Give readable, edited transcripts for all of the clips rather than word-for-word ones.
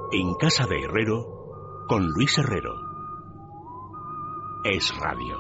En casa de Herrero, con Luis Herrero. Es Radio.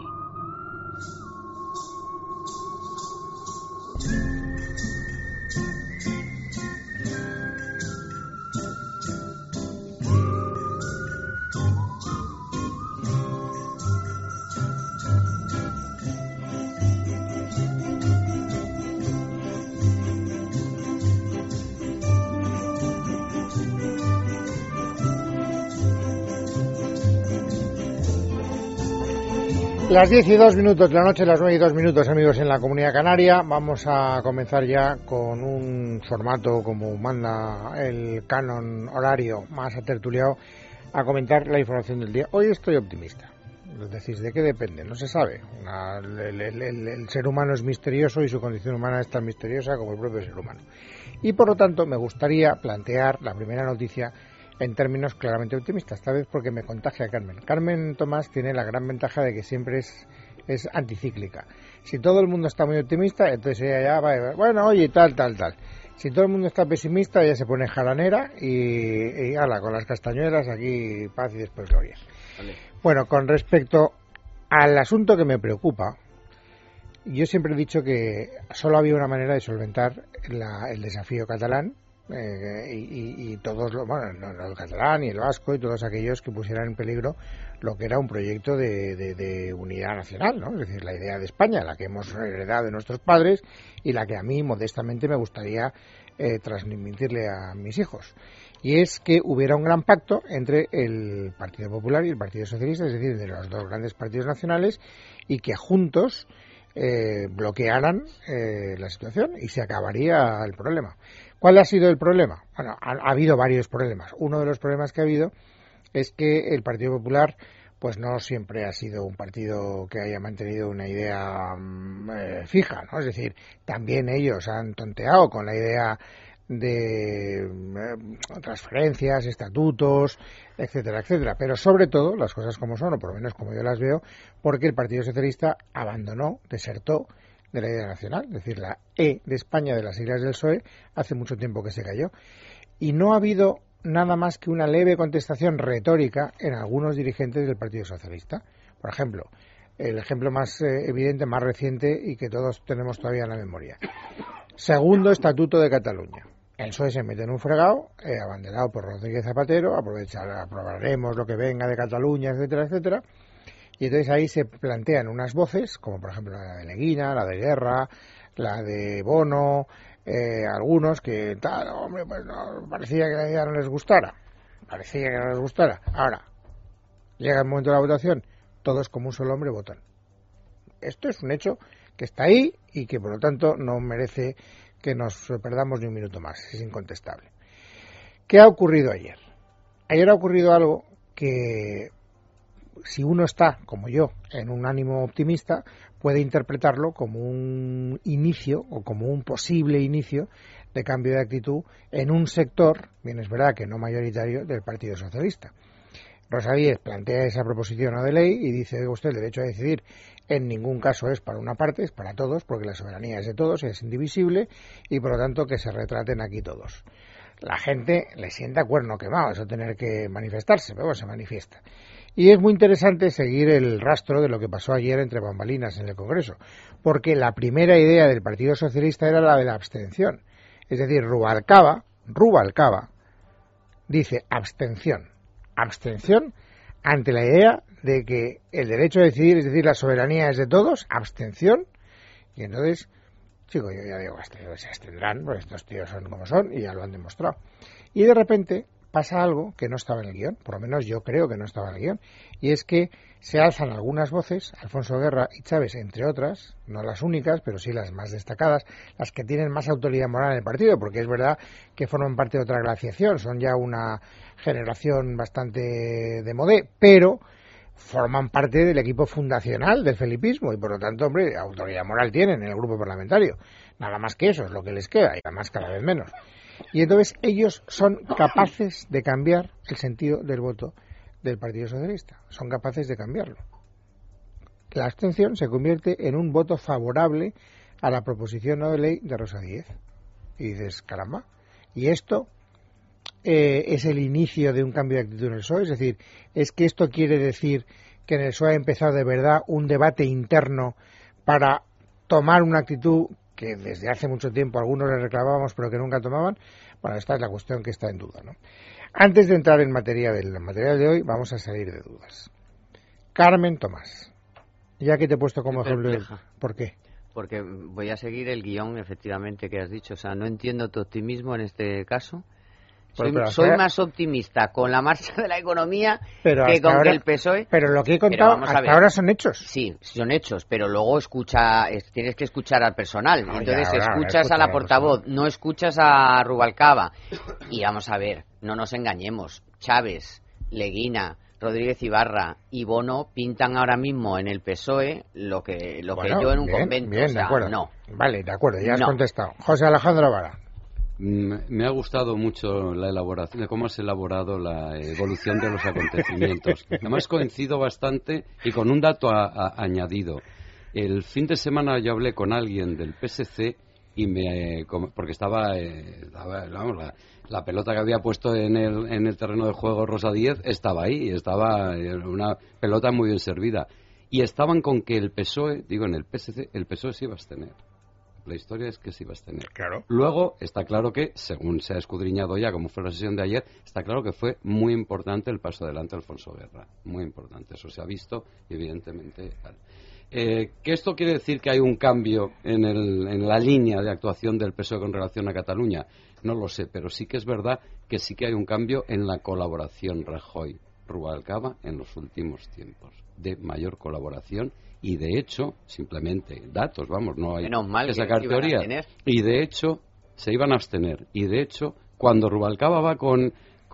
Las 10:02 de la noche, las 9:02, amigos, en la Comunidad Canaria. Vamos a comenzar ya con un formato como manda el canon horario más atertuliado a comentar la información del día. Hoy estoy optimista. Decís, ¿de qué depende? No se sabe. El ser humano es misterioso y su condición humana es tan misteriosa como el propio ser humano. Y por lo tanto me gustaría plantear la primera noticia en términos claramente optimistas, esta vez porque me contagia Carmen. Carmen Tomás tiene la gran ventaja de que siempre es anticíclica. Si todo el mundo está muy optimista, entonces ella ya va, bueno, oye, tal. Si todo el mundo está pesimista, ella se pone jaranera y ala, con las castañuelas, aquí paz y después gloria. Vale. Bueno, con respecto al asunto que me preocupa, yo siempre he dicho que solo había una manera de solventar el desafío catalán, y todos, el catalán y el vasco y todos aquellos que pusieran en peligro lo que era un proyecto de unidad nacional, ¿no? Es decir, la idea de España, la que hemos heredado de nuestros padres y la que a mí modestamente me gustaría transmitirle a mis hijos. Y es que hubiera un gran pacto entre el Partido Popular y el Partido Socialista, es decir, de los dos grandes partidos nacionales, y que juntos bloquearan la situación y se acabaría el problema. ¿Cuál ha sido el problema? Bueno, ha habido varios problemas. Uno de los problemas que ha habido es que el Partido Popular pues no siempre ha sido un partido que haya mantenido una idea fija, ¿no? Es decir, también ellos han tonteado con la idea de transferencias, estatutos, etcétera, etcétera. Pero sobre todo, las cosas como son, o por lo menos como yo las veo, porque el Partido Socialista abandonó, desertó de la idea nacional, es decir, la E de España de las siglas del PSOE, hace mucho tiempo que se cayó. Y no ha habido nada más que una leve contestación retórica en algunos dirigentes del Partido Socialista. Por ejemplo, el ejemplo más evidente, más reciente y que todos tenemos todavía en la memoria. Segundo Estatuto de Cataluña. El PSOE se mete en un fregado, abanderado por Rodríguez Zapatero, aprobaremos lo que venga de Cataluña, etcétera, etcétera. Y entonces ahí se plantean unas voces, como por ejemplo la de Leguina, la de Guerra, la de Bono, algunos que tal, hombre, pues no, parecía que la idea no les gustara. Ahora, llega el momento de la votación, todos como un solo hombre votan. Esto es un hecho que está ahí y que por lo tanto no merece que nos perdamos ni un minuto más, es incontestable. ¿Qué ha ocurrido ayer? Ayer ha ocurrido algo que, si uno está, como yo, en un ánimo optimista, puede interpretarlo como un inicio o como un posible inicio de cambio de actitud en un sector, bien es verdad que no mayoritario, del Partido Socialista. Rosa Díez plantea esa proposición no de ley y dice que usted el derecho a decidir en ningún caso es para una parte, es para todos, porque la soberanía es de todos, es indivisible y por lo tanto que se retraten aquí todos. La gente le sienta cuerno quemado eso tener que manifestarse, pero se manifiesta. Y es muy interesante seguir el rastro de lo que pasó ayer entre bambalinas en el Congreso, porque la primera idea del Partido Socialista era la de la abstención. Es decir, Rubalcaba dice abstención ante la idea de que el derecho a decidir, es decir, la soberanía es de todos, abstención, y entonces, chicos, yo ya digo, se abstendrán, pues estos tíos son como son y ya lo han demostrado. Y de repente pasa algo que no estaba en el guión, por lo menos yo creo que no estaba en el guión, y es que se alzan algunas voces, Alfonso Guerra y Chávez, entre otras, no las únicas, pero sí las más destacadas, las que tienen más autoridad moral en el partido, porque es verdad que forman parte de otra glaciación, son ya una generación bastante de modé, pero forman parte del equipo fundacional del felipismo y por lo tanto, hombre, autoridad moral tienen en el grupo parlamentario. Nada más que eso es lo que les queda y además cada vez menos. Y entonces ellos son capaces de cambiar el sentido del voto del Partido Socialista. Son capaces de cambiarlo. La abstención se convierte en un voto favorable a la proposición no de ley de Rosa Díez. Y dices, caramba, ¿y esto es el inicio de un cambio de actitud en el PSOE? Es decir, ¿es que esto quiere decir que en el PSOE ha empezado de verdad un debate interno para tomar una actitud que desde hace mucho tiempo algunos le reclamábamos pero que nunca tomaban? Bueno, esta es la cuestión que está en duda, ¿no? Antes de entrar en materia del material de hoy, vamos a salir de dudas. Carmen Tomás, ya que te he puesto como ejemplo, ¿por qué? Porque voy a seguir el guión, efectivamente, que has dicho. O sea, no entiendo tu optimismo en este caso. Soy más optimista con la marcha de la economía que con ahora, el PSOE. Pero lo que he contado hasta ahora son hechos. Sí, son hechos, pero luego tienes que escuchar al personal. No, entonces escuchas a la portavoz, no escuchas a Rubalcaba. Y vamos a ver, no nos engañemos. Chávez, Leguina, Rodríguez Ibarra y Bono pintan ahora mismo en el PSOE lo que yo en un convento. Bien, de acuerdo. No. Vale, de acuerdo, ya has contestado. José Alejandro Vara. Me ha gustado mucho la elaboración de cómo has elaborado la evolución de los acontecimientos. Además coincido bastante y con un dato añadido. El fin de semana yo hablé con alguien del PSC y porque estaba vamos, la pelota que había puesto en el terreno de juego Rosa Díez estaba ahí, estaba una pelota muy bien servida. Y estaban con que el PSOE, digo en el PSC, el PSOE se iba a abstener. La historia es que sí vas a tener. Claro. Luego, está claro que, según se ha escudriñado ya, como fue la sesión de ayer, está claro que fue muy importante el paso adelante de Alfonso Guerra. Muy importante. Eso se ha visto, evidentemente. ¿Que esto quiere decir que hay un cambio en la línea de actuación del PSOE con relación a Cataluña? No lo sé, pero sí que es verdad que sí que hay un cambio en la colaboración Rajoy-Rubalcaba en los últimos tiempos. De mayor colaboración. Y de hecho, simplemente datos, vamos, no hay que sacar teoría. Y de hecho, se iban a abstener. Y de hecho, cuando Rubalcaba va con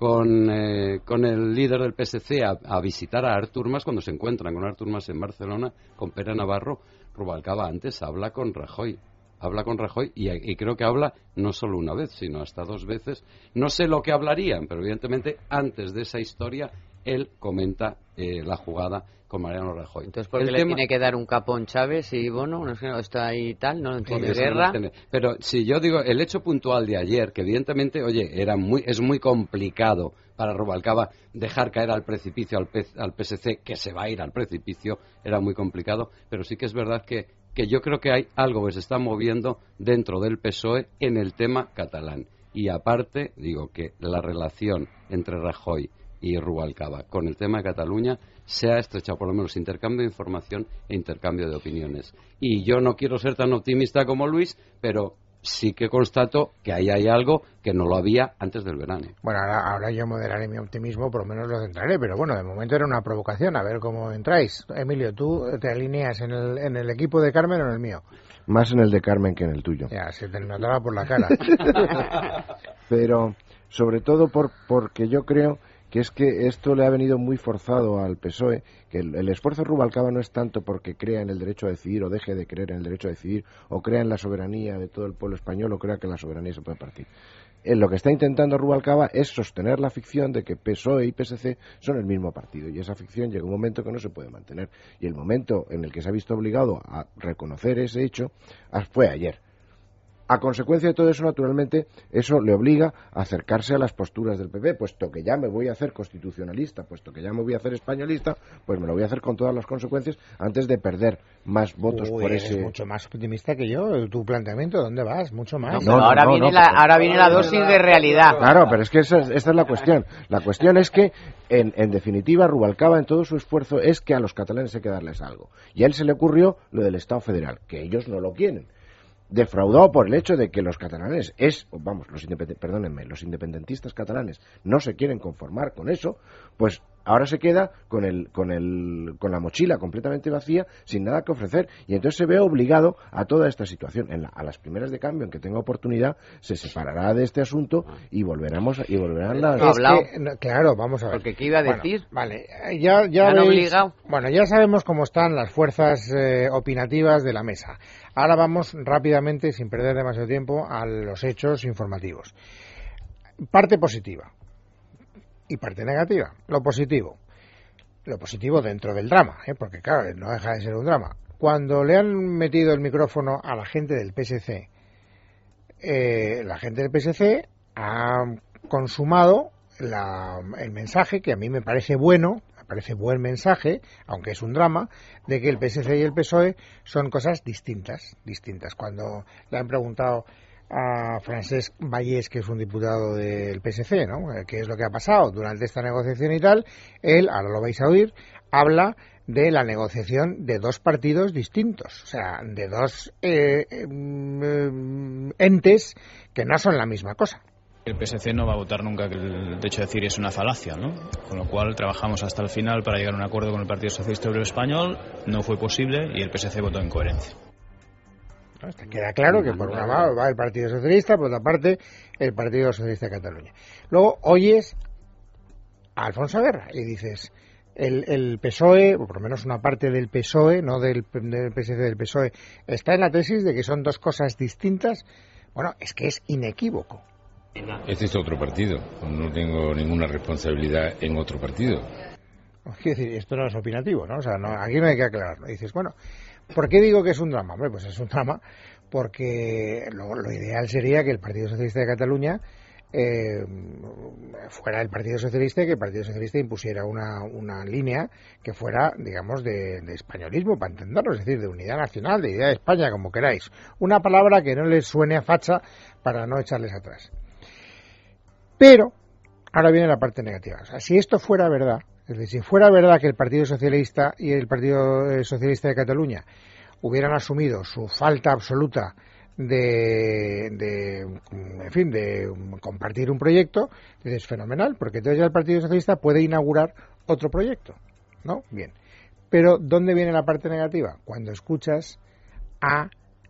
el líder del PSC a visitar a Artur Mas, cuando se encuentran con Artur Mas en Barcelona, con Pere Navarro, Rubalcaba antes habla con Rajoy. Y creo que habla no solo una vez, sino hasta 2 veces. No sé lo que hablarían, pero evidentemente antes de esa historia él comenta la jugada con Mariano Rajoy. Entonces, ¿por qué le tiene que dar un capón Chávez y Bono? No está ahí tal, no entiende Guerra. Pero si yo digo, el hecho puntual de ayer, que evidentemente, oye, es muy complicado para Rubalcaba dejar caer al precipicio al PSC, que se va a ir al precipicio, era muy complicado, pero sí que es verdad que yo creo que hay algo que se está moviendo dentro del PSOE en el tema catalán. Y aparte, digo que la relación entre Rajoy y Rubalcaba con el tema de Cataluña se ha estrechado, por lo menos intercambio de información e intercambio de opiniones. Y yo no quiero ser tan optimista como Luis, pero sí que constato que ahí hay algo que no lo había antes del verano. Bueno, ahora yo moderaré mi optimismo, por lo menos lo centraré, pero bueno, de momento era una provocación, a ver cómo entráis. Emilio, ¿tú te alineas en el equipo de Carmen o en el mío? Más en el de Carmen que en el tuyo. Ya, se te notaba por la cara. Pero sobre todo porque yo creo que es que esto le ha venido muy forzado al PSOE, que el esfuerzo de Rubalcaba no es tanto porque crea en el derecho a decidir o deje de creer en el derecho a decidir o crea en la soberanía de todo el pueblo español o crea que la soberanía se puede partir. Lo que está intentando Rubalcaba es sostener la ficción de que PSOE y PSC son el mismo partido, y esa ficción llega un momento que no se puede mantener, y el momento en el que se ha visto obligado a reconocer ese hecho fue ayer. A consecuencia de todo eso, naturalmente, eso le obliga a acercarse a las posturas del PP, puesto que ya me voy a hacer constitucionalista, puesto que ya me voy a hacer españolista, pues me lo voy a hacer con todas las consecuencias antes de perder más votos por ese... Eres mucho más optimista que yo, tu planteamiento, ¿dónde vas? Mucho más. Ahora viene la dosis de realidad. Claro, pero es que esta es la cuestión. La cuestión es que, en definitiva, Rubalcaba en todo su esfuerzo es que a los catalanes hay que darles algo. Y a él se le ocurrió lo del Estado federal, que ellos no lo quieren. Defraudado por el hecho de que los catalanes los independentistas catalanes no se quieren conformar con eso, pues ahora se queda con la mochila completamente vacía, sin nada que ofrecer, y entonces se ve obligado a toda esta situación. A las primeras de cambio, en que tenga oportunidad, se separará de este asunto y volverán las... Claro, vamos a ver. Porque ¿qué iba a decir? Bueno, vale, ya veis, bueno, ya sabemos cómo están las fuerzas opinativas de la mesa. Ahora vamos rápidamente, sin perder demasiado tiempo, a los hechos informativos. Parte positiva y parte negativa. Lo positivo dentro del drama, porque claro, no deja de ser un drama. Cuando le han metido el micrófono a la gente del PSC, la gente del PSC ha consumado el mensaje, que a mí me parece bueno, me parece buen mensaje, aunque es un drama, de que el PSC y el PSOE son cosas distintas. Cuando le han preguntado a Francesc Vallès, que es un diputado del PSC, ¿no?, qué es lo que ha pasado durante esta negociación y tal, él, ahora lo vais a oír, habla de la negociación de dos partidos distintos, o sea, de dos entes que no son la misma cosa. El PSC no va a votar nunca que el hecho de decir es una falacia, ¿no? Con lo cual trabajamos hasta el final para llegar a un acuerdo con el Partido Socialista Obrero Español, no fue posible y el PSC votó en coherencia. Queda claro que por una parte va el Partido Socialista, por otra parte el Partido Socialista de Cataluña. Luego oyes a Alfonso Guerra y dices, el PSOE, o por lo menos una parte del PSOE, no del PSC, del PSOE, está en la tesis de que son dos cosas distintas. Bueno, es que es inequívoco. Este es otro partido, no tengo ninguna responsabilidad en otro partido. Quiero decir, esto no es opinativo, ¿no? O sea, aquí no hay que aclararlo. Dices, bueno, ¿por qué digo que es un drama? Hombre, pues es un drama porque lo ideal sería que el Partido Socialista de Cataluña fuera el Partido Socialista y que el Partido Socialista impusiera una línea que fuera, digamos, de españolismo, para entendernos, es decir, de unidad nacional, de idea de España, como queráis. Una palabra que no les suene a facha para no echarles atrás. Pero ahora viene la parte negativa. O sea, si esto fuera verdad, es decir, si fuera verdad que el Partido Socialista y el Partido Socialista de Cataluña hubieran asumido su falta absoluta de compartir un proyecto, es fenomenal, porque entonces ya el Partido Socialista puede inaugurar otro proyecto, ¿no? Bien. Pero ¿dónde viene la parte negativa? Cuando escuchas a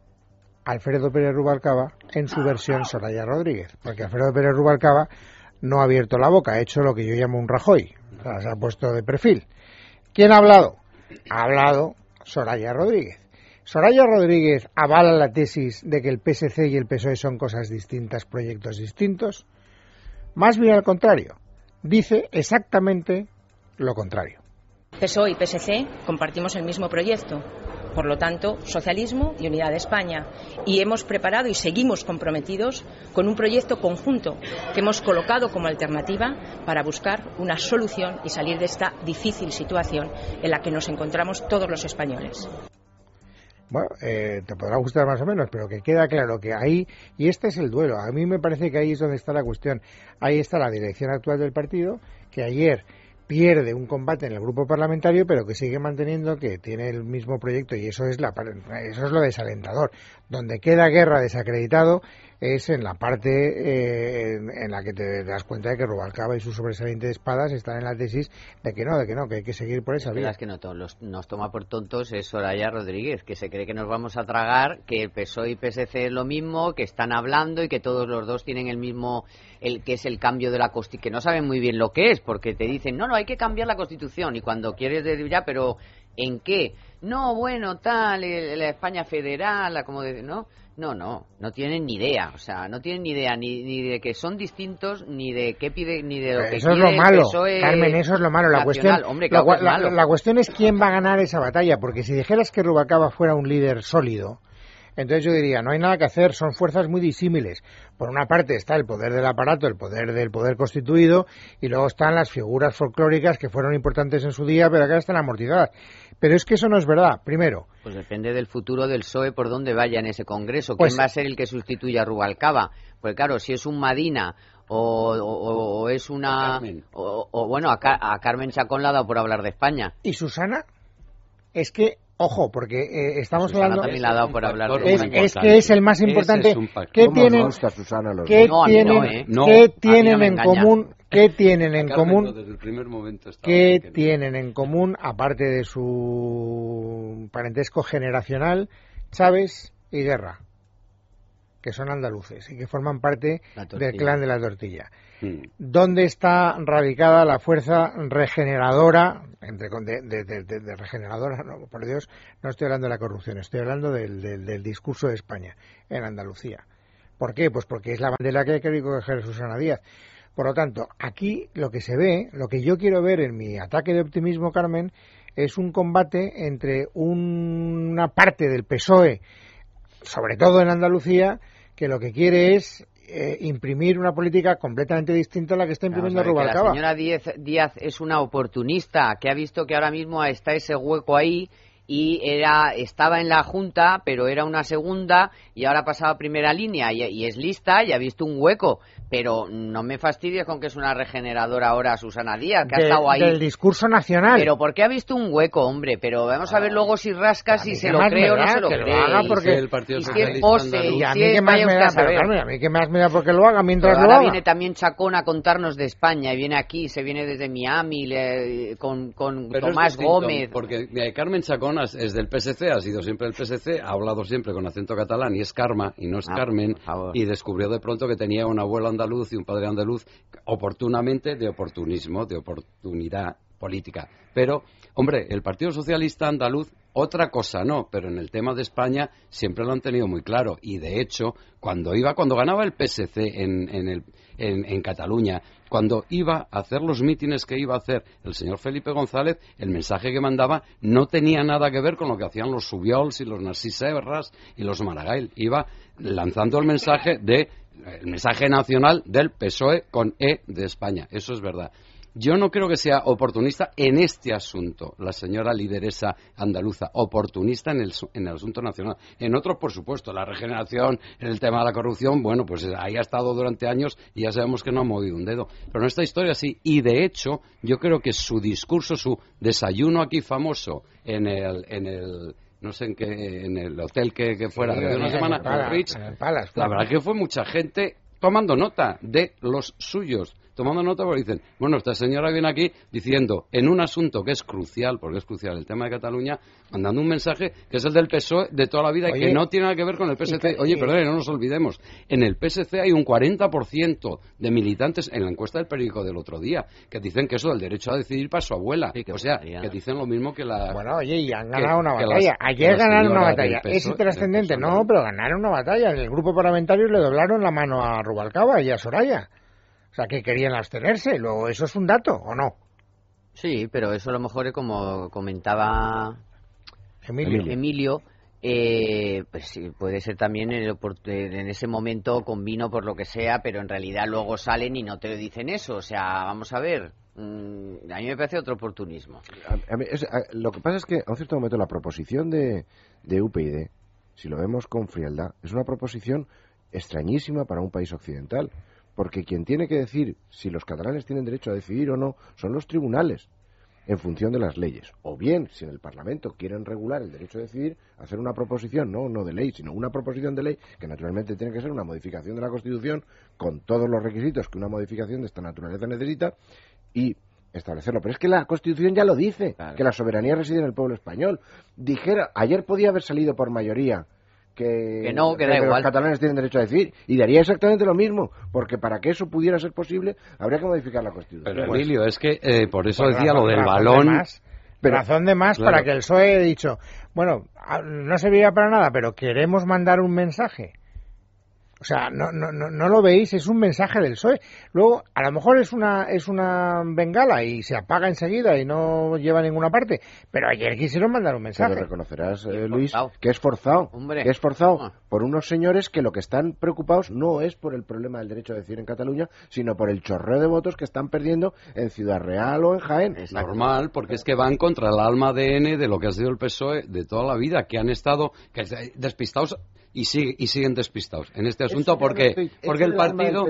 Alfredo Pérez Rubalcaba en su versión Soraya Rodríguez, porque Alfredo Pérez Rubalcaba no ha abierto la boca, ha hecho lo que yo llamo un Rajoy, o sea, se ha puesto de perfil. ¿Quién ha hablado? Ha hablado Soraya Rodríguez. Soraya Rodríguez avala la tesis de que el PSC y el PSOE son cosas distintas, proyectos distintos. Más bien al contrario, dice exactamente lo contrario. PSOE y PSC compartimos el mismo proyecto. Por lo tanto, socialismo y unidad de España. Y hemos preparado y seguimos comprometidos con un proyecto conjunto que hemos colocado como alternativa para buscar una solución y salir de esta difícil situación en la que nos encontramos todos los españoles. Bueno, te podrá gustar más o menos, pero que queda claro que ahí, y este es el duelo, a mí me parece que ahí es donde está la cuestión. Ahí está la dirección actual del partido, que ayer pierde un combate en el grupo parlamentario, pero que sigue manteniendo que tiene el mismo proyecto, y eso es lo desalentador. Donde queda Guerra desacreditado es en la parte en la que te das cuenta de que Rubalcaba y su sobresaliente de espadas están en la tesis de que hay que seguir por esa vía. Es que nos toma por tontos es Soraya Rodríguez, que se cree que nos vamos a tragar, que el PSOE y PSC es lo mismo, que están hablando y que todos los dos tienen el mismo, que es el cambio de la Constitución, que no saben muy bien lo que es, porque te dicen, no, hay que cambiar la Constitución, y cuando quieres decir ya, pero ¿en qué? No, bueno, tal, la España federal, como de, no tienen ni idea, o sea, no tienen ni idea ni de que son distintos, ni de qué pide, ni de lo que eso quiere es lo malo, PSOE, Carmen, eso es lo malo. La cuestión, hombre, claro que es malo. La cuestión es quién va a ganar esa batalla, porque si dijeras que Rubalcaba fuera un líder sólido, entonces yo diría, no hay nada que hacer, son fuerzas muy disímiles. Por una parte está el poder del aparato, el poder del poder constituido, y luego están las figuras folclóricas que fueron importantes en su día, pero que ahora están amortizadas. Pero es que eso no es verdad. Primero, pues depende del futuro del PSOE por dónde vaya en ese Congreso. ¿Quién va a ser el que sustituya a Rubalcaba? Pues claro, si es un Madina o es una... O bueno, a Carmen Chacón la ha dado por hablar de España. ¿Y Susana? Es que... Ojo, porque estamos Susana hablando... también la ha dado por hablar de es que es el más importante. ¿Qué tienen, tienen en común? ¿Qué tienen en común? Desde el primer momento ¿Qué tienen en común, aparte de su parentesco generacional, Chávez y Guerra? Que son andaluces y que forman parte del clan de la tortilla. ¿Dónde está radicada la fuerza regeneradora, de regeneradora, no, por Dios, no estoy hablando de la corrupción, estoy hablando del discurso de España en Andalucía? ¿Por qué? Pues porque es la bandera que ha querido coger Susana Díaz. Por lo tanto, aquí lo que se ve, lo que yo quiero ver en mi ataque de optimismo, Carmen, es un combate entre una parte del PSOE, sobre todo en Andalucía, que lo que quiere es imprimir una política completamente distinta a la que está imprimiendo Rubalcaba. La señora Díaz es una oportunista que ha visto que ahora mismo está ese hueco ahí y estaba en la Junta, pero era una segunda y ahora ha pasado a primera línea y es lista y ha visto un hueco. Pero no me fastidies con que es una regeneradora ahora Susana Díaz, que ha estado ahí. Del discurso nacional. Pero ¿por qué ha visto un hueco, hombre? Pero vamos a ver luego si rasca, si se lo cree o no se lo cree. Porque el Partido Socialista pose, y a mí que más me da, a mí que más me da porque lo haga mientras pero lo ahora haga. Viene también Chacón a contarnos de España y viene aquí, se viene desde Miami con Tomás Gómez. Porque Carmen Chacón es del PSC, ha sido siempre del PSC, ha hablado siempre con acento catalán y es Karma y no es Carmen, y descubrió de pronto que tenía un abuelo andaluz y un padre andaluz oportunamente de oportunismo, de oportunidad política. Pero, hombre, el Partido Socialista andaluz, otra cosa no, pero en el tema de España siempre lo han tenido muy claro. Y de hecho, cuando ganaba el PSC en Cataluña, cuando iba a hacer los mítines que iba a hacer el señor Felipe González, el mensaje que mandaba no tenía nada que ver con lo que hacían los Subiols y los Narcís Serras y los Maragall. Iba lanzando el mensaje nacional del PSOE con E de España. Eso es verdad. Yo no creo que sea oportunista en este asunto, la señora lideresa andaluza, oportunista en el asunto nacional. En otros, por supuesto, la regeneración, en el tema de la corrupción, bueno, pues ahí ha estado durante años y ya sabemos que no ha movido un dedo. Pero en esta historia sí, y de hecho, yo creo que su discurso, su desayuno aquí famoso en el no sé en el hotel que fuera, de una semana, la verdad que fue mucha gente tomando nota de los suyos, tomando nota porque dicen, bueno, esta señora viene aquí diciendo en un asunto que es crucial, porque es crucial el tema de Cataluña, mandando un mensaje que es el del PSOE de toda la vida y que no tiene nada que ver con el PSC. Oye, perdón, no nos olvidemos, en el PSC hay un 40% de militantes en la encuesta del periódico del otro día que dicen que eso del derecho a decidir para su abuela, o sea, que dicen lo mismo que la... Bueno, oye, y han ganado una batalla. Ayer ganaron una batalla. Es trascendente, no, pero ganaron una batalla. En el grupo parlamentario le doblaron la mano a Rubalcaba y a Soraya. O sea, que querían abstenerse. Luego, ¿eso es un dato o no? Sí, pero eso a lo mejor, como comentaba Emilio, pues sí, puede ser también en ese momento convino por lo que sea, pero en realidad luego salen y no te dicen eso. O sea, vamos a ver, a mí me parece otro oportunismo. Lo que pasa es que a un cierto momento la proposición de UPyD, si lo vemos con frialdad, es una proposición extrañísima para un país occidental. Porque quien tiene que decir si los catalanes tienen derecho a decidir o no son los tribunales, en función de las leyes. O bien, si en el Parlamento quieren regular el derecho a decidir, hacer una proposición, no de ley, sino una proposición de ley, que naturalmente tiene que ser una modificación de la Constitución, con todos los requisitos que una modificación de esta naturaleza necesita, y establecerlo. Pero es que la Constitución ya lo dice, claro, que la soberanía reside en el pueblo español. Ayer podía haber salido por mayoría que no, que da igual. Los catalanes tienen derecho a decidir, y daría exactamente lo mismo, porque para que eso pudiera ser posible habría que modificar la Constitución. Pero Emilio, es que por eso decía lo del balón. Razón de más, claro, para que el PSOE haya dicho, bueno, no serviría para nada, pero queremos mandar un mensaje. O sea, no lo veis, es un mensaje del PSOE. Luego, a lo mejor es una bengala y se apaga enseguida y no lleva a ninguna parte. Pero ayer quisieron mandar un mensaje. Pero reconocerás, Luis, que es forzado. Hombre. Que es forzado por unos señores que lo que están preocupados no es por el problema del derecho a decidir en Cataluña, sino por el chorreo de votos que están perdiendo en Ciudad Real o en Jaén. Es normal, porque es que van contra el alma ADN de lo que ha sido el PSOE de toda la vida, que han estado despistados y siguen despistados en este asunto porque el partido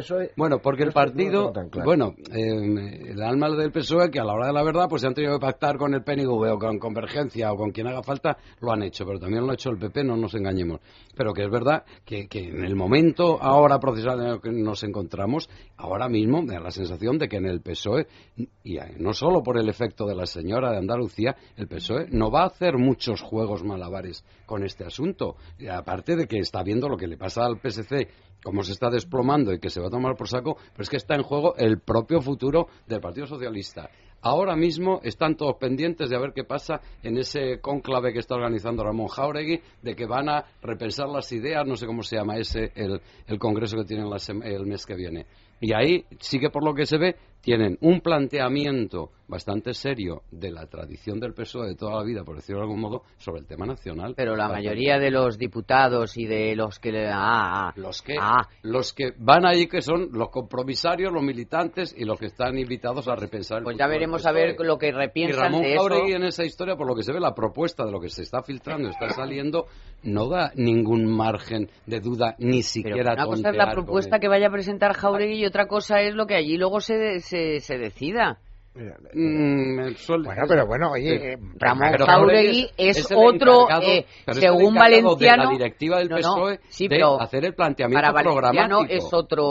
el alma del PSOE, que a la hora de la verdad pues se han tenido que pactar con el PNV o con Convergencia o con quien haga falta, lo han hecho, pero también lo ha hecho el PP, no nos engañemos. Pero que es verdad que en el momento ahora procesal en el que nos encontramos, ahora mismo me da la sensación de que en el PSOE, y no solo por el efecto de la señora de Andalucía, el PSOE no va a hacer muchos juegos malabares con este asunto, y aparte de que está viendo lo que le pasa al PSC, cómo se está desplomando y que se va a tomar por saco, pero es que está en juego el propio futuro del Partido Socialista. Ahora mismo están todos pendientes de a ver qué pasa en ese cónclave que está organizando Ramón Jáuregui, de que van a repensar las ideas, no sé cómo se llama el congreso que tienen el mes que viene. Y ahí sí que por lo que se ve tienen un planteamiento bastante serio de la tradición del PSOE de toda la vida, por decirlo de algún modo, sobre el tema nacional. Pero la mayoría de los diputados y de los que... los que van ahí, que son los compromisarios, los militantes y los que están invitados a repensar. Pues ya veremos a ver lo que repiensan de eso. Y Ramón Jáuregui en esa historia, por lo que se ve, la propuesta de lo que se está filtrando, está saliendo, no da ningún margen de duda, ni siquiera una cosa es la propuesta que vaya a presentar Jáuregui y otra cosa es lo que allí luego se decida. Pero bueno, oye, Ramón Jáuregui es otro, según Valenciano, de la directiva del PSOE, de hacer el planteamiento programático. Es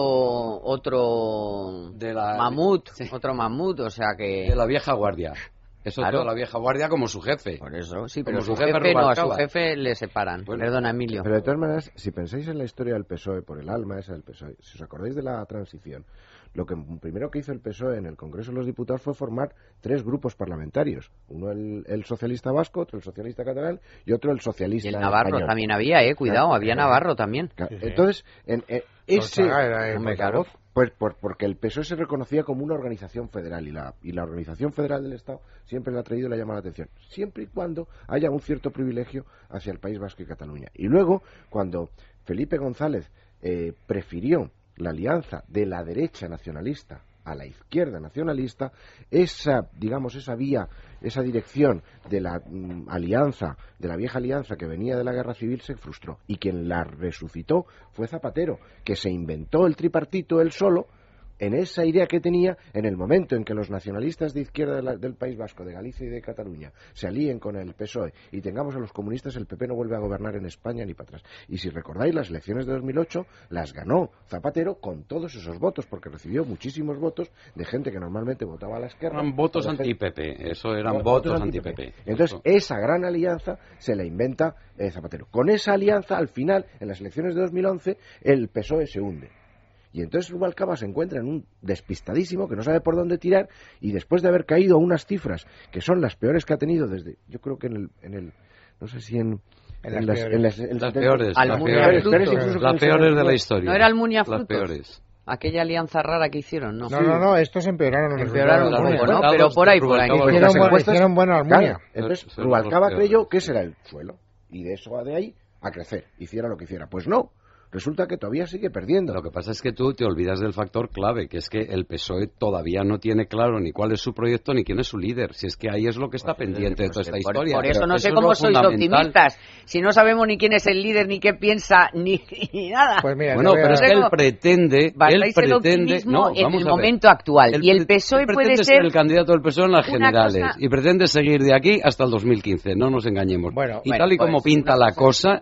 otro mamut, o sea que... De la vieja guardia. Eso es toda la vieja guardia como su jefe. Por eso, sí, pero su jefe no, a su jefe le separan. Bueno, perdona, Emilio. Pero de todas maneras, si pensáis en la historia del PSOE, por el alma esa del PSOE, si os acordáis de la transición, lo que primero que hizo el PSOE en el Congreso de los Diputados fue formar 3 grupos parlamentarios. Uno el socialista vasco, otro el socialista catalán y otro el socialista español. Y el navarro español. También había, cuidado, había navarro también. Entonces, porque el PSOE se reconocía como una organización federal y la organización federal del Estado siempre le ha traído y le ha llamado la atención, siempre y cuando haya un cierto privilegio hacia el País Vasco y Cataluña. Y luego, cuando Felipe González prefirió la alianza de la derecha nacionalista a la izquierda nacionalista, esa vía, esa dirección de la alianza, de la vieja alianza que venía de la guerra civil, se frustró. Y quien la resucitó fue Zapatero, que se inventó el tripartito él solo, en esa idea que tenía en el momento en que los nacionalistas de izquierda del País Vasco, de Galicia y de Cataluña se alíen con el PSOE y tengamos a los comunistas, el PP no vuelve a gobernar en España ni para atrás. Y si recordáis, las elecciones de 2008 las ganó Zapatero con todos esos votos, porque recibió muchísimos votos de gente que normalmente votaba a la izquierda. Eran votos anti-PP, eso eran votos anti-PP. Entonces, esa gran alianza se la inventa Zapatero. Con esa alianza, al final, en las elecciones de 2011, el PSOE se hunde. Y entonces Rubalcaba se encuentra en un despistadísimo que no sabe por dónde tirar, y después de haber caído a unas cifras que son las peores que ha tenido desde, yo creo que en el no sé si en las peores de la historia. No era Almunia Frutos. Las peores. Aquella alianza rara que hicieron, ¿no? No, estos empeoraron un poco, ¿no? Pero por ahí. Hicieron buena Almunia. Entonces Rubalcaba creyó que ese era el suelo, y de eso de ahí a crecer, hiciera lo que hiciera. Pues no. Resulta que todavía sigue perdiendo. Lo que pasa es que tú te olvidas del factor clave, que es que el PSOE todavía no tiene claro ni cuál es su proyecto ni quién es su líder. Si es que ahí es lo que está pendiente de toda esta historia. Por eso no sé cómo sois optimistas. Si no sabemos ni quién es el líder, ni qué piensa, ni nada. Pues mira, pero es que él pretende no, en el momento actual. Y el PSOE puede ser el candidato del PSOE en las generales. Y pretende seguir de aquí hasta el 2015. No nos engañemos. Tal y como pinta la cosa,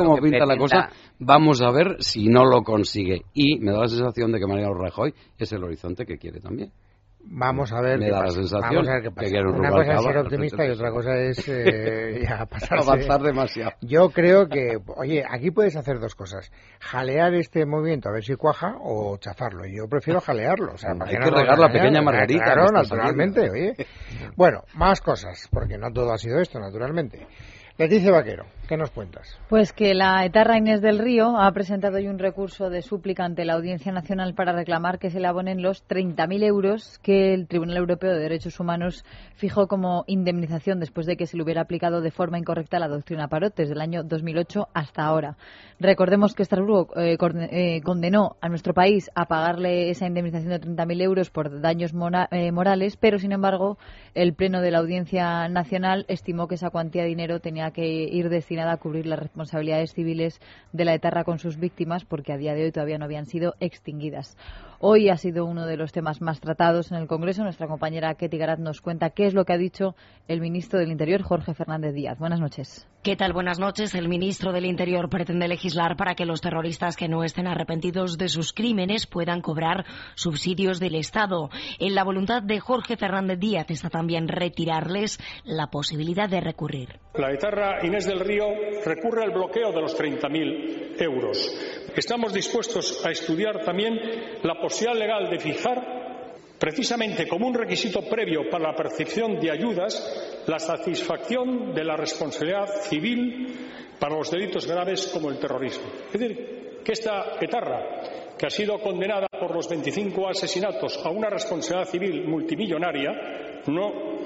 vamos a ver si no lo consigue. Y me da la sensación de que Mariano Rajoy es el horizonte que quiere también. Vamos a ver. Me da la sensación qué pasa. Una cosa es ser optimista y otra cosa es ya pasarse. Avanzar demasiado. Yo creo que, oye, aquí puedes hacer dos cosas: jalear este movimiento a ver si cuaja, o chafarlo. Y yo prefiero jalearlo. O sea, hay que regar la pequeña margarita. Claro, naturalmente, oye. Bueno, más cosas, porque no todo ha sido esto, naturalmente. Leticia Vaquero, ¿qué nos cuentas? Pues que la etarra Inés del Río ha presentado hoy un recurso de súplica ante la Audiencia Nacional para reclamar que se le abonen los 30.000 euros que el Tribunal Europeo de Derechos Humanos fijó como indemnización después de que se le hubiera aplicado de forma incorrecta la doctrina Parot desde el año 2008 hasta ahora. Recordemos que Estrasburgo condenó a nuestro país a pagarle esa indemnización de 30.000 euros por daños morales, pero sin embargo el Pleno de la Audiencia Nacional estimó que esa cuantía de dinero tenía que ir destinada a cubrir las responsabilidades civiles de la etarra con sus víctimas, porque a día de hoy todavía no habían sido extinguidas. Hoy ha sido uno de los temas más tratados en el Congreso. Nuestra compañera Ketty Garat nos cuenta qué es lo que ha dicho el ministro del Interior, Jorge Fernández Díaz. Buenas noches. ¿Qué tal? Buenas noches. El ministro del Interior pretende legislar para que los terroristas que no estén arrepentidos de sus crímenes puedan cobrar subsidios del Estado. En la voluntad de Jorge Fernández Díaz está también retirarles la posibilidad de recurrir. La etarra Inés del Río recurre al bloqueo de los 30.000 euros. Estamos dispuestos a estudiar también la posibilidad legal de fijar, precisamente como un requisito previo para la percepción de ayudas, la satisfacción de la responsabilidad civil para los delitos graves como el terrorismo. Es decir, que esta etarra, que ha sido condenada por los 25 asesinatos a una responsabilidad civil multimillonaria, no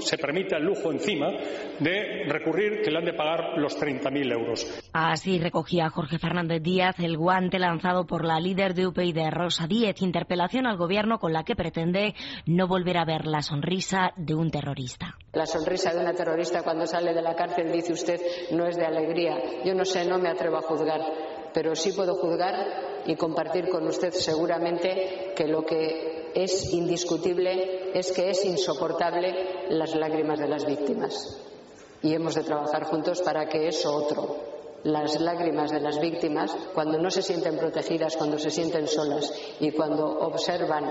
se permita el lujo encima de recurrir que le han de pagar los 30.000 euros. Así recogía Jorge Fernández Díaz el guante lanzado por la líder de UPyD, Rosa Díez, interpelación al gobierno con la que pretende no volver a ver la sonrisa de un terrorista. La sonrisa de una terrorista cuando sale de la cárcel, dice usted, no es de alegría. Yo no sé, no me atrevo a juzgar, pero sí puedo juzgar y compartir con usted seguramente que lo que es indiscutible es que es insoportable las lágrimas de las víctimas. Y hemos de trabajar juntos para que eso otro, las lágrimas de las víctimas, cuando no se sienten protegidas, cuando se sienten solas y cuando observan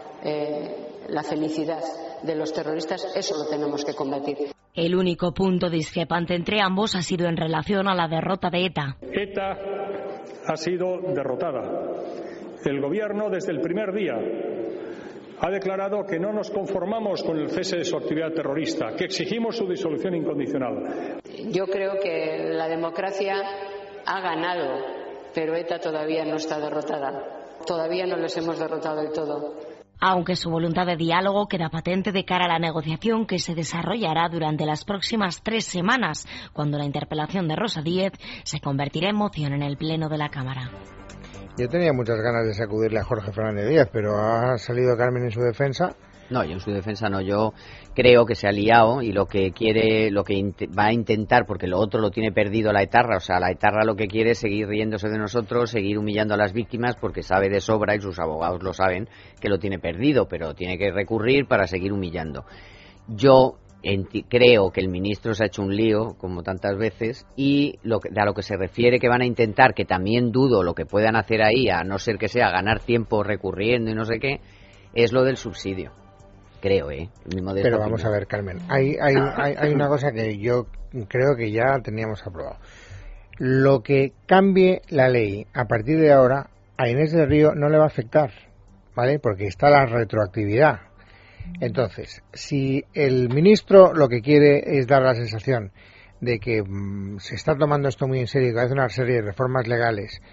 la felicidad de los terroristas, eso lo tenemos que combatir. El único punto discrepante entre ambos ha sido en relación a la derrota de ETA. ETA ha sido derrotada. El Gobierno, desde el primer día, ha declarado que no nos conformamos con el cese de su actividad terrorista, que exigimos su disolución incondicional. Yo creo que la democracia ha ganado, pero ETA todavía no está derrotada. Todavía no les hemos derrotado del todo. Aunque su voluntad de diálogo queda patente de cara a la negociación que se desarrollará durante las próximas 3 semanas, cuando la interpelación de Rosa Díez se convertirá en moción en el Pleno de la Cámara. Yo tenía muchas ganas de sacudirle a Jorge Fernández Díaz, pero ha salido Carmen en su defensa. No, yo en su defensa no. Yo creo que se ha liado y lo que quiere, va a intentar, porque lo otro lo tiene perdido la etarra. O sea, la etarra lo que quiere es seguir riéndose de nosotros, seguir humillando a las víctimas, porque sabe de sobra, y sus abogados lo saben, que lo tiene perdido, pero tiene que recurrir para seguir humillando. Yo creo que el ministro se ha hecho un lío, como tantas veces, y a lo que se refiere que van a intentar, que también dudo lo que puedan hacer ahí, a no ser que sea ganar tiempo recurriendo y no sé qué, es lo del subsidio. Creo, Pero vamos a ver, Carmen, hay una cosa que yo creo que ya teníamos aprobado. Lo que cambie la ley a partir de ahora a Inés del Río no le va a afectar, ¿vale? Porque está la retroactividad. Entonces, si el ministro lo que quiere es dar la sensación de que se está tomando esto muy en serio y que hace una serie de reformas legales,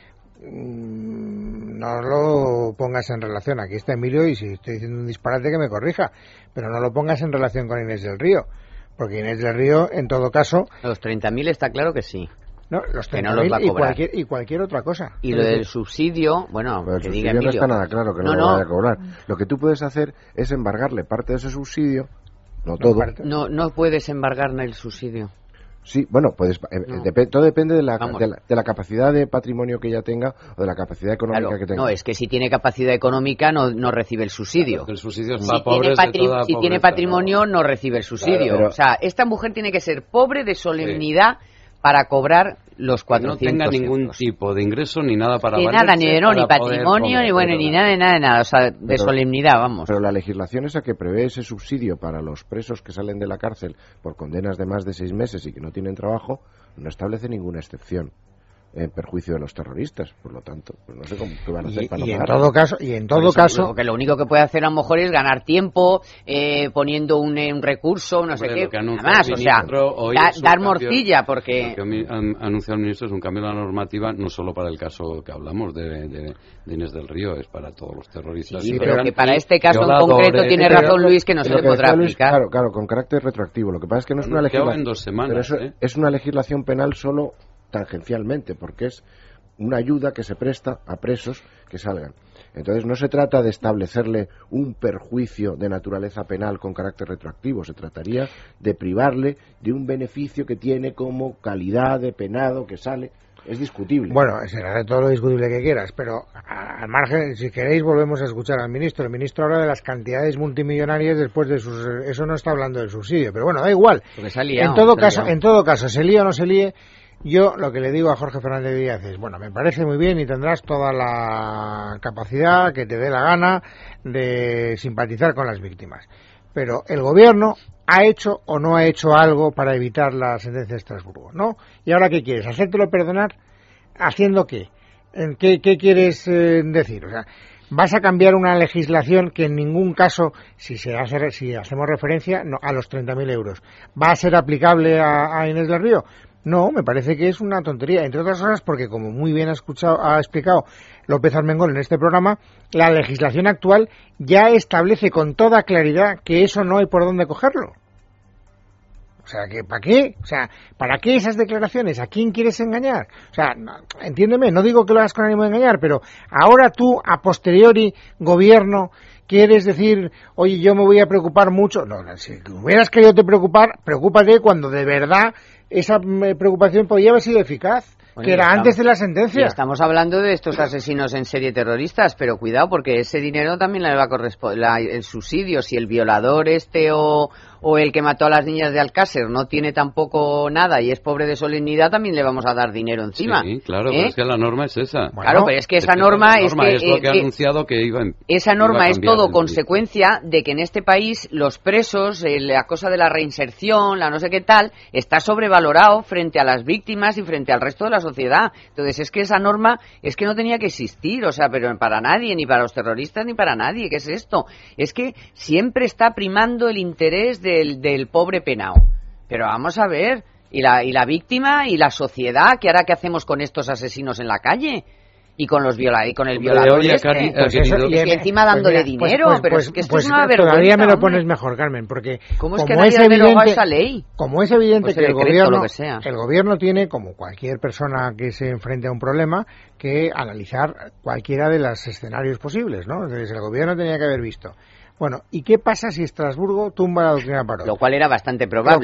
no lo pongas en relación. Aquí está Emilio y si estoy diciendo un disparate que me corrija, pero no lo pongas en relación con Inés del Río, porque Inés del Río, en todo caso... Los 30.000 está claro que sí. No, los 30.000 no los va a cobrar. y cualquier otra cosa. Y lo del subsidio, bueno, pero que el diga subsidio Emilio. no está nada claro que no lo vaya a cobrar. Lo que tú puedes hacer es embargarle parte de ese subsidio, no todo. No puedes embargarle el subsidio. Sí, bueno, puedes, todo depende de la capacidad de patrimonio que ella tenga o de la capacidad económica que tenga. No, es que si tiene capacidad económica no recibe el subsidio. Claro, el subsidio es para pobres de toda si tiene patrimonio no recibe el subsidio. Claro, o sea, esta mujer tiene que ser pobre de solemnidad para cobrar los 400 no tenga ningún euros. tipo de ingreso ni nada para valerse, nada, ni patrimonio, ni bueno, ni nada, o sea, de solemnidad, vamos. Pero la legislación esa que prevé ese subsidio para los presos que salen de la cárcel por condenas de más de 6 meses y que no tienen trabajo, no establece ninguna excepción en perjuicio de los terroristas, por lo tanto, pues no sé qué van a hacer para no pagar. Y en todo caso, que lo único que puede hacer a lo mejor es ganar tiempo poniendo un recurso, no sé qué, además, o sea, dar morcilla, porque lo que ha anunciado el ministro es un cambio de la normativa, no solo para el caso que hablamos de Inés del Río, es para todos los terroristas. Sí, pero que para este caso en concreto tiene razón Luis, que no se le podrá aplicar. Claro, con carácter retroactivo. Lo que pasa es que no es una legislación en 2 semanas, pero es una legislación penal solo tangencialmente, porque es una ayuda que se presta a presos que salgan. Entonces no se trata de establecerle un perjuicio de naturaleza penal con carácter retroactivo, se trataría de privarle de un beneficio que tiene como calidad de penado que sale. Es discutible. Bueno, será de todo lo discutible que quieras, pero al margen, si queréis, volvemos a escuchar al ministro. El ministro habla de las cantidades multimillonarias después de sus... Eso no está hablando del subsidio, pero bueno, da igual. En todo caso, se líe o no se líe, yo lo que le digo a Jorge Fernández Díaz es, bueno, me parece muy bien y tendrás toda la capacidad que te dé la gana de simpatizar con las víctimas, pero el gobierno ha hecho o no ha hecho algo para evitar la sentencia de Estrasburgo, ¿no? ¿Y ahora qué quieres? ¿Hacértelo perdonar? ¿Haciendo qué? ¿Qué quieres decir? O sea, ¿vas a cambiar una legislación que en ningún caso, si hacemos referencia a los 30.000 euros, va a ser aplicable a Inés del Río? No, me parece que es una tontería, entre otras cosas porque, como muy bien ha explicado López Armengol en este programa, la legislación actual ya establece con toda claridad que eso no hay por dónde cogerlo. sea, ¿para qué? O sea, ¿para qué esas declaraciones? ¿A quién quieres engañar? O sea, entiéndeme, no digo que lo hagas con ánimo de engañar, pero ahora tú, a posteriori, gobierno, quieres decir, oye, yo me voy a preocupar mucho. No, si hubieras querido te preocupar, preocúpate cuando de verdad esa preocupación podía haber sido eficaz. Bueno, que era antes de la sentencia. Estamos hablando de estos asesinos en serie terroristas, pero cuidado porque ese dinero también le va a corresponder, el subsidio, si el violador o el que mató a las niñas de Alcácer no tiene tampoco nada y es pobre de solemnidad, también le vamos a dar dinero encima. Sí, claro, pero es que la norma es esa. Bueno, claro, pero es que esa norma es lo que ha anunciado que iba a esa norma es todo consecuencia de que en este país los presos, la cosa de la reinserción, la no sé qué tal, está sobrevalorado frente a las víctimas y frente al resto de la sociedad. Entonces es que esa norma es que no tenía que existir, o sea, pero para nadie, ni para los terroristas ni para nadie. ¿Qué es esto? Es que siempre está primando el interés del pobre penao. Pero vamos a ver, y la víctima y la sociedad, ¿qué hacemos con estos asesinos en la calle? Y con el violador y encima dándole dinero, pero es que esto es una vergüenza. Todavía me lo pones mejor, Carmen, porque ¿cómo es que nadie ha derogado esa ley? Como es evidente que el gobierno tiene, como cualquier persona que se enfrente a un problema, que analizar cualquiera de los escenarios posibles, ¿no? Entonces el gobierno tenía que haber visto. Bueno, ¿y qué pasa si Estrasburgo tumba la doctrina Parot? Lo cual era bastante probable.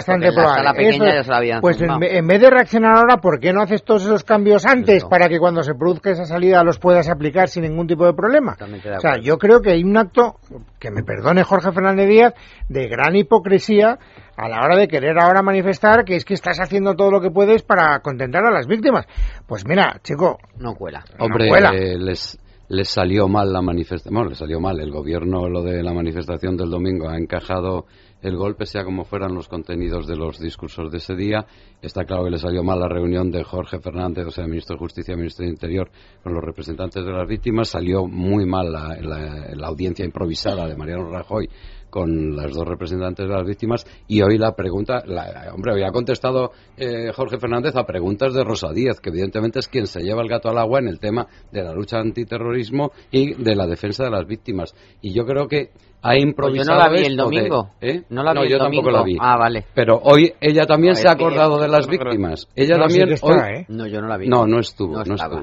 Pues en vez de reaccionar ahora, ¿por qué no haces todos esos cambios antes para que cuando se produzca esa salida los puedas aplicar sin ningún tipo de problema? O sea, yo creo que hay un acto, que me perdone Jorge Fernández Díaz, de gran hipocresía a la hora de querer ahora manifestar que es que estás haciendo todo lo que puedes para contentar a las víctimas. Pues mira, chico, no cuela. Hombre, les salió mal la manifestación. Bueno, les salió mal. El gobierno, lo de la manifestación del domingo, ha encajado el golpe, sea como fueran los contenidos de los discursos de ese día. Está claro que le salió mal la reunión de Jorge Fernández, o sea, ministro de Justicia y ministro de Interior, con los representantes de las víctimas. Salió muy mal la audiencia improvisada de Mariano Rajoy con las dos representantes de las víctimas, y hoy la pregunta, hoy ha contestado Jorge Fernández a preguntas de Rosa Díez, que evidentemente es quien se lleva el gato al agua en el tema de la lucha antiterrorismo y de la defensa de las víctimas. Y yo creo que ha improvisado. Pues yo no la vi el domingo. No, yo tampoco la vi. Ah, vale. Pero hoy ella también se ha acordado de las víctimas. Ella también hoy. No, yo no la vi. No estuvo.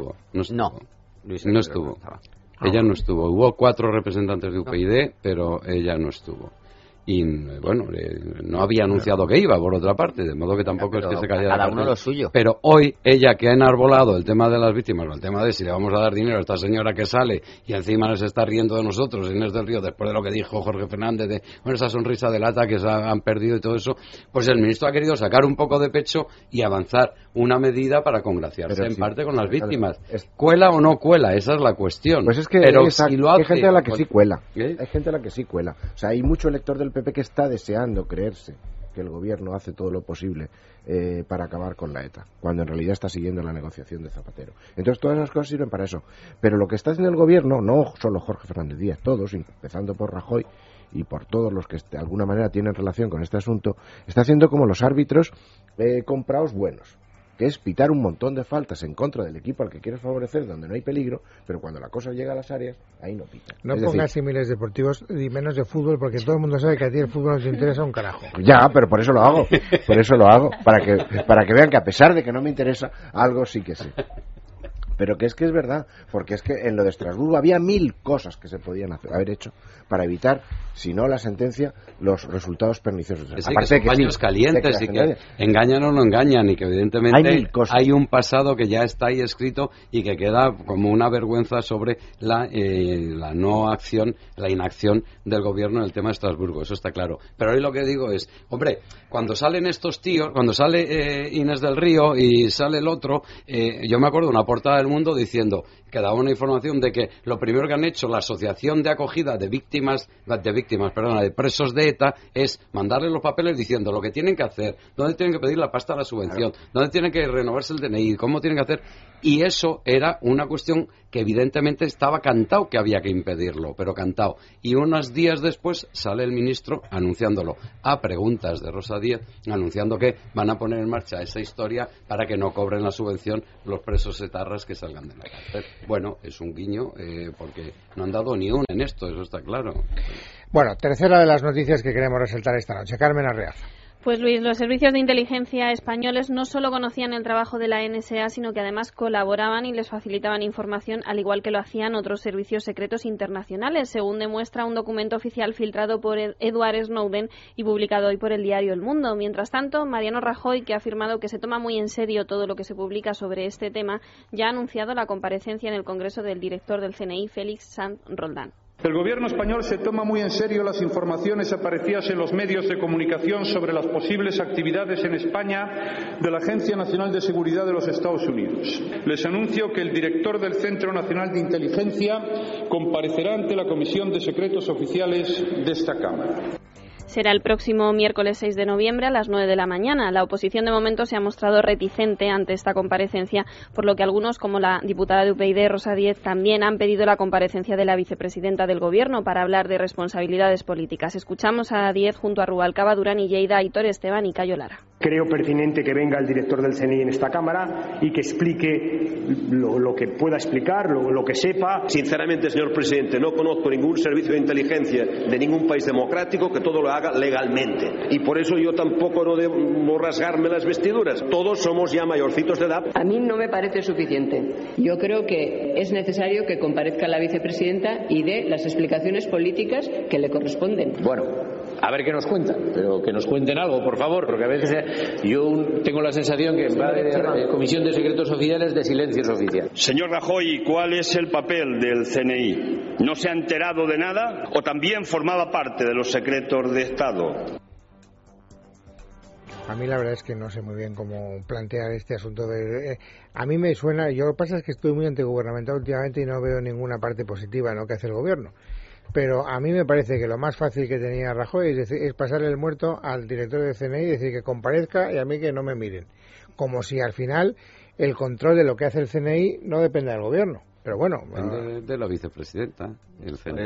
Ella no estuvo. Hubo 4 representantes de UPyD, pero ella no estuvo. Y bueno, no había anunciado que iba, por otra parte, de modo que tampoco es que se cayera cada uno lo suyo. Pero hoy ella, que ha enarbolado el tema de las víctimas, o el tema de si le vamos a dar dinero a esta señora que sale y encima se está riendo de nosotros, Inés del Río, después de lo que dijo Jorge Fernández, de esa sonrisa de lata que se han perdido y todo eso, pues el ministro ha querido sacar un poco de pecho y avanzar una medida para congraciarse en parte con las víctimas. ¿Cuela o no cuela? Esa es la cuestión. Pues es que si lo hace, hay gente a la que sí cuela. Hay gente a la que sí cuela. O sea, hay mucho elector del PP que está deseando creerse que el gobierno hace todo lo posible para acabar con la ETA, cuando en realidad está siguiendo la negociación de Zapatero. Entonces todas esas cosas sirven para eso. Pero lo que está haciendo el gobierno, no solo Jorge Fernández Díaz, todos, empezando por Rajoy y por todos los que de alguna manera tienen relación con este asunto, está haciendo como los árbitros comprados buenos, que es pitar un montón de faltas en contra del equipo al que quieres favorecer, donde no hay peligro, pero cuando la cosa llega a las áreas, ahí no pita. No pongas símiles deportivos y menos de fútbol, porque todo el mundo sabe que a ti el fútbol no te interesa un carajo. Ya, pero por eso lo hago, para que vean que a pesar de que no me interesa, algo sí que sé. Pero que es verdad, porque es que en lo de Estrasburgo había 1000 cosas que se podían haber hecho para evitar, si no la sentencia, los resultados perniciosos. Aparte que son paños calientes y que engañan o no engañan, y que evidentemente hay un pasado que ya está ahí escrito y que queda como una vergüenza sobre la no acción, la inacción del gobierno en el tema de Estrasburgo, eso está claro. Pero hoy lo que digo es, hombre, cuando salen estos tíos, cuando sale Inés del Río y sale el otro, yo me acuerdo de una portada del Mundo diciendo que daba una información de que lo primero que han hecho la asociación de acogida de presos de ETA es mandarle los papeles diciendo lo que tienen que hacer, dónde tienen que pedir la pasta de la subvención, dónde tiene que renovarse el DNI, cómo tienen que hacer, y eso era una cuestión que evidentemente estaba cantado que había que impedirlo, pero cantado. Y unos días después sale el ministro anunciándolo, a preguntas de Rosa Díez, anunciando que van a poner en marcha esa historia para que no cobren la subvención los presos etarras que salgan de la cárcel. Bueno, es un guiño, porque no han dado ni uno en esto, eso está claro. Bueno, tercera de las noticias que queremos resaltar esta noche. Carmen Arreaza. Pues Luis, los servicios de inteligencia españoles no solo conocían el trabajo de la NSA, sino que además colaboraban y les facilitaban información, al igual que lo hacían otros servicios secretos internacionales, según demuestra un documento oficial filtrado por Edward Snowden y publicado hoy por el diario El Mundo. Mientras tanto, Mariano Rajoy, que ha afirmado que se toma muy en serio todo lo que se publica sobre este tema, ya ha anunciado la comparecencia en el Congreso del director del CNI, Félix Sanz Roldán. El Gobierno español se toma muy en serio las informaciones aparecidas en los medios de comunicación sobre las posibles actividades en España de la Agencia Nacional de Seguridad de los Estados Unidos. Les anuncio que el director del Centro Nacional de Inteligencia comparecerá ante la Comisión de Secretos Oficiales de esta Cámara. Será el próximo miércoles 6 de noviembre a las 9 de la mañana. La oposición de momento se ha mostrado reticente ante esta comparecencia, por lo que algunos, como la diputada de UPyD, Rosa Díez, también han pedido la comparecencia de la vicepresidenta del Gobierno para hablar de responsabilidades políticas. Escuchamos a Díez junto a Rubalcaba, Durán y Lleida, Aitor Esteban y Cayo Lara. Creo pertinente que venga el director del CNI en esta Cámara y que explique lo que pueda explicar, lo que sepa. Sinceramente, señor presidente, no conozco ningún servicio de inteligencia de ningún país democrático que todo lo haga legalmente. Y por eso yo tampoco no debo rasgarme las vestiduras. Todos somos ya mayorcitos de edad. A mí no me parece suficiente. Yo creo que es necesario que comparezca la vicepresidenta y dé las explicaciones políticas que le corresponden. Bueno, a ver qué nos cuentan, pero que nos cuenten algo, por favor, porque a veces yo tengo la sensación que va de Comisión de Secretos Oficiales de silencios oficiales. Señor Rajoy, ¿cuál es el papel del CNI? ¿No se ha enterado de nada o también formaba parte de los secretos de Estado? A mí la verdad es que no sé muy bien cómo plantear este asunto a mí me suena, yo lo que pasa es que estoy muy antigubernamental últimamente y no veo ninguna parte positiva en lo que hace el gobierno. Pero a mí me parece que lo más fácil que tenía Rajoy es pasarle el muerto al director del CNI y decir que comparezca y a mí que no me miren. Como si al final el control de lo que hace el CNI no depende del gobierno. Pero bueno, depende de la vicepresidenta. El CNI.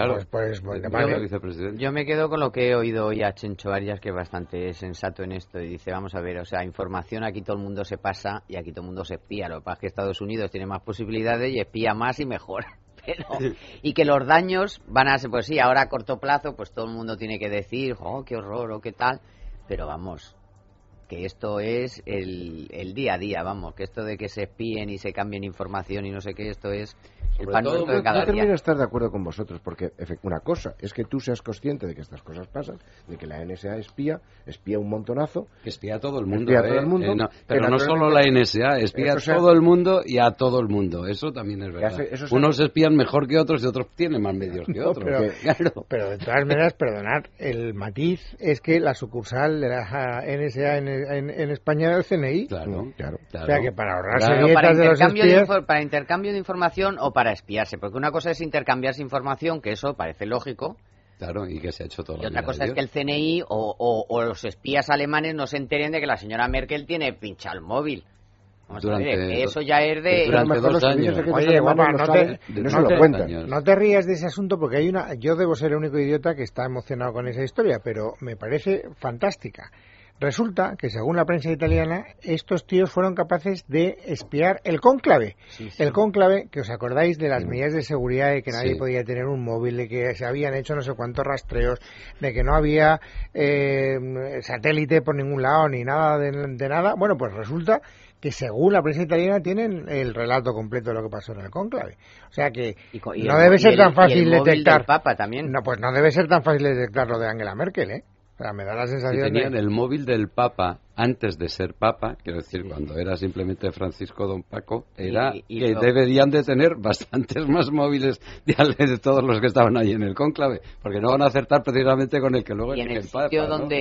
Yo me quedo con lo que he oído hoy a Chencho Arias, que es bastante sensato en esto, y dice, vamos a ver, o sea, información aquí todo el mundo se pasa y aquí todo el mundo se espía. Lo que pasa es que Estados Unidos tiene más posibilidades y espía más y mejor. Pero, y que los daños van a ser, pues sí, ahora a corto plazo, pues todo el mundo tiene que decir, oh, qué horror o qué tal, pero vamos, que esto es el día a día, vamos, que esto de que se espíen y se cambien información y no sé qué, esto es el pan nuestro de cada día. Yo termino de estar de acuerdo con vosotros, porque una cosa es que tú seas consciente de que estas cosas pasan, de que la NSA espía un montonazo. Que espía a todo el mundo, no, pero no solo la NSA, espía a todo el mundo y a todo el mundo, eso también es verdad. Unos espían mejor que otros y otros tienen más medios que otros. Pero de todas maneras, perdonad, el matiz es que la sucursal de la NSA en España era el CNI. Claro. O sea que para ahorrarse dietas de los espías... Para intercambio de información o para espiarse, porque una cosa es intercambiarse información, que eso parece lógico. Claro, y que se ha hecho todo. Y otra cosa es que el CNI o los espías alemanes no se enteren de que la señora Merkel tiene pinchado el móvil. Vamos a ver, que eso ya es de... Durante 2 años. Oye, guapa, no te rías de ese asunto, porque yo debo ser el único idiota que está emocionado con esa historia, pero me parece fantástica. Resulta que, según la prensa italiana, estos tíos fueron capaces de espiar el cónclave. Sí. El cónclave, que os acordáis de las medidas de seguridad, de que nadie podía tener un móvil, de que se habían hecho no sé cuántos rastreos, de que no había satélite por ningún lado, ni nada de nada. Bueno, pues resulta que, según la prensa italiana, tienen el relato completo de lo que pasó en el cónclave. O sea que no debe ser tan fácil detectar... El Papa también. No, pues no debe ser tan fácil detectar lo de Angela Merkel, ¿eh? O sea, me da la sensación tenían el móvil del Papa antes de ser Papa, quiero decir, cuando era simplemente Francisco Don Paco, era que deberían de tener bastantes más móviles de todos los que estaban ahí en el cónclave, porque no van a acertar precisamente con el que luego es el Papa.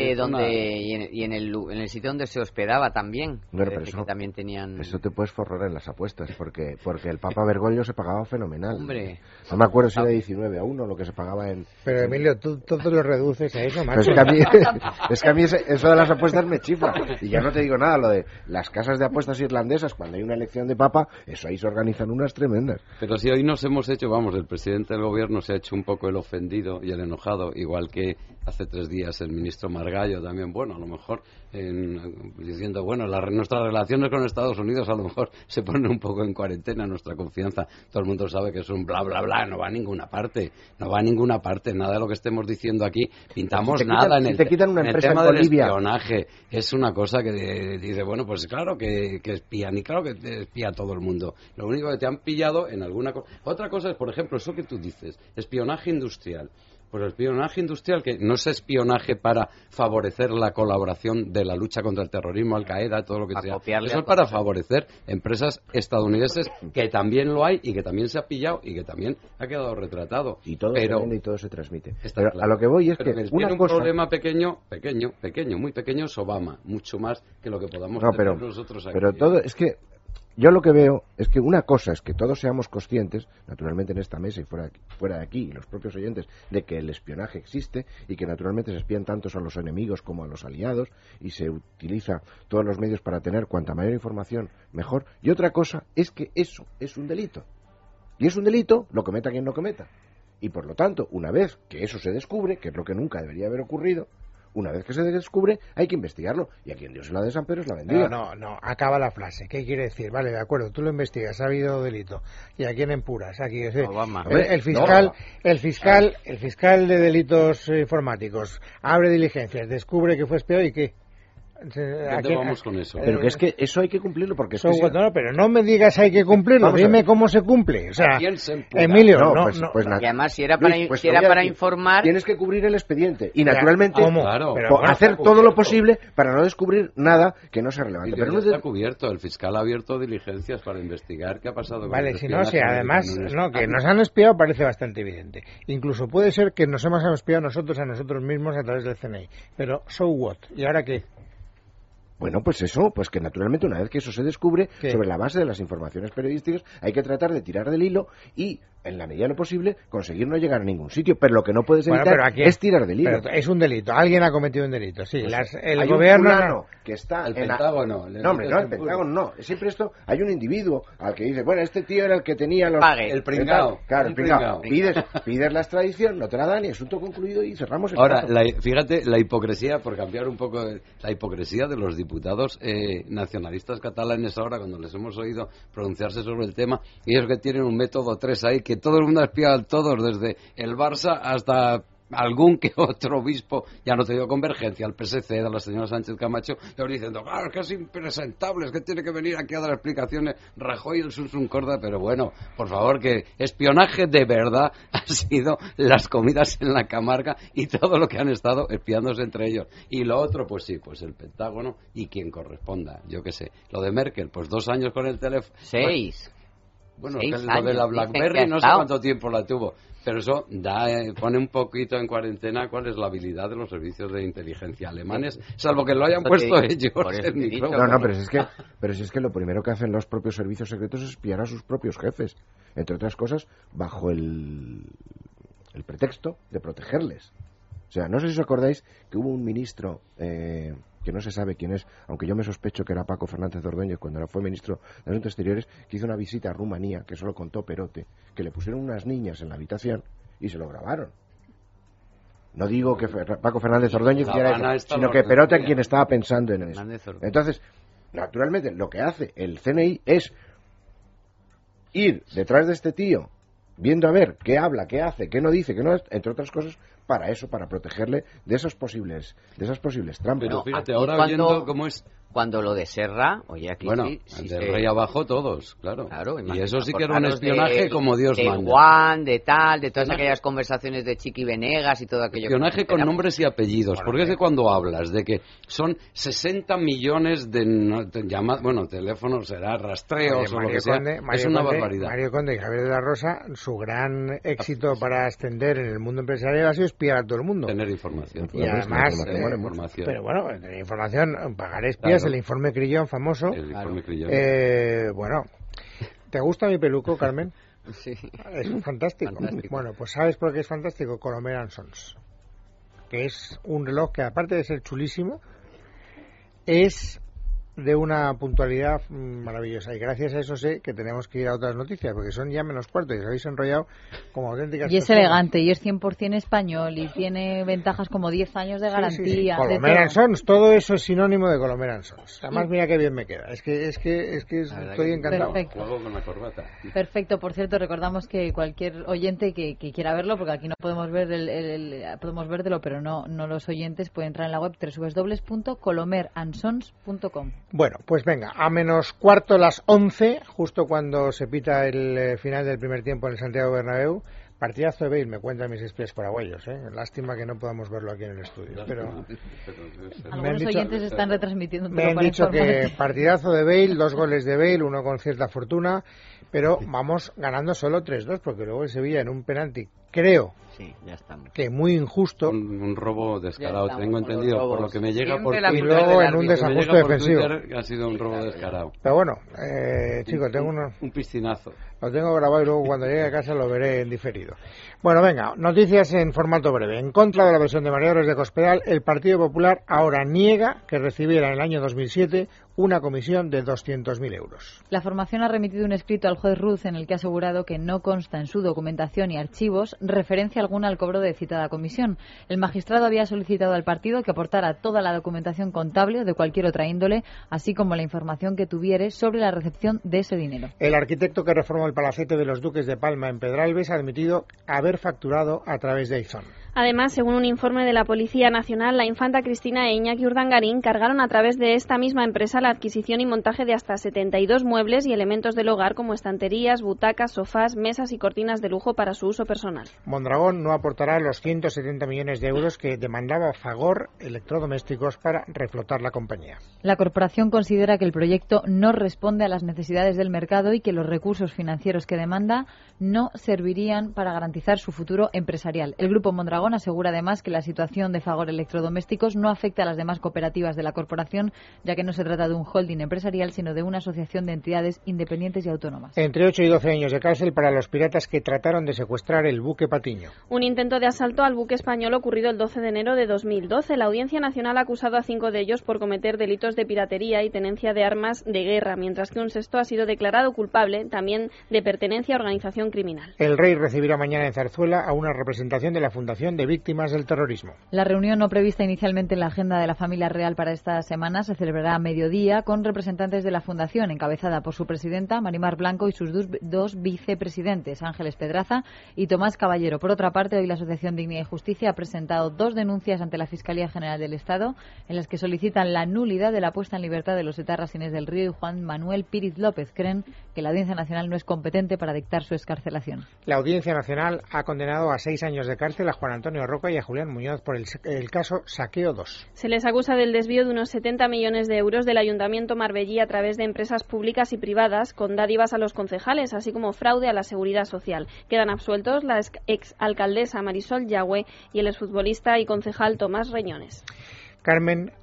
Y en el sitio donde se hospedaba también, eso, que también tenían... Eso te puedes forrar en las apuestas, porque el Papa Bergoglio se pagaba fenomenal. Hombre. No me acuerdo si era 19-1 lo que se pagaba en... Pero Emilio, tú todo lo reduces a eso, macho. Es que a mí eso de las apuestas me chifla. Y ya no te digo nada, lo de las casas de apuestas irlandesas, cuando hay una elección de papa, eso ahí se organizan unas tremendas. Pero si hoy nos hemos hecho, vamos, el presidente del gobierno se ha hecho un poco el ofendido y el enojado, igual que hace 3 días el ministro Margallo también, bueno, a lo mejor diciendo, bueno, nuestras relaciones con Estados Unidos a lo mejor se ponen un poco en cuarentena, nuestra confianza, todo el mundo sabe que es un bla, bla, bla, no va a ninguna parte, nada de lo que estemos diciendo aquí, pintamos nada en el tema del espionaje, es una cosa que dice, bueno, pues claro que espían, y claro que espía todo el mundo, lo único que te han pillado en alguna cosa. Otra cosa es, por ejemplo, eso que tú dices, espionaje industrial. Pues el espionaje industrial, que no es espionaje para favorecer la colaboración de la lucha contra el terrorismo, Al-Qaeda, todo lo que sea. Eso es para favorecer empresas estadounidenses, que también lo hay y que también se ha pillado y que también ha quedado retratado. Y todo se vende y todo se transmite. Pero claro, a lo que voy es que tiene un problema pequeño, muy pequeño, es Obama, mucho más que lo que podamos tener nosotros aquí. Pero todo, es que yo lo que veo es que una cosa es que todos seamos conscientes, naturalmente en esta mesa y fuera de aquí, y los propios oyentes, de que el espionaje existe y que naturalmente se espían tanto a los enemigos como a los aliados y se utiliza todos los medios para tener cuanta mayor información mejor. Y otra cosa es que eso es un delito. Y es un delito, lo cometa quien lo cometa. Y por lo tanto, una vez que eso se descubre, que es lo que nunca debería haber ocurrido, una vez que se descubre, hay que investigarlo. Y a quien Dios se la de San Pedro es la bendiga. No, acaba la frase. ¿Qué quiere decir? Vale, de acuerdo, tú lo investigas, ha habido delito. ¿Y a quién empuras? Aquí, Obama. El fiscal de delitos informáticos abre diligencias, descubre que fue espiado y ¿qué? ¿Dónde vamos con eso? Pero que es que eso hay que cumplirlo porque es no, pero no me digas hay que cumplirlo, dime cómo se cumple. O sea, Emilio, pues y además si era para informar, tienes que cubrir el expediente y naturalmente hacer todo lo posible para no descubrir nada que no sea relevante. Pero no está cubierto, el fiscal ha abierto diligencias para investigar qué ha pasado con Vale, además que nos han espiado parece bastante evidente. Incluso puede ser que nos hemos espiado nosotros a nosotros mismos a través del CNI. Pero so what? ¿Y ahora qué? Bueno, pues eso, pues que naturalmente una vez que eso se descubre, sobre la base de las informaciones periodísticas, hay que tratar de tirar del hilo y, en la medida de lo posible, conseguir no llegar a ningún sitio. Pero lo que no puedes evitar es tirar del hilo. Pero es un delito, alguien ha cometido un delito, sí. Pues el gobierno que está el Pentágono. No, el Pentágono no. Siempre esto, hay un individuo al que dice, bueno, este tío era el que tenía los... El pringao. Claro, el pringao. Pides la extradición, no te la dan y asunto concluido y cerramos el caso. Ahora, fíjate, la hipocresía, por cambiar un poco, la hipocresía de los diputados nacionalistas catalanes ahora, cuando les hemos oído pronunciarse sobre el tema, ellos que tienen un método 3 ahí, que todo el mundo ha espiado a todos, desde el Barça hasta algún que otro obispo, ya no te digo Convergencia, al PSC, de la señora Sánchez Camacho, y ahora diciendo, claro, es que es impresentable, es que tiene que venir aquí a dar explicaciones Rajoy y el Susun Corda, pero bueno, por favor, que espionaje de verdad ha sido las comidas en la Camarga y todo lo que han estado espiándose entre ellos. Y lo otro, pues sí, pues el Pentágono y quien corresponda, yo qué sé. Lo de Merkel, pues 2 años con el teléfono. 6. Bueno, lo de la BlackBerry no sé cuánto tiempo la tuvo. Pero eso pone un poquito en cuarentena cuál es la habilidad de los servicios de inteligencia alemanes, salvo que lo hayan puesto ellos. No, pero si es que lo primero que hacen los propios servicios secretos es espiar a sus propios jefes, entre otras cosas, bajo el pretexto de protegerles. O sea, no sé si os acordáis que hubo un ministro que no se sabe quién es, aunque yo me sospecho que era Paco Fernández de Ordóñez cuando fue ministro de Asuntos Exteriores, que hizo una visita a Rumanía, que eso lo contó Perote, que le pusieron unas niñas en la habitación y se lo grabaron. No digo que Paco Fernández de Ordóñez hiciera eso, sino que Perote es quien estaba pensando en eso. Entonces, naturalmente, lo que hace el CNI es ir detrás de este tío, viendo a ver qué habla, qué hace, qué no dice, qué no, entre otras cosas, para eso, para protegerle de esas posibles trampas. Pero fíjate, ahora viendo cómo es... Cuando lo de Serra, oye, aquí del rey abajo todos, claro y eso sí que era un espionaje como Dios manda. De Juan, de todas aquellas conversaciones de Chiqui Venegas y todo aquello. Espionaje con nombres y apellidos, porque es de cuando hablas de que son 60 millones de llamadas, teléfonos, será rastreos o lo que sea, es una barbaridad. Mario Conde y Javier de la Rosa, su gran éxito para ascender en el mundo empresarial ha sido espiar a todo el mundo. Tener información. Y además, información. Pero bueno, tener información, pagar espías. El informe Crillon famoso. El informe Crillon. ¿Te gusta mi peluco, Carmen? Sí. Es fantástico. Bueno, pues ¿sabes por qué es fantástico? Colombian Sons. Que es un reloj que, aparte de ser chulísimo, es de una puntualidad maravillosa, y gracias a eso sé que tenemos que ir a otras noticias, porque son ya menos cuarto y os habéis enrollado como auténticas y es personas. elegante y es 100% español y tiene ventajas como 10 años de garantía. Sí. Colomer & Sons, todo eso es sinónimo de Colomer & Sons. Además, mira qué bien me queda. Es que estoy encantado. Perfecto. Con la corbata. Perfecto. Por cierto, recordamos que cualquier oyente que quiera verlo, porque aquí no podemos ver podemos verlo, pero no los oyentes, pueden entrar en la web www.colomerandsons.com. Bueno, pues venga, a menos cuarto las 11, justo cuando se pita el final del primer tiempo en el Santiago Bernabéu. Partidazo de Bale, me cuentan mis espías paraguayos, ¿eh? Lástima que no podamos verlo aquí en el estudio. Pero algunos oyentes están retransmitiendo. Me han dicho que partidazo de Bale, 2 goles de Bale, uno con cierta fortuna, pero vamos ganando solo 3-2, porque luego el Sevilla en un penalti, creo, sí, ya estamos, que muy injusto. Un robo descarado, tengo entendido, por lo que me llega por y luego en un desajuste defensivo. Twitter, ha sido un robo descarado. Pero bueno, chicos, tengo un piscinazo. Lo tengo grabado y luego cuando llegue a casa lo veré en diferido. Bueno, venga, noticias en formato breve. En contra de la versión de María Ores de Cospedal, el Partido Popular ahora niega que recibiera en el año 2007 una comisión de 200.000 euros. La formación ha remitido un escrito al juez Ruz en el que ha asegurado que no consta en su documentación y archivos referencia alguna al cobro de citada comisión. El magistrado había solicitado al partido que aportara toda la documentación contable o de cualquier otra índole, así como la información que tuviere sobre la recepción de ese dinero. El arquitecto que reformó el palacete de los Duques de Palma en Pedralbes ha admitido haber facturado a través de Aizón. Además, según un informe de la Policía Nacional, la infanta Cristina e Iñaki Urdangarín cargaron a través de esta misma empresa la adquisición y montaje de hasta 72 muebles y elementos del hogar como estanterías, butacas, sofás, mesas y cortinas de lujo para su uso personal. Mondragón no aportará los 170 millones de euros que demandaba Fagor Electrodomésticos para reflotar la compañía. La corporación considera que el proyecto no responde a las necesidades del mercado y que los recursos financieros que demanda no servirían para garantizar su futuro empresarial. El grupo Mondragón asegura además que la situación de Fagor Electrodomésticos no afecta a las demás cooperativas de la corporación, ya que no se trata de un holding empresarial, sino de una asociación de entidades independientes y autónomas. Entre 8 y 12 años de cárcel para los piratas que trataron de secuestrar el buque Patiño. Un intento de asalto al buque español ocurrido el 12 de enero de 2012. La Audiencia Nacional ha acusado a 5 de ellos por cometer delitos de piratería y tenencia de armas de guerra, mientras que un sexto ha sido declarado culpable también de pertenencia a organización criminal. El Rey recibirá mañana en Zarzuela a una representación de la Fundación de Víctimas del Terrorismo. La reunión no prevista inicialmente en la agenda de la familia real para esta semana se celebrará a mediodía con representantes de la Fundación, encabezada por su presidenta, Marimar Blanco, y sus dos vicepresidentes, Ángeles Pedraza y Tomás Caballero. Por otra parte, hoy la Asociación Dignidad y Justicia ha presentado 2 denuncias ante la Fiscalía General del Estado en las que solicitan la nulidad de la puesta en libertad de los etarras Inés del Río y Juan Manuel Píriz López. Creen que la Audiencia Nacional no es competente para dictar su excarcelación. La Audiencia Nacional ha condenado a 6 años de cárcel a Juan Antonio Roca y a Julián Muñoz por el caso Saqueo 2. Se les acusa del desvío de unos 70 millones de euros del Ayuntamiento Marbellí a través de empresas públicas y privadas con dádivas a los concejales, así como fraude a la seguridad social. Quedan absueltos la exalcaldesa Marisol Yagüe y el exfutbolista y concejal Tomás Reñones. Carmen.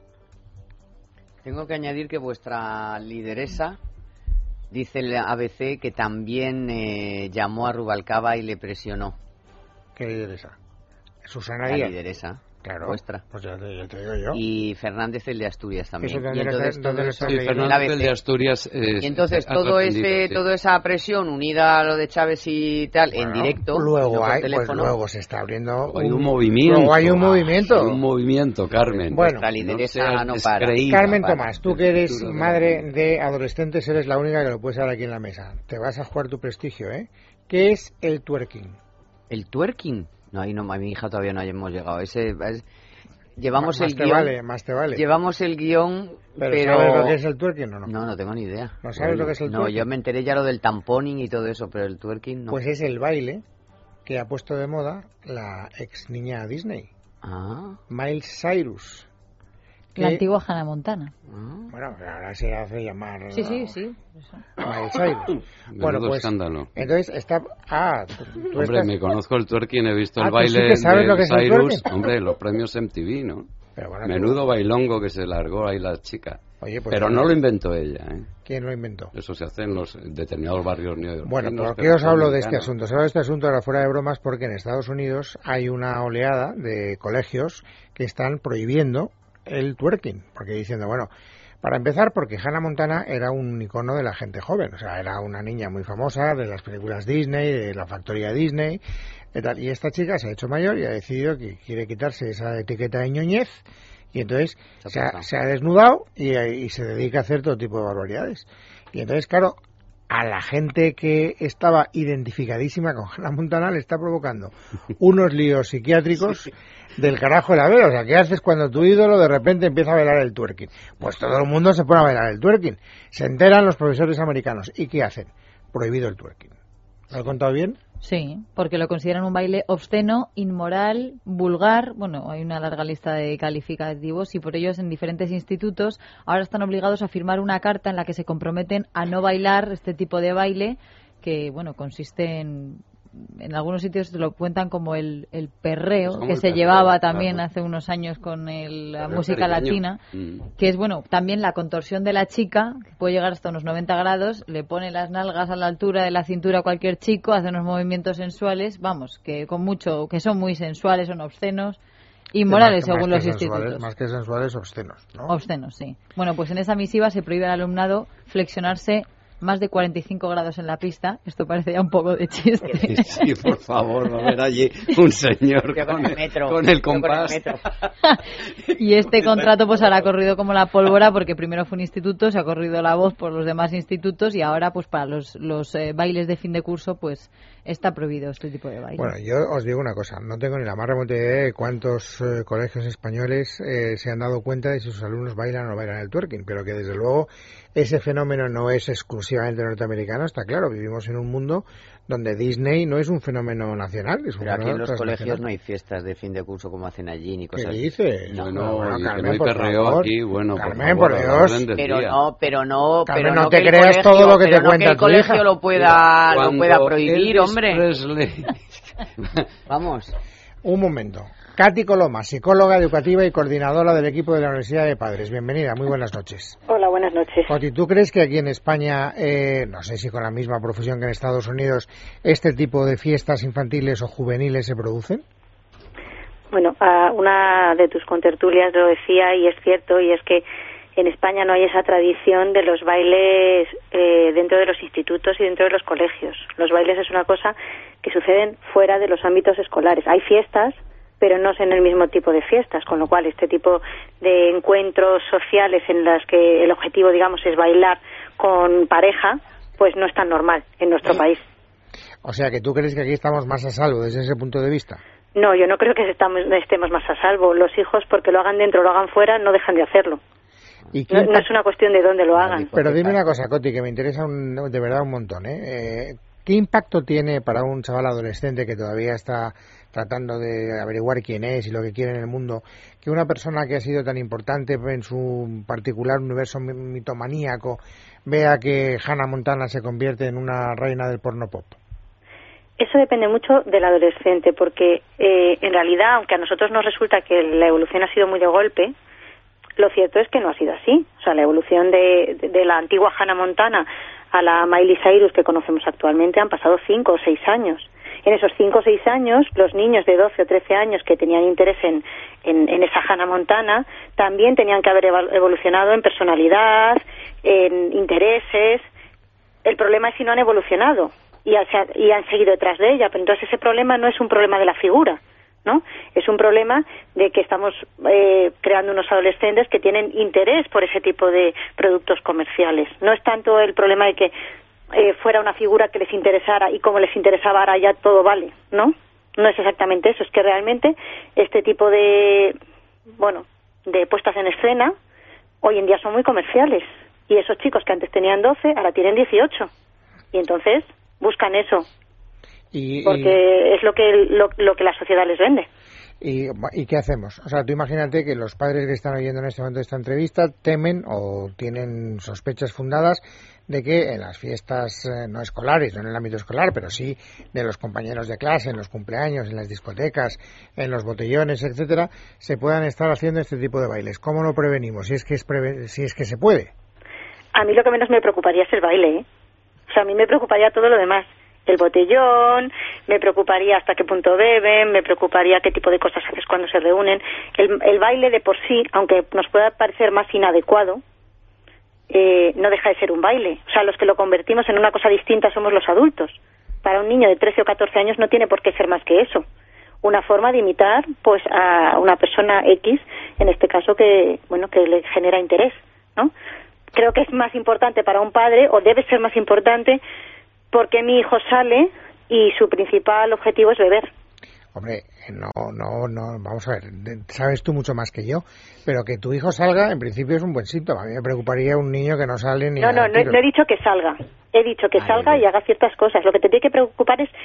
Tengo que añadir que vuestra lideresa dice el ABC que también llamó a Rubalcaba y le presionó. ¿Qué lideresa? Susana La Díaz. lideresa. Claro, vuestra. Pues ya te digo yo. Y Fernández el de Asturias también. ¿Eso dónde Fernández el de Asturias. Y entonces toda esa presión unida a lo de Chávez y tal, bueno, en directo. Luego luego se está abriendo un movimiento. Luego hay un movimiento. Hay un movimiento, Carmen. Bueno, la lideresa no para. Carmen Tomás, tú que eres madre de adolescentes, eres la única que lo puedes dar aquí en la mesa. Te vas a jugar tu prestigio, ¿eh? ¿Qué es el twerking? ¿El twerking? No, ahí no, a mi hija todavía no hemos llegado. Llevamos el guión. Más te vale. Llevamos el guión, pero ¿sabes lo que es el twerking o no? No tengo ni idea. ¿No sabes lo que es el twerking? No, yo me enteré ya lo del tamponing y todo eso, pero el twerking no. Pues es el baile que ha puesto de moda la ex niña Disney. Miley Cyrus. La antigua Hannah Montana. Bueno, ahora se hace llamar... Sí. Miley Cyrus. Bueno, pues escándalo. Entonces está... Hombre, me conozco el twerking, he visto el baile de Cyrus. Hombre, los premios MTV, ¿no? Pero bueno, menudo bailongo que se largó ahí la chica. Oye, pues pero no lo inventó ella, ¿eh? ¿Quién lo inventó? Eso se hace en los determinados barrios neoyorquinos. Bueno, ¿por qué os hablo de este asunto? Os hablo de este asunto ahora fuera de bromas porque en Estados Unidos hay una oleada de colegios que están prohibiendo el twerking, porque diciendo, bueno, para empezar, porque Hannah Montana era un icono de la gente joven, o sea, era una niña muy famosa de las películas Disney, de la factoría Disney, y tal. Y esta chica se ha hecho mayor y ha decidido que quiere quitarse esa etiqueta de ñoñez, y entonces se ha desnudado y se dedica a hacer todo tipo de barbaridades. Y entonces, claro, a la gente que estaba identificadísima con Hannah Montana le está provocando unos líos psiquiátricos del carajo de la vera. O sea, ¿qué haces cuando tu ídolo de repente empieza a bailar el twerking? Pues todo el mundo se pone a bailar el twerking. Se enteran los profesores americanos. ¿Y qué hacen? Prohibido el twerking. ¿Lo he contado bien? Sí, porque lo consideran un baile obsceno, inmoral, vulgar. Bueno, hay una larga lista de calificativos y por ellos en diferentes institutos ahora están obligados a firmar una carta en la que se comprometen a no bailar este tipo de baile que, bueno, consiste en algunos sitios te lo cuentan como el perreo que se llevaba también hace unos años con la música latina, que es, bueno, también la contorsión de la chica, que puede llegar hasta unos 90 grados, le pone las nalgas a la altura de la cintura a cualquier chico, hace unos movimientos sensuales, vamos, que son muy sensuales, son obscenos, inmorales según los institutos. Más que sensuales, obscenos, ¿no? Obscenos, sí. Bueno, pues en esa misiva se prohíbe al alumnado flexionarse más de 45 grados en la pista. Esto parece ya un poco de chiste. Sí, por favor, va a ver allí un señor con el compás. Y este contrato pues hará corrido como la pólvora, porque primero fue un instituto, se ha corrido la voz por los demás institutos y ahora pues para los bailes de fin de curso pues está prohibido este tipo de baile. Bueno, yo os digo una cosa, no tengo ni la más remota idea de cuántos colegios españoles se han dado cuenta de si sus alumnos bailan o no bailan el twerking, pero que desde luego ese fenómeno no es exclusivamente norteamericano, está claro. Vivimos en un mundo donde Disney no es un fenómeno nacional. Es un pero aquí en los colegios no hay fiestas de fin de curso como hacen allí ni cosas. ¿Qué dices? No, Carmen, que no hay perreo aquí, bueno, Carmen, por Dios. Pero no te creas todo lo que te cuenta tu hija. Que el colegio lo pueda prohibir, hombre. Vamos. Un momento. Katy Coloma, psicóloga educativa y coordinadora del equipo de la Universidad de Padres. Bienvenida, muy buenas noches. Hola, buenas noches. Katy, ¿tú crees que aquí en España, no sé si con la misma profusión que en Estados Unidos, este tipo de fiestas infantiles o juveniles se producen? Bueno, una de tus contertulias lo decía y es cierto, y es que en España no hay esa tradición de los bailes dentro de los institutos y dentro de los colegios. Los bailes es una cosa que suceden fuera de los ámbitos escolares. Hay fiestas, pero no es en el mismo tipo de fiestas, con lo cual este tipo de encuentros sociales en las que el objetivo, digamos, es bailar con pareja, pues no es tan normal en nuestro país. O sea, que tú crees que aquí estamos más a salvo desde ese punto de vista. No, yo no creo que estemos más a salvo. Los hijos, porque lo hagan dentro o lo hagan fuera, no dejan de hacerlo. No es una cuestión de dónde lo hagan. Pero dime una cosa, Coti, que me interesa de verdad un montón, ¿qué impacto tiene para un chaval adolescente que todavía está tratando de averiguar quién es y lo que quiere en el mundo, que una persona que ha sido tan importante en su particular universo mitomaníaco vea que Hannah Montana se convierte en una reina del porno pop? Eso depende mucho del adolescente, porque en realidad, aunque a nosotros nos resulta que la evolución ha sido muy de golpe, lo cierto es que no ha sido así. O sea, la evolución de la antigua Hannah Montana a la Miley Cyrus que conocemos actualmente han pasado 5 o 6 años. En esos 5 o 6 años, los niños de 12 o 13 años que tenían interés en esa Hannah Montana también tenían que haber evolucionado en personalidad, en intereses. El problema es si no han evolucionado y han seguido detrás de ella. Pero entonces ese problema no es un problema de la figura, ¿no? Es un problema de que estamos creando unos adolescentes que tienen interés por ese tipo de productos comerciales. No es tanto el problema de que fuera una figura que les interesara y como les interesaba ahora ya todo vale, ¿no? No es exactamente eso, es que realmente este tipo de puestas en escena hoy en día son muy comerciales y esos chicos que antes tenían 12 ahora tienen 18 y entonces buscan eso porque es lo que la sociedad les vende. ¿Y qué hacemos? O sea, tú imagínate que los padres que están oyendo en este momento esta entrevista temen o tienen sospechas fundadas de que en las fiestas no escolares, no en el ámbito escolar, pero sí de los compañeros de clase, en los cumpleaños, en las discotecas, en los botellones, etcétera, se puedan estar haciendo este tipo de bailes. ¿Cómo lo prevenimos? Si es que se puede. A mí lo que menos me preocuparía es el baile, O sea, a mí me preocuparía todo lo demás. el botellón, me preocuparía hasta qué punto beben, me preocuparía qué tipo de cosas haces cuando se reúnen. El baile de por sí, aunque nos pueda parecer más inadecuado, no deja de ser un baile. O sea, los que lo convertimos en una cosa distinta somos los adultos. Para un niño de 13 o 14 años no tiene por qué ser más que eso. Una forma de imitar pues a una persona X, en este caso que le genera interés, ¿no? Creo que es más importante para un padre, o debe ser más importante, porque mi hijo sale y su principal objetivo es beber. Hombre, no, vamos a ver, sabes tú mucho más que yo, pero que tu hijo salga en principio es un buen síntoma. A mí me preocuparía un niño que no sale ni... No he dicho que salga, he dicho que salga y haga ciertas cosas. Lo que te tiene que preocupar es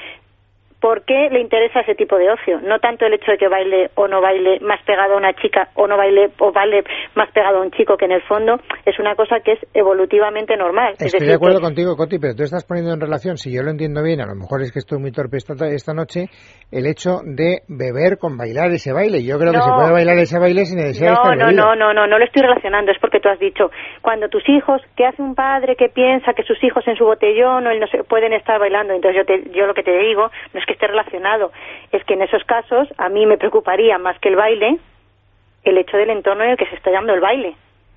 por qué le interesa ese tipo de ocio, no tanto el hecho de que baile o no baile más pegado a una chica o no baile o baile más pegado a un chico, que en el fondo es una cosa que es evolutivamente normal. Estoy de acuerdo contigo, Coti, pero tú estás poniendo en relación, si yo lo entiendo bien, a lo mejor es que estoy muy torpe esta noche, el hecho de beber con bailar ese baile. Yo creo que se puede bailar ese baile sin necesidad de estar bebido. No lo estoy relacionando, es porque tú has dicho, cuando tus hijos, ¿qué hace un padre que piensa que sus hijos en su botellón o él no se pueden estar bailando? Entonces yo lo que te digo no es que esté relacionado, es que en esos casos a mí me preocuparía más que el baile el hecho del entorno en el que se está dando el baile,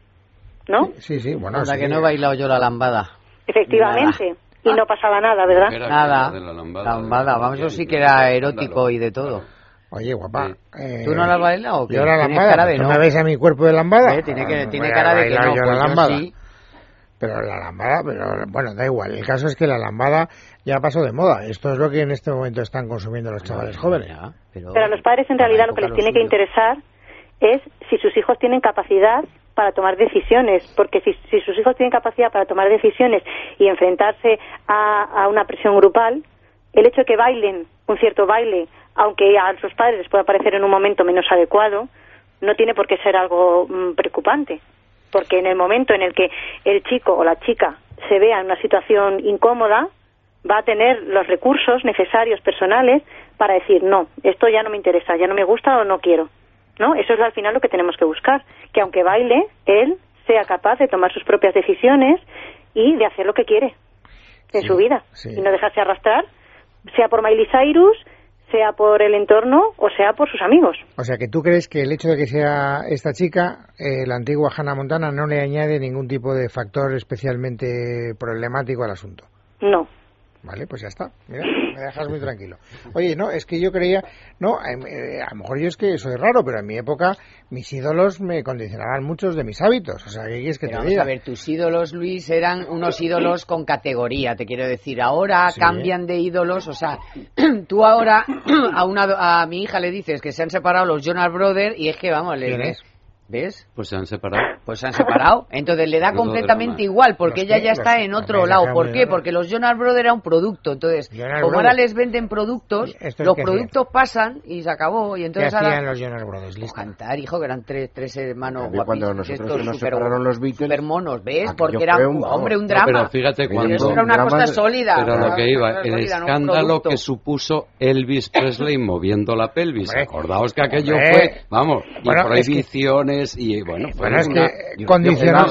¿no? Sí, bueno. Anda, que no he bailado yo la lambada. Efectivamente. Nada. Y no pasaba nada, ¿verdad? Nada. Lambada, vamos, eso sí que era erótico y de todo. Oye, guapa. ¿Tú no la has bailado o qué? Yo la lambada. ¿No me ves a mi cuerpo de lambada? Tiene cara de que no, yo pues la lambada. Sí. Pero la lambada, bueno, da igual. El caso es que la lambada ya pasó de moda. Esto es lo que en este momento están consumiendo los chavales jóvenes. Pero a los padres en realidad lo que les tiene que interesar es si sus hijos tienen capacidad para tomar decisiones, porque si sus hijos tienen capacidad para tomar decisiones y enfrentarse a una presión grupal, el hecho de que bailen un cierto baile, aunque a sus padres les pueda parecer en un momento menos adecuado, no tiene por qué ser algo preocupante. Porque en el momento en el que el chico o la chica se vea en una situación incómoda, va a tener los recursos necesarios personales para decir, no, esto ya no me interesa, ya no me gusta o no quiero, ¿no? Eso es al final lo que tenemos que buscar, que aunque baile, él sea capaz de tomar sus propias decisiones y de hacer lo que quiere en su vida, y no dejarse arrastrar, sea por Miley Cyrus, sea por el entorno o sea por sus amigos. O sea, que tú crees que el hecho de que sea esta chica, la antigua Hannah Montana, no le añade ningún tipo de factor especialmente problemático al asunto. No. Vale, pues ya está. Mira, me dejas muy tranquilo. Oye, no, es que yo creía... No, a lo mejor yo es que soy raro, pero en mi época mis ídolos me condicionaban muchos de mis hábitos. O sea, ¿qué quieres que te diga? A ver, tus ídolos, Luis, eran unos ídolos con categoría, te quiero decir. Ahora cambian de ídolos, o sea, tú ahora a mi hija le dices que se han separado los Jonas Brothers y es que, vamos, ¿ves? Pues se han separado. Entonces le da completamente igual, porque ella ya está en otro lado. ¿Por qué? Porque los Jonas Brothers era un producto. Entonces, como ahora les venden productos, los productos pasan y se acabó. Y entonces ¿qué hacían los Jonas Brothers? Pues cantar, hijo, que eran tres hermanos guapísimos. Cuando nosotros nos separaron los Beatles... Super monos, ¿ves? Porque era un drama. Pero fíjate cuando... Eso era una cosa sólida. Pero lo que iba, el escándalo que supuso Elvis Presley moviendo la pelvis. Acordaos que aquello fue, vamos, y prohibiciones... Y bueno, es que condicionó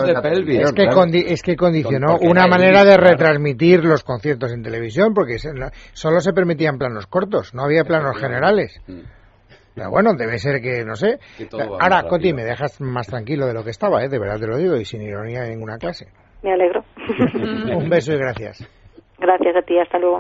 una manera de retransmitir los conciertos en televisión, porque solo se permitían planos cortos, no había planos generales. Pero bueno, debe ser que, no sé. Ahora, Coti, me dejas más tranquilo de lo que estaba, de verdad te lo digo, y sin ironía en ninguna clase. Me alegro. Un beso y gracias. Gracias a ti, hasta luego.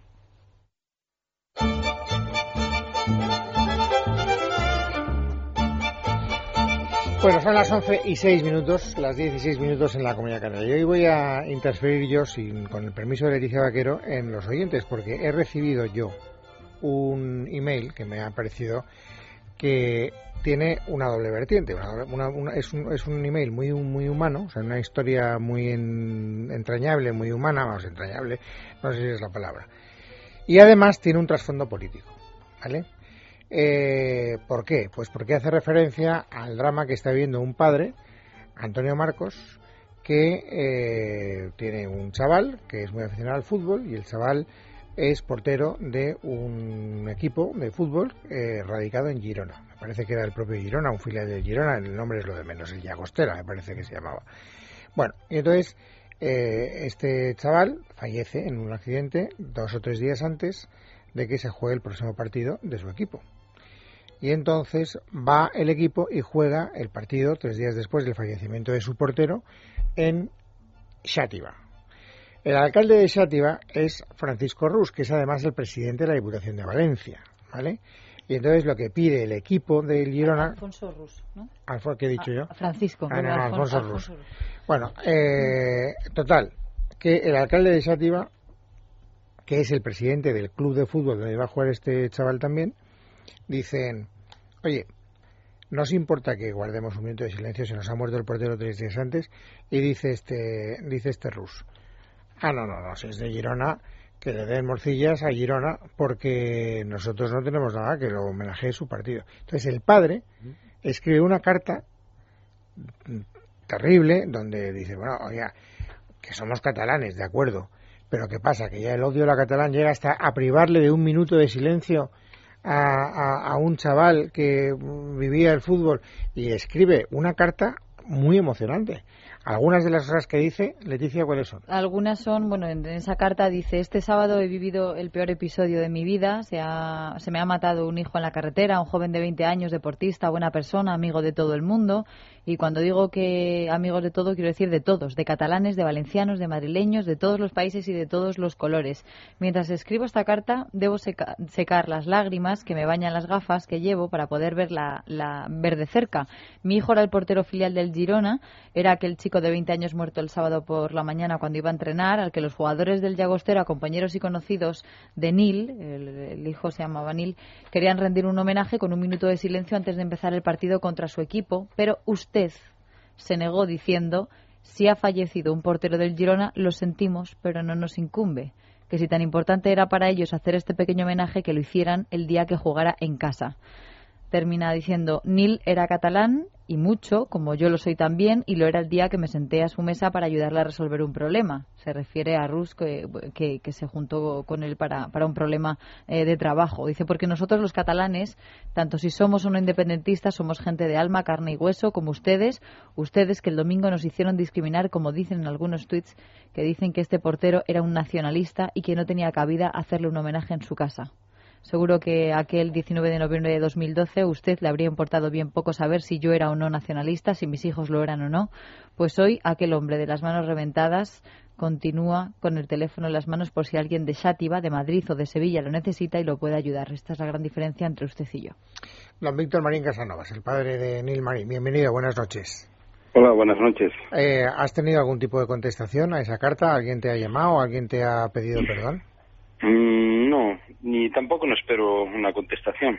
Bueno, son las 11:06, las 16 en la Comunidad Canaria. Y hoy voy a interferir yo, con el permiso de Leticia Vaquero, en los oyentes, porque he recibido yo un email que me ha parecido que tiene una doble vertiente. Es un email muy humano, o sea, una historia muy entrañable, muy humana, entrañable, no sé si es la palabra. Y además tiene un trasfondo político, ¿vale? ¿Por qué? Pues porque hace referencia al drama que está viviendo un padre, Antonio Marcos, que tiene un chaval que es muy aficionado al fútbol, y el chaval es portero de un equipo de fútbol radicado en Girona. Me parece que era el propio Girona, un filial de Girona, el nombre es lo de menos, el Llagostera me parece que se llamaba. Bueno, y entonces este chaval fallece en un accidente 2 o 3 días antes de que se juegue el próximo partido de su equipo. Y entonces va el equipo y juega el partido 3 días después del fallecimiento de su portero en Xàtiva. El alcalde de Xàtiva es Francisco Rus, que es además el presidente de la Diputación de Valencia, ¿vale? Y entonces lo que pide el equipo del Girona... Alfonso Rus, ¿no? ¿Qué he dicho yo? Francisco. Alfonso Rus. Bueno, total, que el alcalde de Xàtiva, que es el presidente del club de fútbol donde va a jugar este chaval también, dicen, oye, no os importa que guardemos un minuto de silencio, se nos ha muerto el portero 3 días antes, y dice este Rus, no, si es de Girona, que le den morcillas a Girona, porque nosotros no tenemos nada que lo homenajee su partido. Entonces el padre escribe una carta terrible, donde dice, bueno, oiga, que somos catalanes, de acuerdo, pero ¿qué pasa? Que ya el odio a la catalán llega hasta a privarle de un minuto de silencio a un chaval que vivía el fútbol, y escribe una carta muy emocionante. Algunas de las cosas que dice, Leticia, ¿cuáles son? Algunas son, bueno, en esa carta dice, este sábado he vivido el peor episodio de mi vida, se me ha matado un hijo en la carretera, un joven de 20 años, deportista, buena persona, amigo de todo el mundo, y cuando digo que amigos de todo, quiero decir de todos, de catalanes, de valencianos, de madrileños, de todos los países y de todos los colores. Mientras escribo esta carta, debo secar las lágrimas que me bañan las gafas que llevo para poder ver ver de cerca. Mi hijo era el portero filial del Girona, era aquel chico de 20 años muerto el sábado por la mañana cuando iba a entrenar, al que los jugadores del Llagostera, compañeros y conocidos de Nil, el hijo se llamaba Nil, querían rendir un homenaje con un minuto de silencio antes de empezar el partido contra su equipo, pero usted se negó diciendo, si ha fallecido un portero del Girona, lo sentimos, pero no nos incumbe, que si tan importante era para ellos hacer este pequeño homenaje, que lo hicieran el día que jugara en casa. Termina diciendo, Nil era catalán y mucho, como yo lo soy también, y lo era el día que me senté a su mesa para ayudarle a resolver un problema. Se refiere a Rus, que se juntó con él para un problema de trabajo. Dice, porque nosotros los catalanes, tanto si somos o no independentistas, somos gente de alma, carne y hueso, como ustedes que el domingo nos hicieron discriminar, como dicen en algunos tuits, que dicen que este portero era un nacionalista y que no tenía cabida hacerle un homenaje en su casa. Seguro que aquel 19 de noviembre de 2012 usted le habría importado bien poco saber si yo era o no nacionalista, si mis hijos lo eran o no. Pues hoy aquel hombre de las manos reventadas continúa con el teléfono en las manos por si alguien de Xàtiva, de Madrid o de Sevilla lo necesita y lo puede ayudar. Esta es la gran diferencia entre usted y yo. Don Víctor Marín Casanovas, el padre de Nil Marín. Bienvenido, buenas noches. Hola, buenas noches. ¿Has tenido algún tipo de contestación a esa carta? ¿Alguien te ha llamado? ¿Alguien te ha pedido perdón? No, ni tampoco no espero una contestación.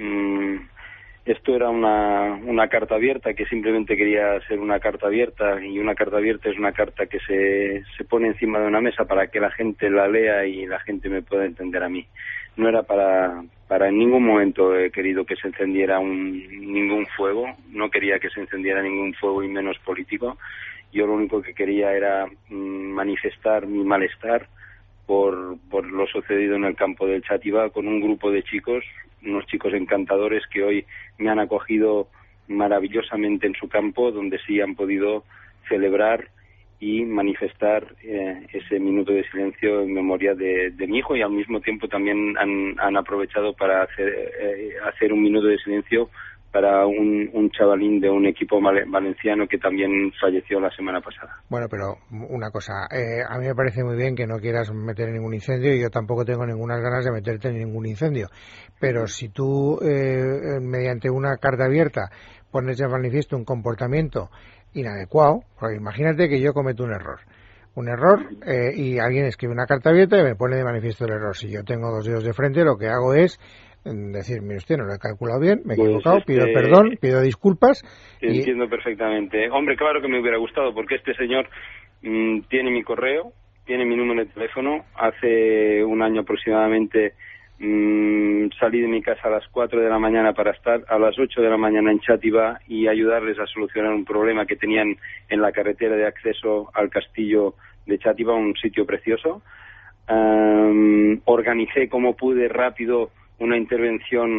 Esto era una carta abierta, que simplemente quería ser una carta abierta, y una carta abierta es una carta que se pone encima de una mesa para que la gente la lea y la gente me pueda entender a mí. No era para en ningún momento he querido que se encendiera ningún fuego, no quería que se encendiera ningún fuego y menos político. Yo lo único que quería era manifestar mi malestar por lo sucedido en el campo del Xàtiva con un grupo de chicos, unos chicos encantadores que hoy me han acogido maravillosamente en su campo, donde sí han podido celebrar y manifestar ese minuto de silencio en memoria de mi hijo, y al mismo tiempo también han aprovechado para hacer un minuto de silencio para un chavalín de un equipo valenciano que también falleció la semana pasada. Bueno, pero una cosa, a mí me parece muy bien que no quieras meter en ningún incendio, y yo tampoco tengo ninguna ganas de meterte en ningún incendio, pero si tú mediante una carta abierta pones de manifiesto un comportamiento inadecuado, porque imagínate que yo cometo un error y alguien escribe una carta abierta y me pone de manifiesto el error. Si yo tengo 2 dedos de frente, lo que hago es decir, mire usted, no lo he calculado bien, me he equivocado, pido perdón, pido disculpas. Entiendo perfectamente. Hombre, claro que me hubiera gustado, porque este señor tiene mi correo, tiene mi número de teléfono. Hace un año aproximadamente salí de mi casa a las 4 de la mañana para estar a las 8 de la mañana en Xàtiva y ayudarles a solucionar un problema que tenían en la carretera de acceso al castillo de Xàtiva, un sitio precioso. Organicé como pude rápido una intervención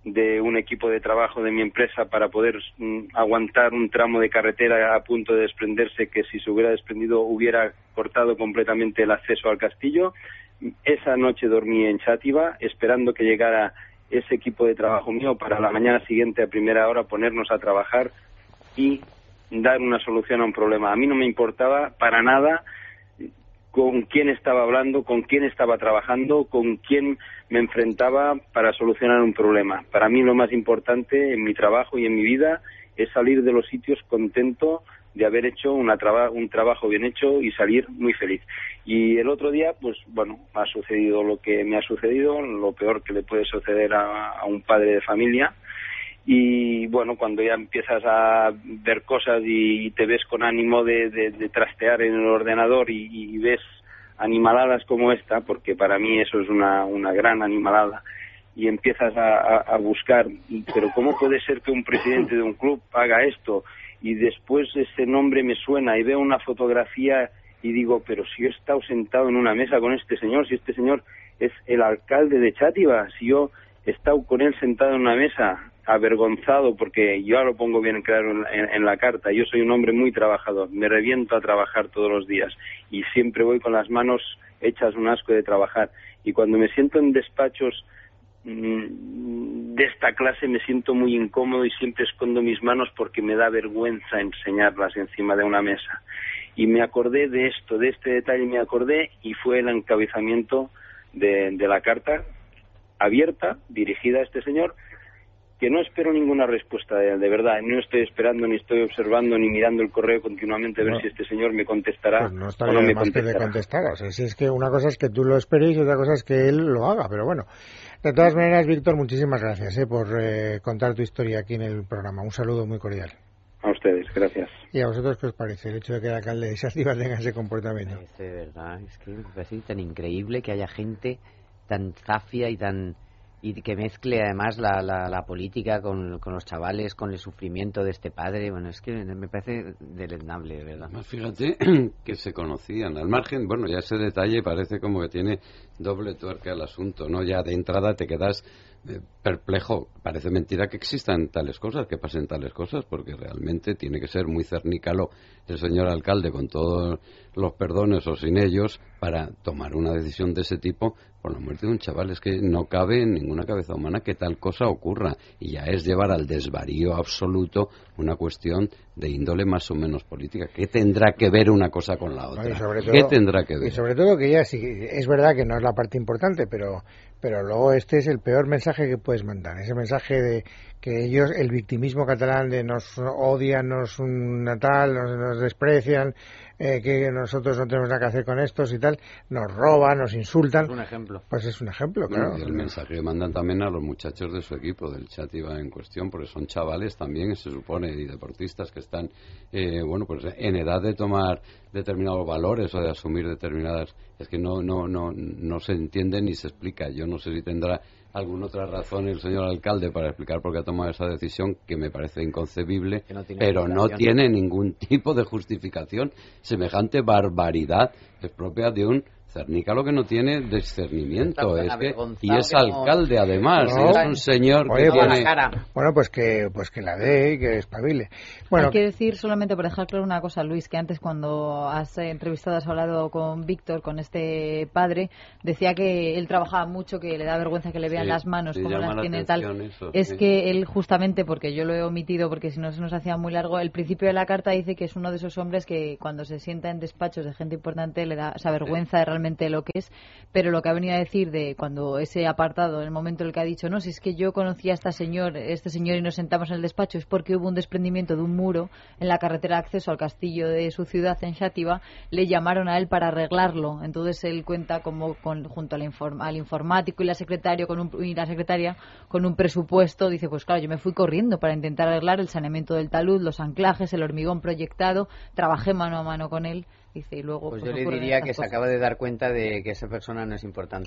de un equipo de trabajo de mi empresa para poder aguantar un tramo de carretera a punto de desprenderse, que si se hubiera desprendido hubiera cortado completamente el acceso al castillo. Esa noche dormí en Xàtiva esperando que llegara ese equipo de trabajo mío para la mañana siguiente a primera hora ponernos a trabajar y dar una solución a un problema. A mí no me importaba para nada con quién estaba hablando, con quién estaba trabajando, con quién me enfrentaba para solucionar un problema. Para mí lo más importante en mi trabajo y en mi vida es salir de los sitios contento de haber hecho un trabajo bien hecho y salir muy feliz. Y el otro día, pues bueno, ha sucedido lo que me ha sucedido, lo peor que le puede suceder a un padre de familia. Y bueno, cuando ya empiezas a ver cosas y te ves con ánimo de trastear en el ordenador y ves animaladas como esta, porque para mí eso es una gran animalada, y empiezas a buscar, pero ¿cómo puede ser que un presidente de un club haga esto? Y después ese nombre me suena y veo una fotografía y digo, pero si yo he estado sentado en una mesa con este señor, si este señor es el alcalde de Xàtiva, si yo he estado con él sentado en una mesa avergonzado, porque yo lo pongo bien claro en la carta, yo soy un hombre muy trabajador, me reviento a trabajar todos los días y siempre voy con las manos hechas un asco de trabajar, y cuando me siento en despachos de esta clase me siento muy incómodo y siempre escondo mis manos porque me da vergüenza enseñarlas encima de una mesa. Y me acordé de esto, de este detalle me acordé, y fue el encabezamiento de la carta abierta, dirigida a este señor, que no espero ninguna respuesta de verdad. No estoy esperando, ni estoy observando, ni mirando el correo continuamente a ver si este señor me contestará, pues o no me más contestará. Que le contestara. O sea, si es que una cosa es que tú lo esperes y otra cosa es que él lo haga, pero bueno. De todas maneras, Víctor, muchísimas gracias por contar tu historia aquí en el programa. Un saludo muy cordial. A ustedes, gracias. ¿Y a vosotros qué os parece el hecho de que el alcalde de Xàtiva tenga ese comportamiento? De verdad, es que me parece tan increíble que haya gente tan zafia y que mezcle además la política con los chavales, con el sufrimiento de este padre. Bueno, es que me parece deleznable, de verdad. Además, fíjate que se conocían. Al margen, bueno, ya ese detalle parece como que tiene doble tuerca el asunto, ¿no? Ya de entrada te quedas perplejo. Parece mentira que existan tales cosas, que pasen tales cosas, porque realmente tiene que ser muy cernícalo el señor alcalde, con todos los perdones o sin ellos, para tomar una decisión de ese tipo por la muerte de un chaval. Es que no cabe en ninguna cabeza humana que tal cosa ocurra, y ya es llevar al desvarío absoluto una cuestión de índole más o menos política. ¿Qué tendrá que ver una cosa con la otra? ¿Qué tendrá que ver? Y sobre todo que ya sí, es verdad que no es la parte importante, pero luego este es el peor mensaje que puedes mandar, ese mensaje de que ellos, el victimismo catalán de nos odian, nos desprecian, que nosotros no tenemos nada que hacer con estos y tal, nos roban, nos insultan. Es un ejemplo. Pues es un ejemplo, claro. Bueno, y el mensaje que mandan también a los muchachos de su equipo, del Xàtiva en cuestión, porque son chavales también, se supone, y deportistas que están, pues en edad de tomar determinados valores o de asumir determinadas. Es que no se entiende ni se explica. Yo no sé si tendrá alguna otra razón el señor alcalde para explicar por qué ha tomado esa decisión, que me parece inconcebible, pero no tiene ningún tipo de justificación. Semejante barbaridad es propia de un cernícalo que no tiene discernimiento, y es alcalde además, no, es un señor que tiene... Bueno, pues que la dé y que espabile. Bueno, hay que decir, solamente por dejar claro una cosa, Luis, que antes cuando has entrevistado, has hablado con Víctor, con este padre, decía que él trabajaba mucho, que le da vergüenza que le vean las manos, como las tiene tal. Que él justamente, porque yo lo he omitido porque si no se nos hacía muy largo, el principio de la carta dice que es uno de esos hombres que cuando se sienta en despachos de gente importante le da esa vergüenza de realmente lo que es, pero lo que ha venido a decir de cuando ese apartado, en el momento en el que ha dicho, no, si es que yo conocí a este señor y nos sentamos en el despacho, es porque hubo un desprendimiento de un muro en la carretera de acceso al castillo de su ciudad en Xàtiva, le llamaron a él para arreglarlo. Entonces él cuenta como junto al informático y la secretaria con un presupuesto, dice, pues claro, yo me fui corriendo para intentar arreglar el saneamiento del talud, los anclajes, el hormigón proyectado, trabajé mano a mano con él. Dice, y luego, pues yo le diría que se acaba de dar cuenta de que esa persona no es importante.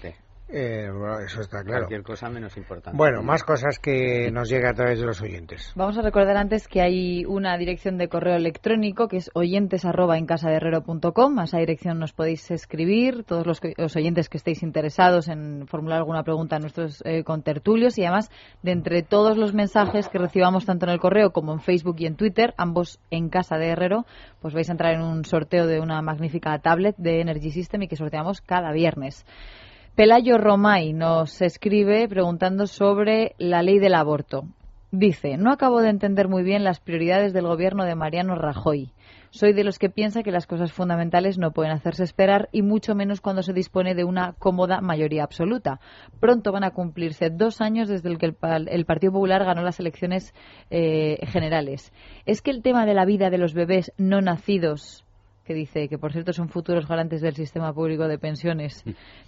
Eso está claro. Cualquier cosa menos importante. Bueno, más cosas que nos llega a través de los oyentes. Vamos a recordar antes que hay una dirección de correo electrónico que es oyentes@encasadeherrero.com. A esa dirección nos podéis escribir, todos los oyentes que estéis interesados en formular alguna pregunta a nuestros contertulios, y además de entre todos los mensajes que recibamos tanto en el correo como en Facebook y en Twitter, ambos en Casa de Herrero, pues vais a entrar en un sorteo de una magnífica tablet de Energy System y que sorteamos cada viernes. Pelayo Romay nos escribe preguntando sobre la ley del aborto. Dice: no acabo de entender muy bien las prioridades del gobierno de Mariano Rajoy. Soy de los que piensa que las cosas fundamentales no pueden hacerse esperar, y mucho menos cuando se dispone de una cómoda mayoría absoluta. Pronto van a cumplirse 2 años desde el que el Partido Popular ganó las elecciones generales. ¿Es que el tema de la vida de los bebés no nacidos, que dice que por cierto son futuros garantes del sistema público de pensiones,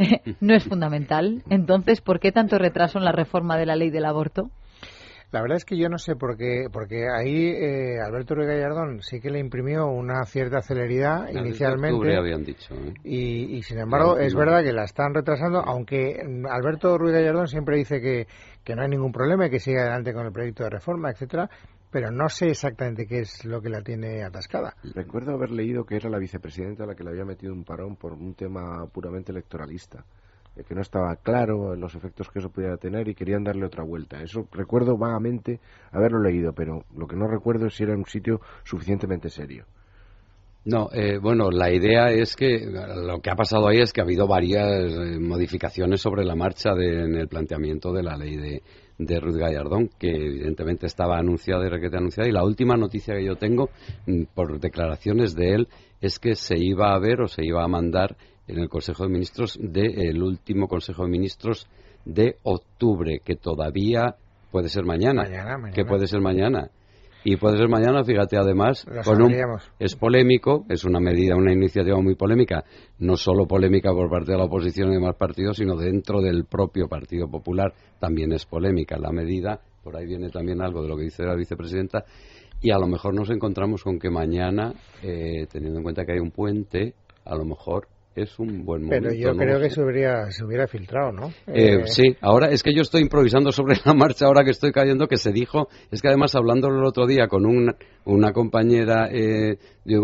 no es fundamental? Entonces, ¿por qué tanto retraso en la reforma de la ley del aborto? La verdad es que yo no sé por qué, porque ahí Alberto Ruiz Gallardón sí que le imprimió una cierta celeridad inicialmente. Octubre habían dicho, y sin embargo es verdad que la están retrasando, aunque Alberto Ruiz Gallardón siempre dice que no hay ningún problema y que sigue adelante con el proyecto de reforma, etcétera. Pero no sé exactamente qué es lo que la tiene atascada. Recuerdo haber leído que era la vicepresidenta la que le había metido un parón por un tema puramente electoralista, que no estaba claro los efectos que eso pudiera tener y querían darle otra vuelta. Eso recuerdo vagamente haberlo leído, pero lo que no recuerdo es si era un sitio suficientemente serio. No, bueno, la idea es que lo que ha pasado ahí es que ha habido varias modificaciones sobre la marcha en el planteamiento de la ley de Ruiz Gallardón, que evidentemente estaba anunciada y requete anunciada, y la última noticia que yo tengo, por declaraciones de él, es que se iba a ver o se iba a mandar en el Consejo de Ministros el último Consejo de Ministros de octubre, que todavía puede ser mañana. Que puede ser mañana. Y puede ser mañana, fíjate, además, es polémico, es una medida, una iniciativa muy polémica, no solo polémica por parte de la oposición y demás partidos, sino dentro del propio Partido Popular también es polémica la medida. Por ahí viene también algo de lo que dice la vicepresidenta, y a lo mejor nos encontramos con que mañana, teniendo en cuenta que hay un puente, a lo mejor es un buen momento. Pero yo creo que se hubiera filtrado, ¿no? Sí, ahora es que yo estoy improvisando sobre la marcha, ahora que estoy cayendo, que se dijo, es que además hablándolo el otro día con una compañera de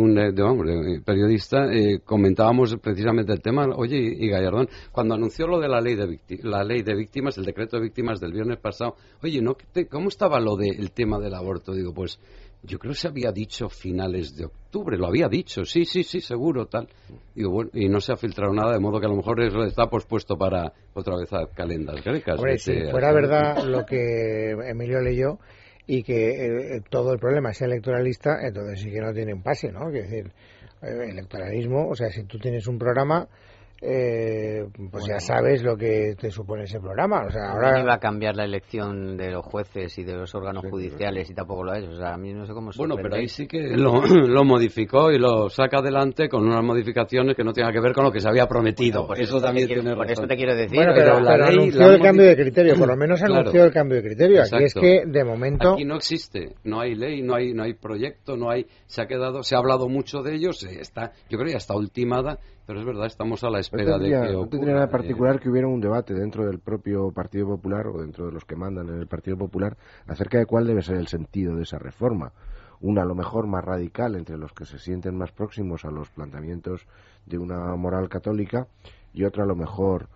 periodista, comentábamos precisamente el tema. Oye, y Gallardón, cuando anunció lo de la ley de víctimas, el decreto de víctimas del viernes pasado, oye, ¿cómo estaba lo del tema del aborto? Digo, pues yo creo que se había dicho finales de octubre, lo había dicho, sí, seguro, tal. Digo, bueno, y no se ha filtrado nada, de modo que a lo mejor está pospuesto para otra vez a calendas grecas. Hombre, si fuera verdad lo que Emilio leyó, y que todo el problema es electoralista, entonces sí que no tiene un pase, ¿no? Es decir, electoralismo, o sea, si tú tienes un programa, pues ya sabes lo que te supone ese programa. O sea, ahora no iba a cambiar la elección de los jueces y de los órganos judiciales, y tampoco lo ha hecho. O sea, a mí no sé cómo sorprende. Bueno, pero ahí sí que lo modificó y lo saca adelante con unas modificaciones que no tienen que ver con lo que se había prometido. Bueno, eso también tiene razón. Por eso te quiero decir. Bueno, pero la ley anunció el cambio de criterio, por lo menos anunció el cambio de criterio. Aquí es que de momento aquí no existe, no hay ley, no hay proyecto, se ha hablado mucho de ellos, yo creo que ya está ultimada. Pero es verdad, estamos a la espera de que ocurra. No tendría nada particular que hubiera un debate dentro del propio Partido Popular o dentro de los que mandan en el Partido Popular acerca de cuál debe ser el sentido de esa reforma. Una a lo mejor más radical entre los que se sienten más próximos a los planteamientos de una moral católica, y otra a lo mejor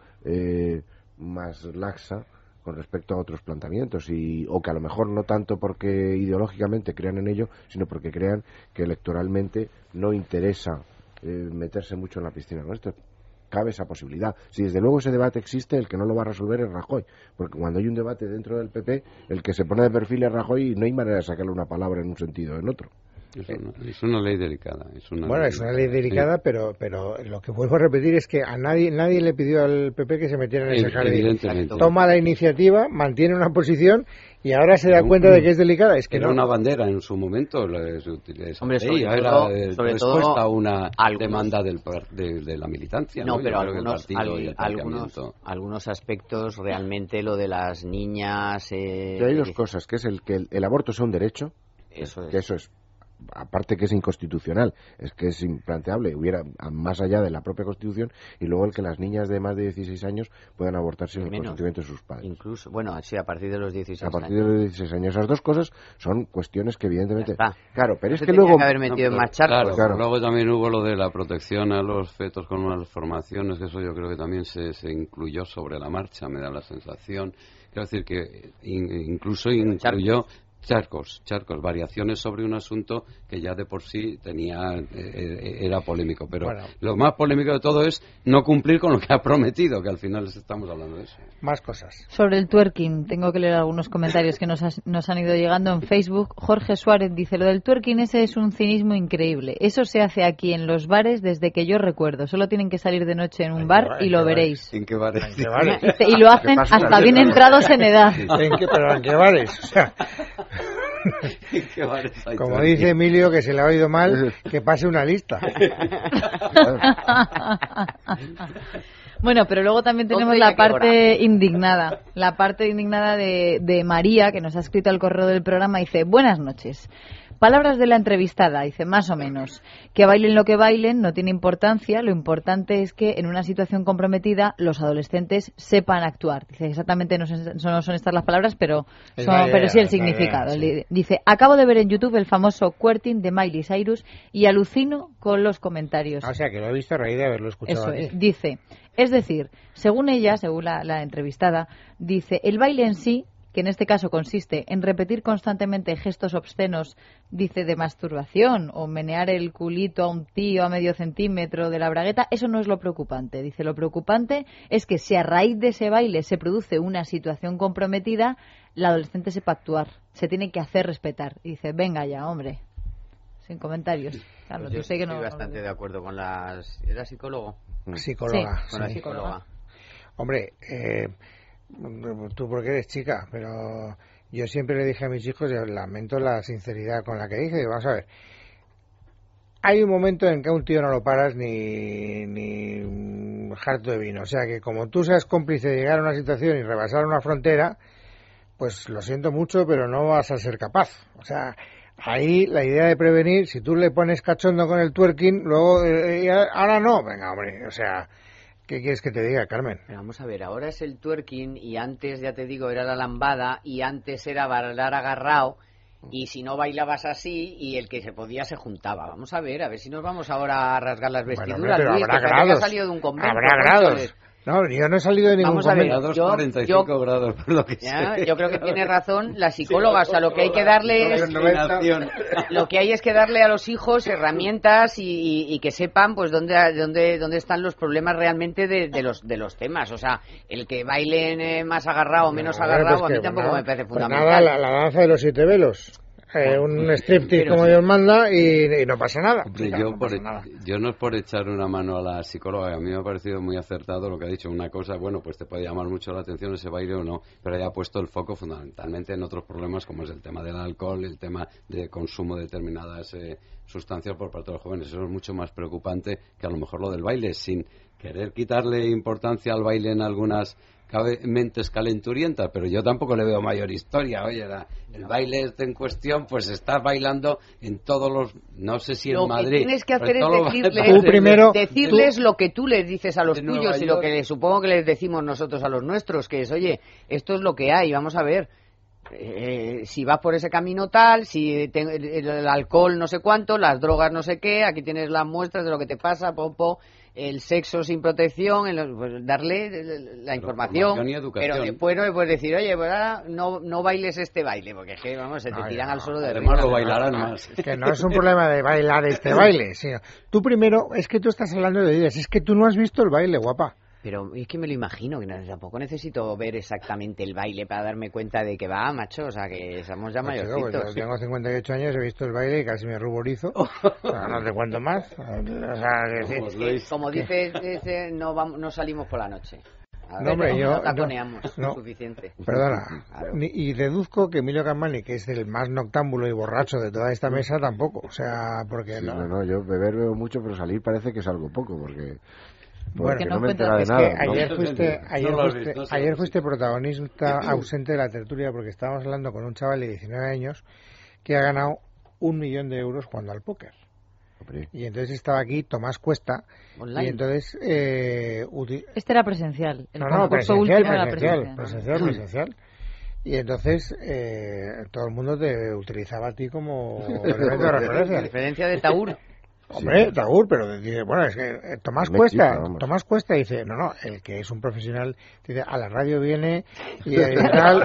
más laxa con respecto a otros planteamientos, o que a lo mejor no tanto porque ideológicamente crean en ello, sino porque crean que electoralmente no interesa meterse mucho en la piscina con esto. Cabe esa posibilidad. Si desde luego ese debate existe, el que no lo va a resolver es Rajoy, porque cuando hay un debate dentro del PP, el que se pone de perfil es Rajoy y no hay manera de sacarle una palabra en un sentido o en otro. Es una ley delicada. Es una ley delicada, sí. pero lo que vuelvo a repetir es que a nadie le pidió al PP que se metiera en ese jardín. Toma la iniciativa, mantiene una posición y ahora se da cuenta de que es delicada. Es que era una bandera en su momento. Hombre, sobre todo a una demanda de la militancia. No, pero algunos aspectos, realmente lo de las niñas. Hay dos cosas, que es que el aborto sea un derecho, eso es aparte que es inconstitucional, es que es implanteable, hubiera más allá de la propia Constitución, y luego el que las niñas de más de 16 años puedan abortar sin el consentimiento de sus padres. Incluso, bueno, sí, a partir de los 16 años. A partir de los 16 años. Esas dos cosas son cuestiones que evidentemente... Claro, pero es que luego... luego... haber metido en marcha. Claro. Luego también hubo lo de la protección a los fetos con malformaciones, que eso yo creo que también se incluyó sobre la marcha, me da la sensación. Quiero decir que incluso incluyó charcos, variaciones sobre un asunto que ya de por sí era polémico. Pero lo más polémico de todo es no cumplir con lo que ha prometido, que al final estamos hablando de eso. Más cosas. Sobre el twerking, tengo que leer algunos comentarios que nos han ido llegando en Facebook. Jorge Suárez dice, lo del twerking ese es un cinismo increíble. Eso se hace aquí en los bares desde que yo recuerdo. Solo tienen que salir de noche en un bar y lo veréis. ¿En qué bares? Y lo hacen hasta bien entrados en edad. ¿Pero en qué bares? O sea... Como dice Emilio, que se le ha oído mal, que pase una lista. Bueno, pero luego también tenemos la parte indignada. La parte indignada de María, que nos ha escrito al correo del programa, dice, buenas noches. Palabras de la entrevistada, dice, más o menos. Que bailen lo que bailen no tiene importancia, lo importante es que en una situación comprometida los adolescentes sepan actuar. Dice, exactamente no son estas las palabras, pero sí el significado. Dice, acabo de ver en YouTube el famoso Quirting de Miley Cyrus y alucino con los comentarios. O sea, que lo he visto a raíz de haberlo escuchado. Eso es, dice, es decir, según ella, según la entrevistada, dice, el baile en sí, que en este caso consiste en repetir constantemente gestos obscenos, dice, de masturbación o menear el culito a un tío a medio centímetro de la bragueta, eso no es lo preocupante. Dice, lo preocupante es que si a raíz de ese baile se produce una situación comprometida, la adolescente sepa actuar, se tiene que hacer respetar. Dice, venga ya, hombre, sin comentarios. Carlos, pues yo sé que estoy bastante de acuerdo con las... ¿Era psicólogo? Psicóloga. Sí, con la psicóloga. Hombre, tú porque eres chica, pero yo siempre le dije a mis hijos, y lamento la sinceridad con la que dije, vamos a ver, hay un momento en que a un tío no lo paras ni un jarto de vino, o sea que como tú seas cómplice de llegar a una situación y rebasar una frontera, pues lo siento mucho, pero no vas a ser capaz, o sea... Ahí la idea de prevenir, si tú le pones cachondo con el twerking, luego, ahora no, venga hombre, o sea, ¿qué quieres que te diga, Carmen? Pero vamos a ver, ahora es el twerking y antes, ya te digo, era la lambada y antes era bailar agarrado y si no bailabas así y el que se podía se juntaba. Vamos a ver si nos vamos ahora a rasgar las vestiduras, bueno, Luis, habrá que grados, ha salido de un convento. Habrá grados. No, yo no he salido de ningún convento. Vamos a ver, 45 grados, por lo que sé. Yo creo que tiene razón la psicóloga, o sea, lo que hay que darle es... Lo que hay es que darle a los hijos herramientas y que sepan pues dónde están los problemas realmente de los temas. O sea, el que bailen más agarrado o menos agarrado, a mí tampoco me parece fundamental. Nada, la danza de los 7 velos. Un striptease como Dios manda y no pasa nada. Hombre, yo no es por echar una mano a la psicóloga, a mí me ha parecido muy acertado lo que ha dicho. Una cosa, bueno, pues te puede llamar mucho la atención ese baile o no, pero ella ha puesto el foco fundamentalmente en otros problemas como es el tema del alcohol, el tema de consumo de determinadas sustancias por parte de los jóvenes. Eso es mucho más preocupante que a lo mejor lo del baile, sin querer quitarle importancia al baile en algunas mentes calenturientas, pero yo tampoco le veo mayor historia. Oye, el baile este en cuestión, pues estás bailando en todos los, no sé si en Madrid. Lo que tienes que hacer es decirles tú, lo que tú les dices a los tuyos y lo que supongo que les decimos nosotros a los nuestros, que es, oye, esto es lo que hay, vamos a ver. Si vas por ese camino tal, si el alcohol no sé cuánto, las drogas no sé qué, aquí tienes las muestras de lo que te pasa, el sexo sin protección, pues darle la información, pero después no le puedes decir, oye, pues ahora no bailes este baile, porque es que, vamos, se te tiran al suelo de además lo bailarán más. Que no es un problema de bailar este baile, sino tú primero, es que tú estás hablando de ideas, es que tú no has visto el baile, guapa. Pero es que me lo imagino, que tampoco necesito ver exactamente el baile para darme cuenta de que va, macho, o sea, que somos ya mayorcitos. Pues yo tengo 58 años, he visto el baile y casi me ruborizo. No te cuento más. O sea, como dices, no salimos por la noche. No, hombre, yo taponeamos, no, suficiente. Perdona, claro. Y deduzco que Emilio Carmani, que es el más noctámbulo y borracho de toda esta mesa, tampoco. O sea, porque sí, no, yo beber bebo mucho, pero salir parece que salgo poco, porque... Bueno, no me entera de nada. Ayer fuiste protagonista ausente de la tertulia porque estábamos hablando con un chaval de 19 años que ha ganado 1 millón de euros jugando al póker. Y entonces estaba aquí Tomás Cuesta. Online. Y entonces... Este era presencial. El presencial, último era presencial. Y entonces todo el mundo te utilizaba a ti como elemento de referencia. Referencia de Taur. Hombre, Taur, pero dice, bueno, es que Tomás Cuesta dice, no, el que es un profesional, dice, a la radio viene y tal.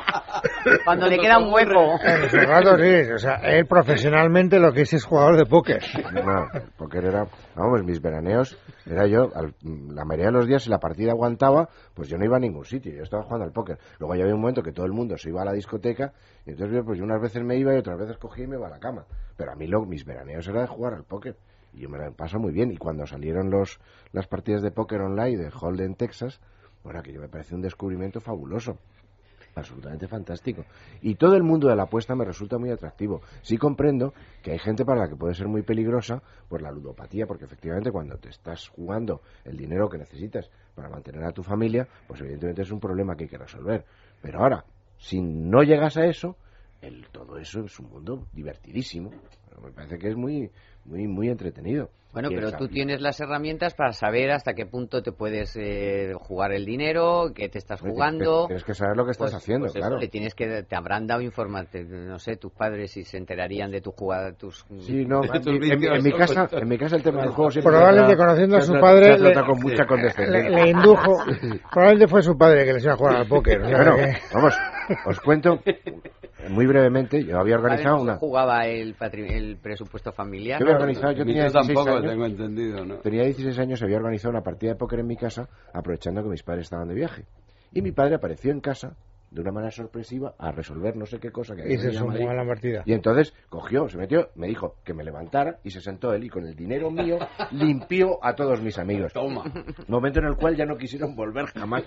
Cuando le queda un hueco. En ese rato, sí, o sea, él profesionalmente lo que es jugador de póker. No, el póker era, vamos, mis veraneos, era yo, la mayoría de los días, si la partida aguantaba, pues yo no iba a ningún sitio, yo estaba jugando al póker. Luego ya había un momento que todo el mundo se iba a la discoteca, y entonces pues yo unas veces me iba y otras veces cogía y me iba a la cama. Pero a mí mis veraneos era de jugar al póker. Y yo me la paso muy bien. Y cuando salieron las partidas de póker online de Holden, Texas, bueno, aquello me parece un descubrimiento fabuloso. Absolutamente fantástico. Y todo el mundo de la apuesta me resulta muy atractivo. Sí comprendo que hay gente para la que puede ser muy peligrosa por la ludopatía, porque efectivamente cuando te estás jugando el dinero que necesitas para mantener a tu familia, pues evidentemente es un problema que hay que resolver. Pero ahora, si no llegas a eso, todo eso es un mundo divertidísimo. Me parece que es muy entretenido. Bueno, pero tú tienes las herramientas para saber hasta qué punto te puedes jugar el dinero, qué te estás jugando. Tienes que saber lo que estás haciendo, claro. Te habrán dado información, no sé, tus padres si se enterarían de tu jugada, Sí, no, en mi casa el tema del juego siempre... Probablemente conociendo a su padre con mucha condescendencia. Le indujo, probablemente fue su padre que le enseñó a jugar al póker. Bueno, vamos, os cuento muy brevemente, yo había organizado una... ¿Jugaba el presupuesto familiar? Yo había organizado, yo tenía 16 años, tengo entendido, ¿no? Tenía 16 años, había organizado una partida de póker en mi casa, aprovechando que mis padres estaban de viaje. Y mi padre apareció en casa de una manera sorpresiva a resolver no sé qué cosa que había. Y se sumó a la partida. Y entonces se metió, me dijo que me levantara y se sentó él y con el dinero mío limpió a todos mis amigos. Toma. Momento en el cual ya no quisieron volver jamás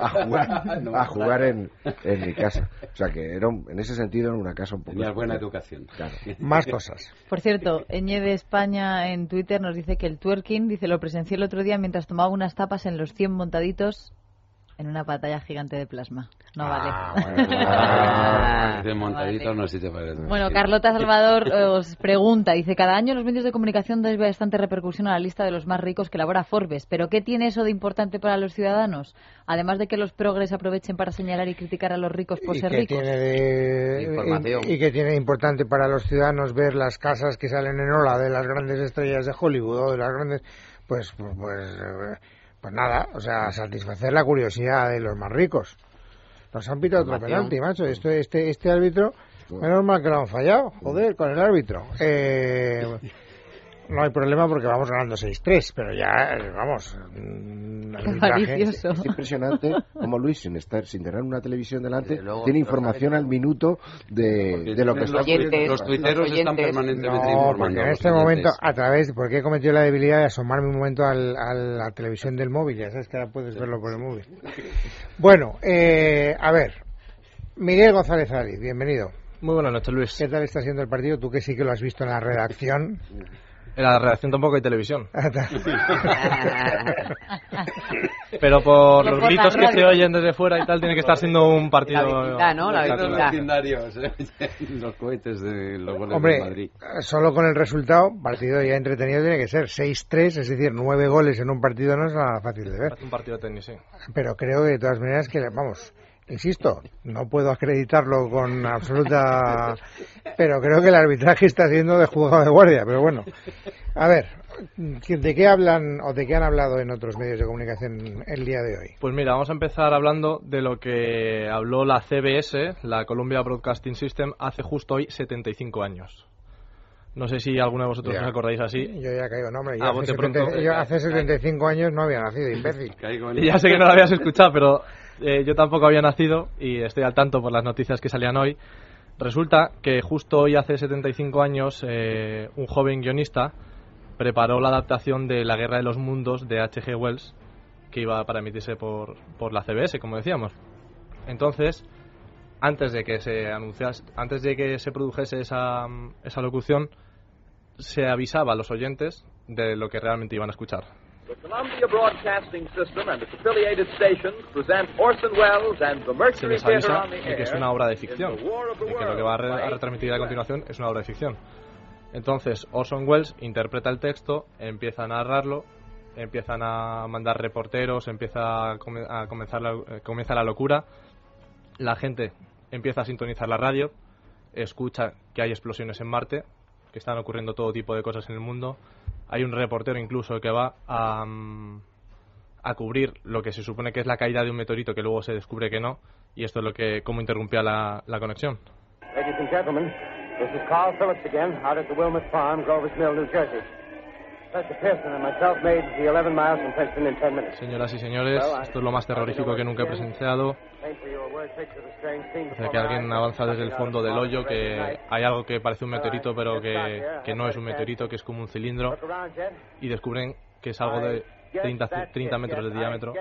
a jugar en mi casa. O sea que en ese sentido era una casa un poco... Tenía buena educación. Claro. Más cosas. Por cierto, Eñe de España en Twitter nos dice que el twerking, lo presencié el otro día mientras tomaba unas tapas en los 100 montaditos en una pantalla gigante de plasma. No vale. De montaditos no sé si te parece. Bueno, Carlota Salvador os pregunta, dice, cada año los medios de comunicación dan bastante repercusión a la lista de los más ricos que elabora Forbes, pero ¿qué tiene eso de importante para los ciudadanos? Además de que los progres aprovechen para señalar y criticar a los ricos por ser ricos. ¿Y qué tiene de importante para los ciudadanos ver las casas que salen en ola de las grandes estrellas de Hollywood o de las grandes... Pues nada, o sea, satisfacer la curiosidad de los más ricos. Nos han pitado otro penalti, macho. Este árbitro, menos mal que lo han fallado, joder, con el árbitro. No hay problema porque vamos ganando 6-3, pero ya, vamos... Malicioso. Es impresionante como Luis, sin tener una televisión delante, tiene información al minuto de lo que está ocurriendo. Los tuiteros están permanentemente informando. Porque en este momento, porque he cometido la debilidad de asomarme un momento a la televisión del móvil, ya sabes que ahora puedes verlo por el móvil. Bueno, a ver, Miguel González Ali, bienvenido. Muy buenas noches, Luis. ¿Qué tal está siendo el partido? Tú que sí que lo has visto en la redacción. En la redacción tampoco hay televisión. Pero por los gritos que se oyen desde fuera y tal, tiene que estar siendo un partido... La vecindad, ¿no? La Los vecindarios, los cohetes de los goles Hombre, de Madrid. Solo con el resultado, partido ya entretenido tiene que ser 6-3, es decir, 9 goles en un partido no es nada fácil de ver. Un partido de tenis, sí. Pero creo que de todas maneras que, vamos... Insisto, no puedo acreditarlo con absoluta... Pero creo que el arbitraje está siendo de juzgado de guardia, pero bueno. A ver, ¿de qué hablan o de qué han hablado en otros medios de comunicación el día de hoy? Pues mira, vamos a empezar hablando de lo que habló la CBS, la Columbia Broadcasting System, hace justo hoy 75 años. No sé si alguno de vosotros os acordáis así. Yo ya caigo, no, hombre. Yo hace 75 años no había nacido, imbécil. Y ya sé que no lo habías escuchado, pero yo tampoco había nacido y estoy al tanto por las noticias que salían hoy. Resulta que justo hoy, hace 75 años, un joven guionista preparó la adaptación de La Guerra de los Mundos de H.G. Wells, que iba para emitirse por la CBS, como decíamos. Entonces, antes de que se produjese esa locución, se avisaba a los oyentes de lo que realmente iban a escuchar. The Columbia Broadcasting System and its affiliated stations present Orson Welles and the Se Mercury les Theater avisa on the de que es Air una obra de in ficción, the War of the de que lo que va a retransmitir a continuación es una obra de ficción. Entonces Orson Welles interpreta el texto, empieza a narrarlo, empiezan a mandar reporteros, comienza la locura, la gente empieza a sintonizar la radio, escucha que hay explosiones en Marte, que están ocurriendo todo tipo de cosas en el mundo. Hay un reportero incluso que va a cubrir lo que se supone que es la caída de un meteorito, que luego se descubre que no, y esto es cómo interrumpía la conexión. Ladies and gentlemen, this is Carl Phillips again, out at the Wilmot Farm, Grover's Mill, New Jersey. Professor Pearson and myself made the 11 miles from Princeton in 10 minutes. Señoras y señores, esto es lo más terrorífico que nunca he presenciado. Parece que alguien avanza desde el fondo del hoyo, que hay algo que parece un meteorito, pero que no es un meteorito, que es como un cilindro, y descubren que es algo de 30 metros de diámetro.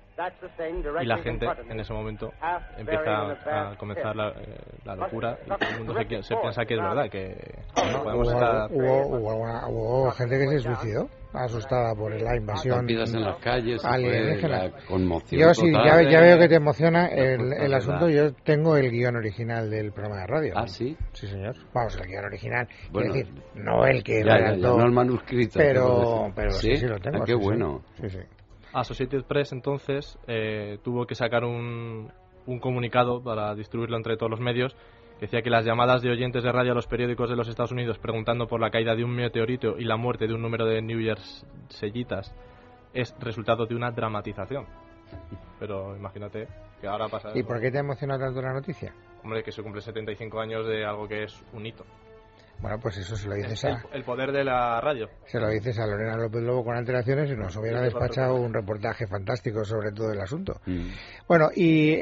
Y la gente en ese momento empieza a comenzar la locura, y todo el mundo se piensa que es verdad, que no podemos estar... Hubo gente que se suicidó asustada por la invasión en las calles, alienígena. la conmoción Yo sí, total, ya veo que te emociona el asunto. Yo tengo el guión original del programa de radio. ¿Ah, sí? Sí, señor. Vamos, el guión original. Bueno, es decir, no el que redactó, no el manuscrito. Pero sí lo tengo. Qué bueno. Sí. Associated Press entonces tuvo que sacar un comunicado para distribuirlo entre todos los medios, que decía que las llamadas de oyentes de radio a los periódicos de los Estados Unidos preguntando por la caída de un meteorito y la muerte de un número de New Year's sellitas es resultado de una dramatización. Pero imagínate que ahora pasa... ¿Y por qué te emociona tanto la noticia? Hombre, que se cumple 75 años de algo que es un hito. Bueno, pues eso se lo dices el poder de la radio. Se lo dices a Lorena López Lobo con antelaciones y nos hubiera despachado un reportaje fantástico sobre todo el asunto. Bueno, y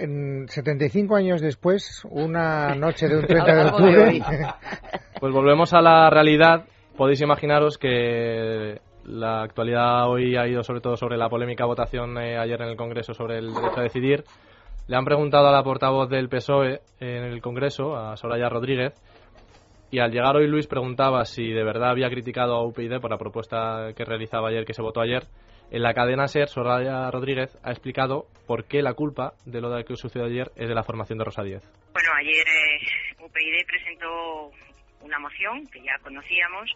75 años después, una noche de un 30 de octubre... Pues volvemos a la realidad. Podéis imaginaros que la actualidad hoy ha ido sobre todo sobre la polémica votación ayer en el Congreso sobre el derecho a decidir. Le han preguntado a la portavoz del PSOE en el Congreso, a Soraya Rodríguez, y al llegar hoy Luis preguntaba si de verdad había criticado a UPyD por la propuesta que realizaba ayer, que se votó ayer. En la cadena SER, Soraya Rodríguez ha explicado por qué la culpa de lo que sucedió ayer es de la formación de Rosa Díez. Bueno, ayer UPyD presentó una moción que ya conocíamos,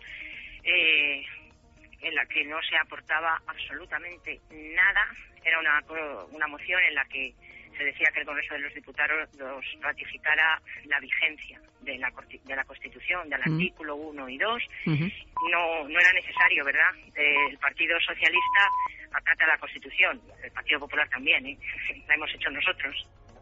en la que no se aportaba absolutamente nada. Era una moción en la que se decía que el Congreso de los Diputados ratificara la vigencia de la Constitución, del artículo 1 y 2. No era necesario, ¿verdad? El Partido Socialista acata la Constitución, el Partido Popular también, la hemos hecho nosotros.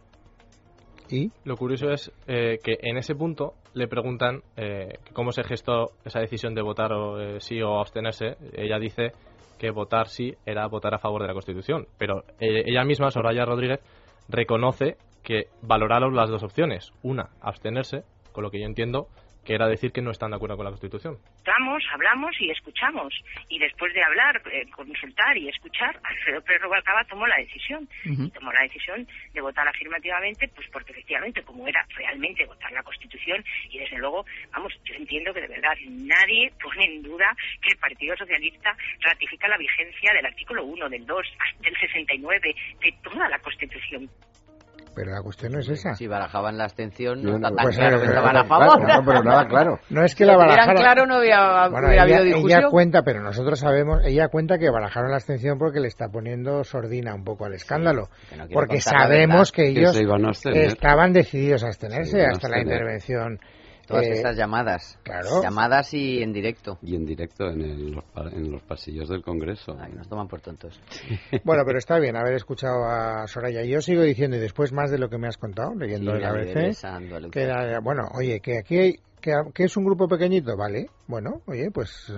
Y lo curioso es que en ese punto le preguntan cómo se gestó esa decisión de votar sí o abstenerse. Ella dice que votar sí era votar a favor de la Constitución, pero ella misma, Soraya Rodríguez, reconoce que valoraron las dos opciones. Una, abstenerse, con lo que yo entiendo que era decir que no están de acuerdo con la Constitución. Hablamos y escuchamos. Y después de hablar, consultar y escuchar, Alfredo Pérez Rubalcaba tomó la decisión. Y tomó la decisión de votar afirmativamente, pues porque efectivamente, como era realmente votar la Constitución, y desde luego, vamos, yo entiendo que de verdad nadie pone en duda que el Partido Socialista ratifica la vigencia del artículo 1, del 2, hasta el 69, de toda la Constitución. Pero la cuestión no es esa. Si barajaban la abstención, no está tan pues claro que estaban a favor. No, pero nada claro. No es que la barajaran. Claro, no hubiera habido discusión. Ella cuenta, pero nosotros sabemos, ella cuenta que barajaron la abstención porque le está poniendo sordina un poco al escándalo. Sí, no porque sabemos que ellos estaban decididos a abstenerse hasta la intervención. Todas estas llamadas. Claro. Llamadas y en directo. Y en directo en los pasillos del Congreso. Ay, nos toman por tontos. Bueno, pero está bien haber escuchado a Soraya. Yo sigo diciendo, y después más de lo que me has contado, leyendo el ABC, que era, bueno, oye, que aquí hay, que es un grupo pequeñito, vale. Bueno, oye, pues...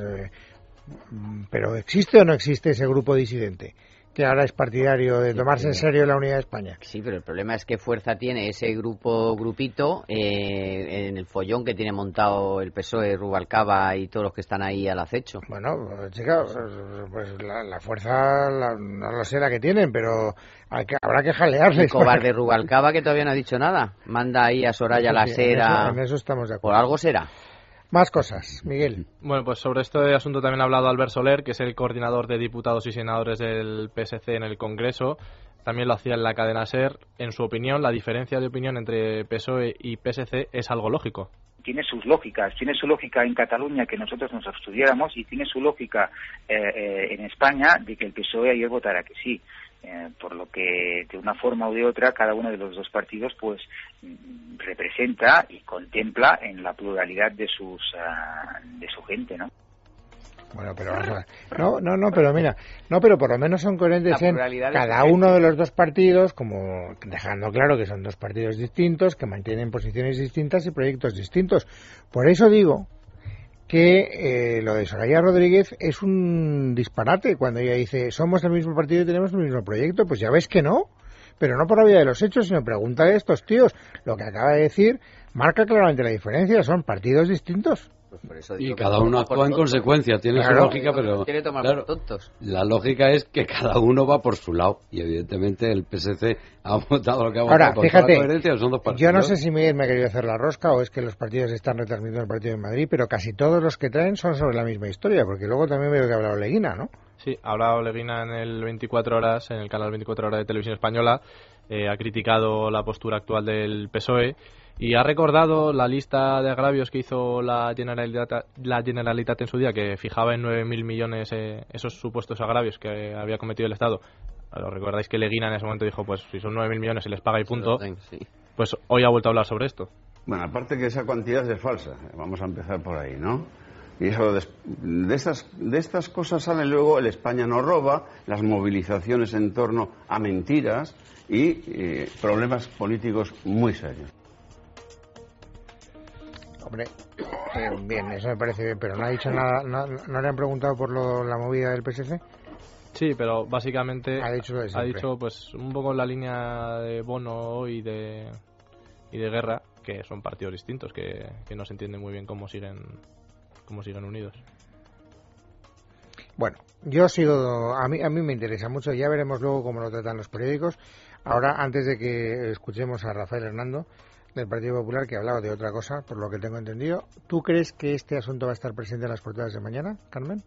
pero ¿existe o no existe ese grupo disidente? Que ahora es partidario de tomarse en serio la unidad de España. Sí, pero el problema es qué fuerza tiene ese grupito en el follón que tiene montado el PSOE, Rubalcaba y todos los que están ahí al acecho. Bueno, chica, pues la fuerza no lo sé la que tienen, pero habrá que jalearles. El cobarde Rubalcaba que todavía no ha dicho nada. Manda ahí a Soraya la SER. En eso estamos de acuerdo. Por algo será. Más cosas, Miguel. Bueno, pues sobre este asunto también ha hablado Albert Soler, que es el coordinador de diputados y senadores del PSC en el Congreso. También lo hacía en la cadena SER. En su opinión, la diferencia de opinión entre PSOE y PSC es algo lógico. Tiene sus lógicas. Tiene su lógica en Cataluña que nosotros nos abstuviéramos y tiene su lógica en España de que el PSOE ayer votara que sí. Por lo que de una forma u de otra cada uno de los dos partidos pues representa y contempla en la pluralidad de su gente, ¿no? Bueno, pero vamos a ver. No, pero mira, pero por lo menos son coherentes en cada uno de los dos partidos, como dejando claro que son dos partidos distintos, que mantienen posiciones distintas y proyectos distintos. Por eso digo que lo de Soraya Rodríguez es un disparate cuando ella dice somos el mismo partido y tenemos el mismo proyecto. Pues ya ves que no, pero no por la vía de los hechos, sino pregunta de estos tíos. Lo que acaba de decir marca claramente la diferencia, son partidos distintos. Pues por eso y cada uno actúa en consecuencia, tiene su lógica, pero claro, la lógica es que cada uno va por su lado y evidentemente el PSC ha votado lo que ha votado. Ahora, fíjate, son dos partidos. Yo no sé si Miguel me ha querido hacer la rosca o es que los partidos están retransmitiendo el partido de Madrid, pero casi todos los que traen son sobre la misma historia, porque luego también veo que ha hablado Leguina, ¿no? Sí, ha hablado Leguina en el 24 horas, en el canal 24 horas de Televisión Española, ha criticado la postura actual del PSOE y ha recordado la lista de agravios que hizo la Generalitat en su día, que fijaba en 9.000 millones esos supuestos agravios que había cometido el Estado. Pero recordáis que Leguina en ese momento dijo, pues si son 9.000 millones se les paga y punto. Sí. Pues hoy ha vuelto a hablar sobre esto. Bueno, aparte que esa cantidad es falsa, vamos a empezar por ahí, ¿no? Y eso de estas cosas sale luego el España no roba, las movilizaciones en torno a mentiras y problemas políticos muy serios. Hombre, bien, eso me parece bien, pero no ha dicho nada, no le han preguntado por la movida del PSC. Sí, pero básicamente ha dicho pues un poco en la línea de Bono y de Guerra, que son partidos distintos, que no se entiende muy bien cómo siguen unidos. Bueno, a mí me interesa mucho, ya veremos luego cómo lo tratan los periódicos. Ahora, antes de que escuchemos a Rafael Hernando del Partido Popular, que hablaba de otra cosa, por lo que tengo entendido, ¿tú crees que este asunto va a estar presente en las portadas de mañana, Carmen?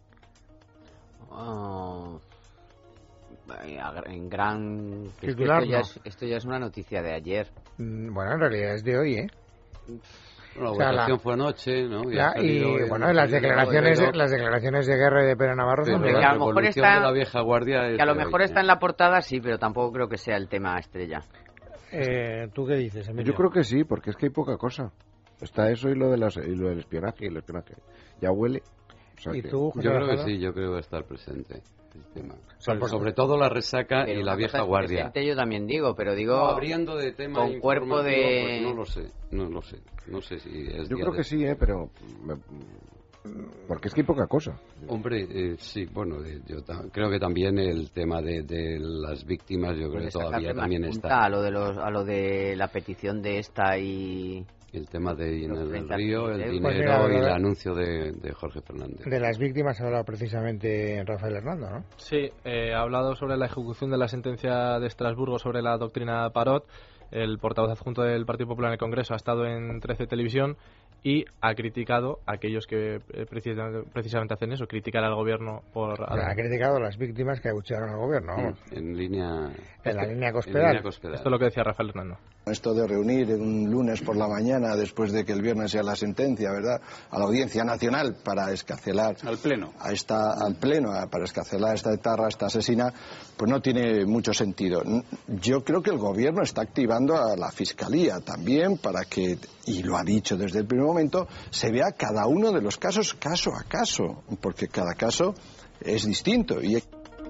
En gran titular, esto ya es una noticia de ayer. Bueno, en realidad es de hoy, ¿eh? Bueno, la votación fue anoche, ¿no? Y bueno, las declaraciones de Guerra y de Pere Navarro son que a lo mejor está de la vieja guardia que a lo mejor está en la portada, sí, pero tampoco creo que sea el tema estrella. ¿Tú qué dices, Emilio? Yo creo que sí, porque es que hay poca cosa. Está eso y lo del espionaje, el espionaje ya huele. O sea, ¿Y tú, yo creo que sí, yo creo que va a estar presente el tema. Sobre todo la resaca y la vieja guardia. Presente yo también digo, pero abriendo de tema con cuerpo de... Pues no sé si es... Yo creo que sí, pero... Porque es que hay poca cosa. Hombre, sí, bueno, yo creo que también el tema de las víctimas, yo creo que todavía también está. A lo de la petición de esta y... El tema de Inés del Río, el dinero y el anuncio de Jorge Fernández. De las víctimas ha hablado precisamente Rafael Hernando, ¿no? Sí, ha hablado sobre la ejecución de la sentencia de Estrasburgo sobre la doctrina Parot. El portavoz adjunto del Partido Popular en el Congreso ha estado en 13 Televisión y ha criticado a aquellos que precisamente hacen eso, criticar al gobierno por... Ha criticado a las víctimas que abuchearon al gobierno, vamos. En la línea Cospedal. Esto es lo que decía Rafael Hernando. Esto de reunir un lunes por la mañana, después de que el viernes sea la sentencia, ¿verdad?, a la Audiencia Nacional para escarcelar... Al Pleno. Para escarcelar a esta etarra, esta asesina, pues no tiene mucho sentido. Yo creo que el gobierno está activando a la Fiscalía también para que, y lo ha dicho desde el primer momento, se vea cada uno de los casos caso a caso, porque cada caso es distinto. Y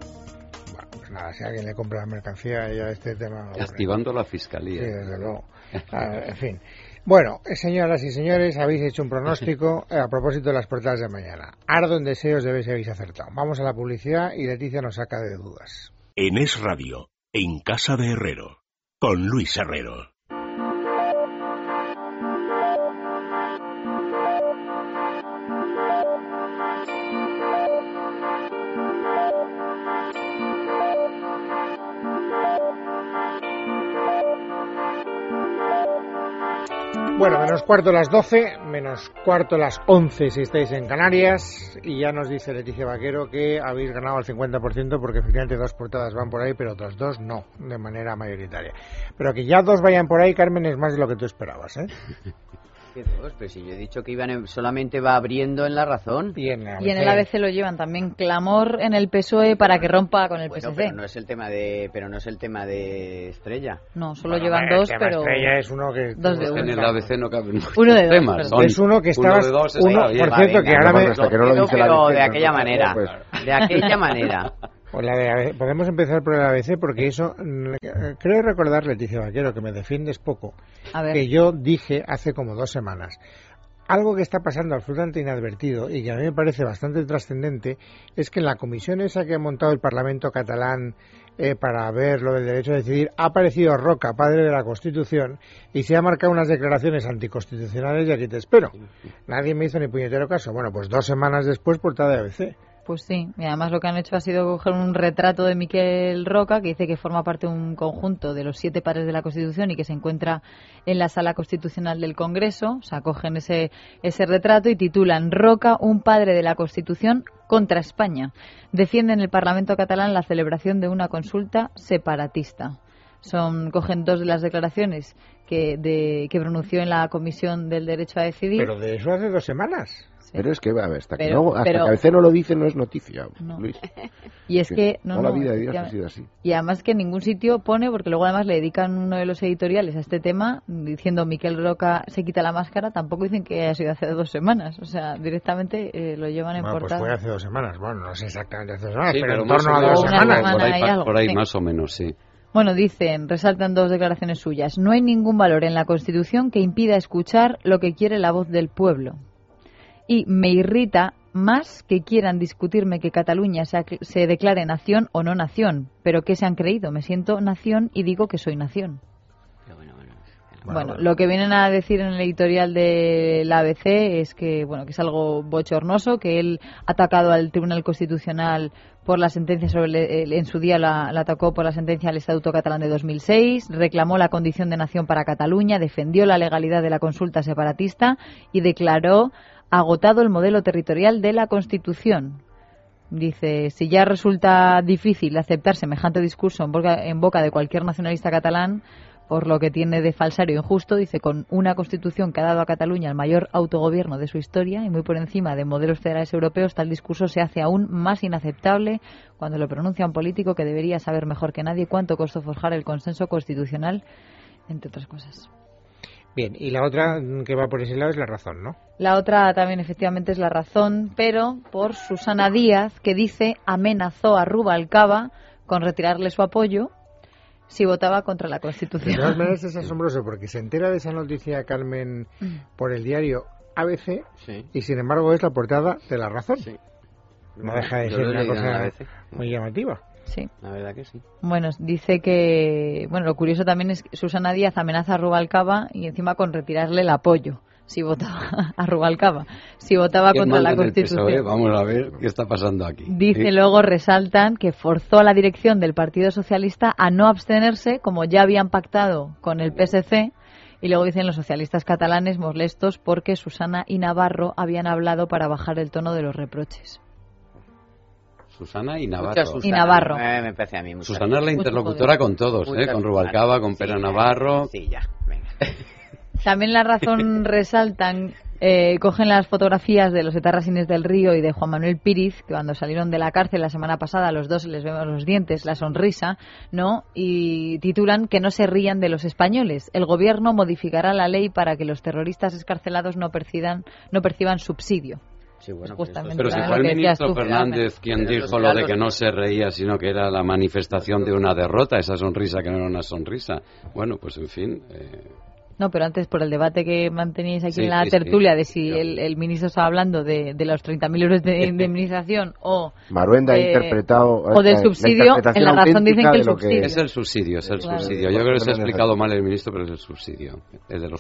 nada, si alguien le compra la mercancía, ya este tema... Activando la Fiscalía. Sí, desde luego. En fin. Bueno, señoras y señores, habéis hecho un pronóstico a propósito de las portadas de mañana. Ardo en deseos de ver si habéis acertado. Vamos a la publicidad y Leticia nos saca de dudas. En Es Radio, en Casa de Herrero, con Luis Herrero. Bueno, menos cuarto las 12, menos cuarto las 11 si estáis en Canarias, y ya nos dice Leticia Vaquero que habéis ganado el 50% porque efectivamente 2 portadas van por ahí, pero otros 2 no, de manera mayoritaria. Pero que ya 2 vayan por ahí, Carmen, es más de lo que tú esperabas, ¿eh? ¿Qué 2? Pero si yo he dicho que solamente va abriendo en La Razón. Y en el ABC lo llevan también. Clamor en el PSOE para que rompa con el PSC. Pero no es el tema de Estrella. No, solo llevan 2, pero... Estrella es uno que... 2 de 1. En el ABC no caben muchos uno de temas. Es uno que estaba... Por cierto, que ahora me... Hasta que no lo dice la de aquella manera. De aquella manera. Pues podemos empezar por el ABC porque eso, creo recordar, Leticia Vaquero, que me defiendes poco, que yo dije hace como 2 semanas. Algo que está pasando absolutamente inadvertido y que a mí me parece bastante trascendente es que en la comisión esa que ha montado el Parlamento catalán para ver lo del derecho a decidir, ha aparecido Roca, padre de la Constitución, y se ha marcado unas declaraciones anticonstitucionales y aquí te espero. Nadie me hizo ni puñetero caso. Bueno, pues 2 semanas después, portada de ABC. Pues sí, y además lo que han hecho ha sido coger un retrato de Miquel Roca, que dice que forma parte de un conjunto de los 7 padres de la Constitución y que se encuentra en la Sala Constitucional del Congreso. O sea, cogen ese retrato y titulan Roca, un padre de la Constitución contra España. Defiende en el Parlamento catalán la celebración de una consulta separatista. Cogen 2 de las declaraciones que pronunció en la Comisión del Derecho a Decidir. Pero de eso hace 2 semanas. Sí. Pero es que, hasta que a veces no lo dice no es noticia, no. Luis. Y es que... No, la vida de Dios ha sido así. Y además que en ningún sitio pone, porque luego además le dedican uno de los editoriales a este tema, diciendo Miquel Roca se quita la máscara, tampoco dicen que haya sido hace 2 semanas. O sea, directamente lo llevan en portada. Pues fue hace 2 semanas. Bueno, no sé exactamente hace 2 semanas, sí, pero en torno a 2 semanas. Por ahí más o menos, sí. Bueno, resaltan 2 declaraciones suyas. No hay ningún valor en la Constitución que impida escuchar lo que quiere la voz del pueblo. Y me irrita más que quieran discutirme que Cataluña se declare nación o no nación. ¿Pero qué se han creído? Me siento nación y digo que soy nación. Bueno, lo que vienen a decir en el editorial del ABC es que es algo bochornoso, que él ha atacado al Tribunal Constitucional por la sentencia en su día la atacó por la sentencia al Estatuto Catalán de 2006, reclamó la condición de nación para Cataluña, defendió la legalidad de la consulta separatista y declaró agotado el modelo territorial de la Constitución. Dice, si ya resulta difícil aceptar semejante discurso en boca de cualquier nacionalista catalán, por lo que tiene de falsario e injusto, dice, con una Constitución que ha dado a Cataluña el mayor autogobierno de su historia y muy por encima de modelos federales europeos, tal discurso se hace aún más inaceptable cuando lo pronuncia un político que debería saber mejor que nadie cuánto costó forjar el consenso constitucional, entre otras cosas. Bien, y la otra que va por ese lado es La Razón, ¿no? La otra también efectivamente es La Razón, pero por Susana Díaz, que dice amenazó a Rubalcaba con retirarle su apoyo si votaba contra la Constitución. De todas maneras es asombroso porque se entera de esa noticia, Carmen, por el diario ABC, y sin embargo es la portada de La Razón. Sí. No deja de ser una cosa muy llamativa. Sí. La verdad que sí. Bueno, dice que... Bueno, lo curioso también es que Susana Díaz amenaza a Rubalcaba y encima con retirarle el apoyo si votaba a Rubalcaba, si votaba contra la Constitución. Vamos a ver qué está pasando aquí. Dice luego, resaltan que forzó a la dirección del Partido Socialista a no abstenerse, como ya habían pactado con el PSC, y luego dicen los socialistas catalanes molestos porque Susana y Navarro habían hablado para bajar el tono de los reproches. Susana y Navarro. Y Navarro. Me parece a mí. Susana es la interlocutora con todos, con Rubalcaba, con Pera Navarro. Sí, ya, venga. También La Razón resaltan, cogen las fotografías de los etarras Inés del Río y de Juan Manuel Píriz, que cuando salieron de la cárcel la semana pasada, los dos les vemos los dientes, la sonrisa, ¿no? Y titulan que no se rían de los españoles. El gobierno modificará la ley para que los terroristas excarcelados no perciban subsidio. Sí, bueno, pero si fue el ministro Fernández quien dijo lo de que no se reía, sino que era la manifestación de una derrota, esa sonrisa que no era una sonrisa. Bueno, pues en fin... No, pero antes por el debate que manteníais aquí en la tertulia de si el ministro estaba hablando de los 30.000 euros de indemnización o... Maruenda ha interpretado... O del subsidio, en La Razón dicen que el subsidio... Es el subsidio, es el subsidio. Yo creo que se ha explicado mal el ministro, pero es el subsidio. Es de los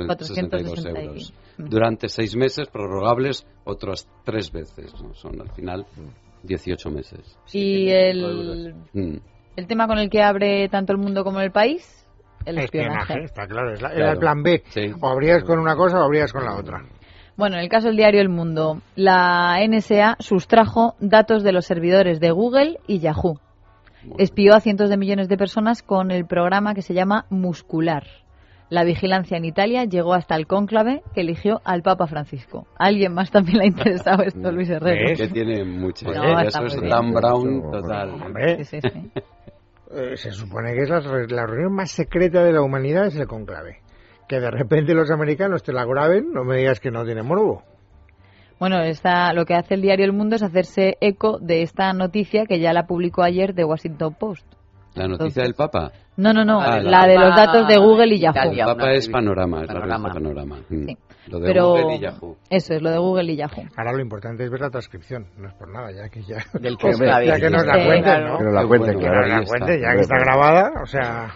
462 euros. Durante 6 meses, prorrogables otras 3 veces. ¿No? Son al final 18 meses. Y el tema con el que abre tanto El Mundo como El País... el espionaje. Está claro, era el plan B. Sí. O habrías con una cosa o habrías con la otra. Bueno, en el caso del diario El Mundo, la NSA sustrajo datos de los servidores de Google y Yahoo. Espió a cientos de millones de personas con el programa que se llama Muscular. La vigilancia en Italia llegó hasta el cónclave que eligió al Papa Francisco. ¿A alguien más también le ha interesado esto, Luis Herrero? Que tiene mucho. No, eso es Dan Brown total. Hombre, sí. Se supone que es la reunión más secreta de la humanidad, es el cónclave. Que de repente los americanos te la graben, no me digas que no tiene morbo. Bueno, lo que hace el diario El Mundo es hacerse eco de esta noticia que ya la publicó ayer The Washington Post. ¿La noticia del Papa? No, la de los datos de Google y Yahoo. El Papa es Panorama, es la revista Panorama. Sí. Lo de Google y Yahoo. Eso es, lo de Google y Yahoo. Ahora lo importante es ver la transcripción, no es por nada, ya que Del que nos la cuenten, ¿no? Que nos la cuenten, claro. Que nos la cuenten, ya que está grabada, o sea...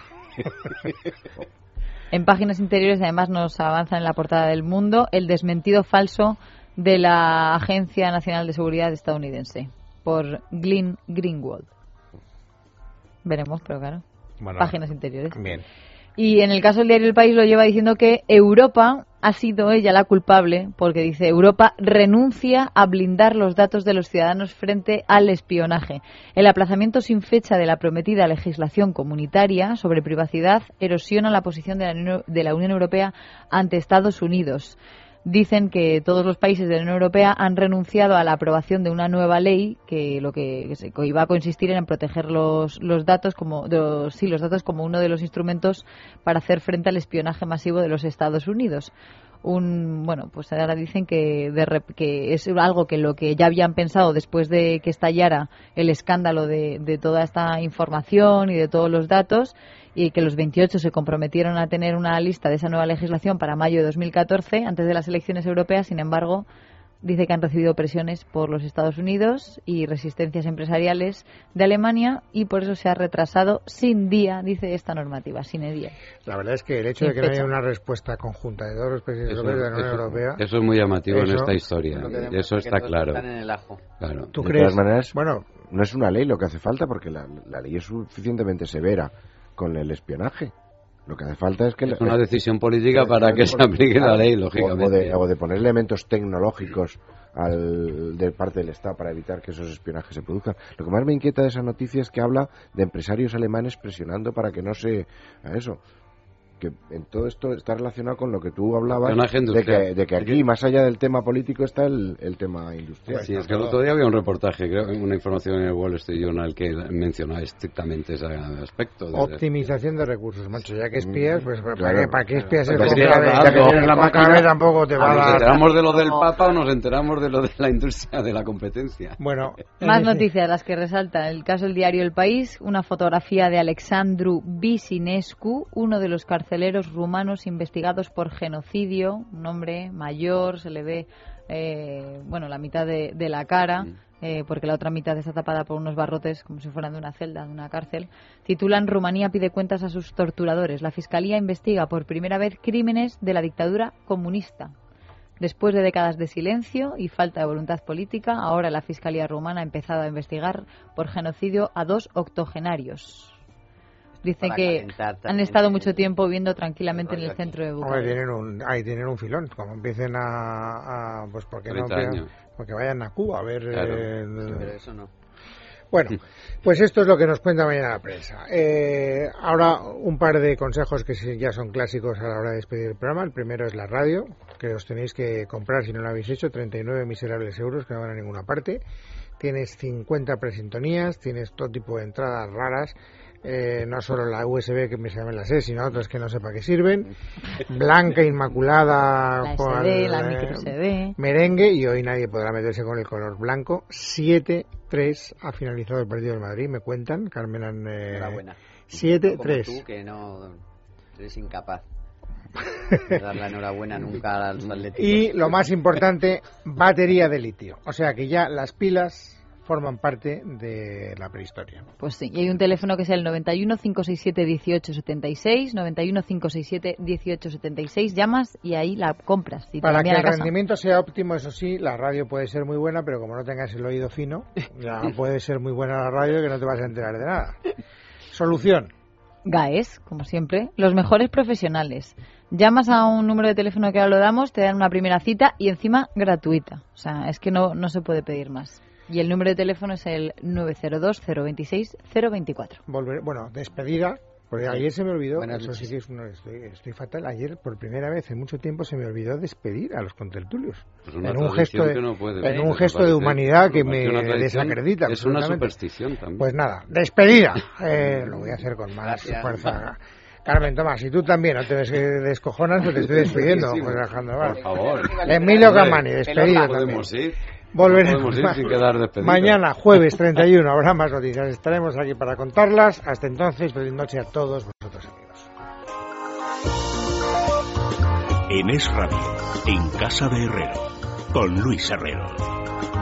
En páginas interiores, además, nos avanzan en la portada del Mundo el desmentido falso de la Agencia Nacional de Seguridad estadounidense por Glenn Greenwald. Veremos, pero claro. Bueno, páginas interiores. Bien. Y en el caso del diario El País lo lleva diciendo que Europa ha sido ella la culpable, porque dice Europa renuncia a blindar los datos de los ciudadanos frente al espionaje. El aplazamiento sin fecha de la prometida legislación comunitaria sobre privacidad erosiona la posición de la Unión Europea ante Estados Unidos. Dicen que todos los países de la Unión Europea han renunciado a la aprobación de una nueva ley que iba a consistir en proteger los datos como uno de los instrumentos para hacer frente al espionaje masivo de los Estados Unidos. Pues ahora dicen que es algo que lo que ya habían pensado después de que estallara el escándalo de toda esta información y de todos los datos, y que los 28 se comprometieron a tener una lista de esa nueva legislación para mayo de 2014, antes de las elecciones europeas. Sin embargo, dice que han recibido presiones por los Estados Unidos y resistencias empresariales de Alemania, y por eso se ha retrasado sin día, dice esta normativa, sin día. La verdad es que el hecho de que no haya una respuesta conjunta de todos los países europeos de la Unión Europea... Eso es muy llamativo en esta historia. Eso está claro. Claro. ¿Tú crees? De todas maneras, no es una ley lo que hace falta, porque la ley es suficientemente severa con el espionaje. Lo que hace falta es que... Es una decisión política para que se aplique la ley, lógicamente. O de poner elementos tecnológicos de parte del Estado para evitar que esos espionajes se produzcan. Lo que más me inquieta de esa noticia es que habla de empresarios alemanes presionando para que no se... eso. Que en todo esto está relacionado con lo que tú hablabas de que aquí, más allá del tema político, está el tema industrial. Sí, es que el otro día había un reportaje, creo, una información en el Wall Street Journal que mencionaba estrictamente ese aspecto. Optimización de recursos, macho, ya que espías, pues claro. ¿para qué espías el la máquina? Tampoco te va a dar... ¿Nos enteramos de lo del Papa o nos enteramos de lo de la industria de la competencia? Bueno, más noticias, las que resalta el caso del diario El País, una fotografía de Alexandru Bisinescu, uno de los carceleros rumanos investigados por genocidio, un hombre mayor, se le ve la mitad de la cara, porque la otra mitad está tapada por unos barrotes como si fueran de una celda, de una cárcel. Titulan: Rumanía pide cuentas a sus torturadores. La Fiscalía investiga por primera vez crímenes de la dictadura comunista. Después de décadas de silencio y falta de voluntad política, ahora la Fiscalía rumana ha empezado a investigar por genocidio a 2 octogenarios. Dicen que han estado mucho tiempo viviendo tranquilamente en el centro de Bucarest. Tienen un filón. Como empiecen pues ¿por qué no? Porque vayan a Cuba a ver... Pero eso no. Bueno, pues esto es lo que nos cuenta mañana la prensa. Ahora un par de consejos que ya son clásicos a la hora de despedir el programa. El primero es la radio, que os tenéis que comprar si no lo habéis hecho, 39 miserables euros que no van a ninguna parte. Tienes 50 presintonías, tienes todo tipo de entradas raras. No solo la USB que me se llama la C, sino otras que no sé para qué sirven. Blanca, inmaculada, la SD, la micro CD, merengue, y hoy nadie podrá meterse con el color blanco. 7-3 ha finalizado el partido del Madrid, me cuentan. Carmen, enhorabuena. 7-3. Como tú, que no eres incapaz de dar la enhorabuena nunca a los atléticos. Y lo más importante, batería de litio. O sea que ya las pilas forman parte de la prehistoria. Pues sí, y hay un teléfono que es el 91 567 1876, 91 567 1876, llamas y ahí la compras. Para que el rendimiento sea óptimo, eso sí, la radio puede ser muy buena, pero como no tengas el oído fino, ya puede ser muy buena la radio que no te vas a enterar de nada. Solución: GAES, como siempre, los mejores profesionales. Llamas a un número de teléfono que ahora lo damos, te dan una primera cita y encima gratuita. O sea, es que no se puede pedir más. Y el número de teléfono es el 902-026-024. Bueno, despedida, porque ayer se me olvidó, Buenas eso noches. sí que es estoy fatal, ayer por primera vez en mucho tiempo se me olvidó despedir a los contertulios. Pues una en un gesto tradición que no puede un gesto de humanidad que me una tradición, desacredita. Es una absolutamente. superstición también. Pues nada, despedida. Lo voy a hacer con más fuerza. Carmen, Tomás, si tú también no te descojonas, pues te estoy despidiendo. Sí, pues, Alejandro, vale. por favor. Emilio Camani, despedida también. ¿Podemos ir? Volveremos ir sin quedar despedidos. Mañana, jueves 31, habrá más noticias. Estaremos aquí para contarlas. Hasta entonces, feliz noche a todos vosotros, amigos. En Es Radio, en Casa de Herrero, con Luis Herrero.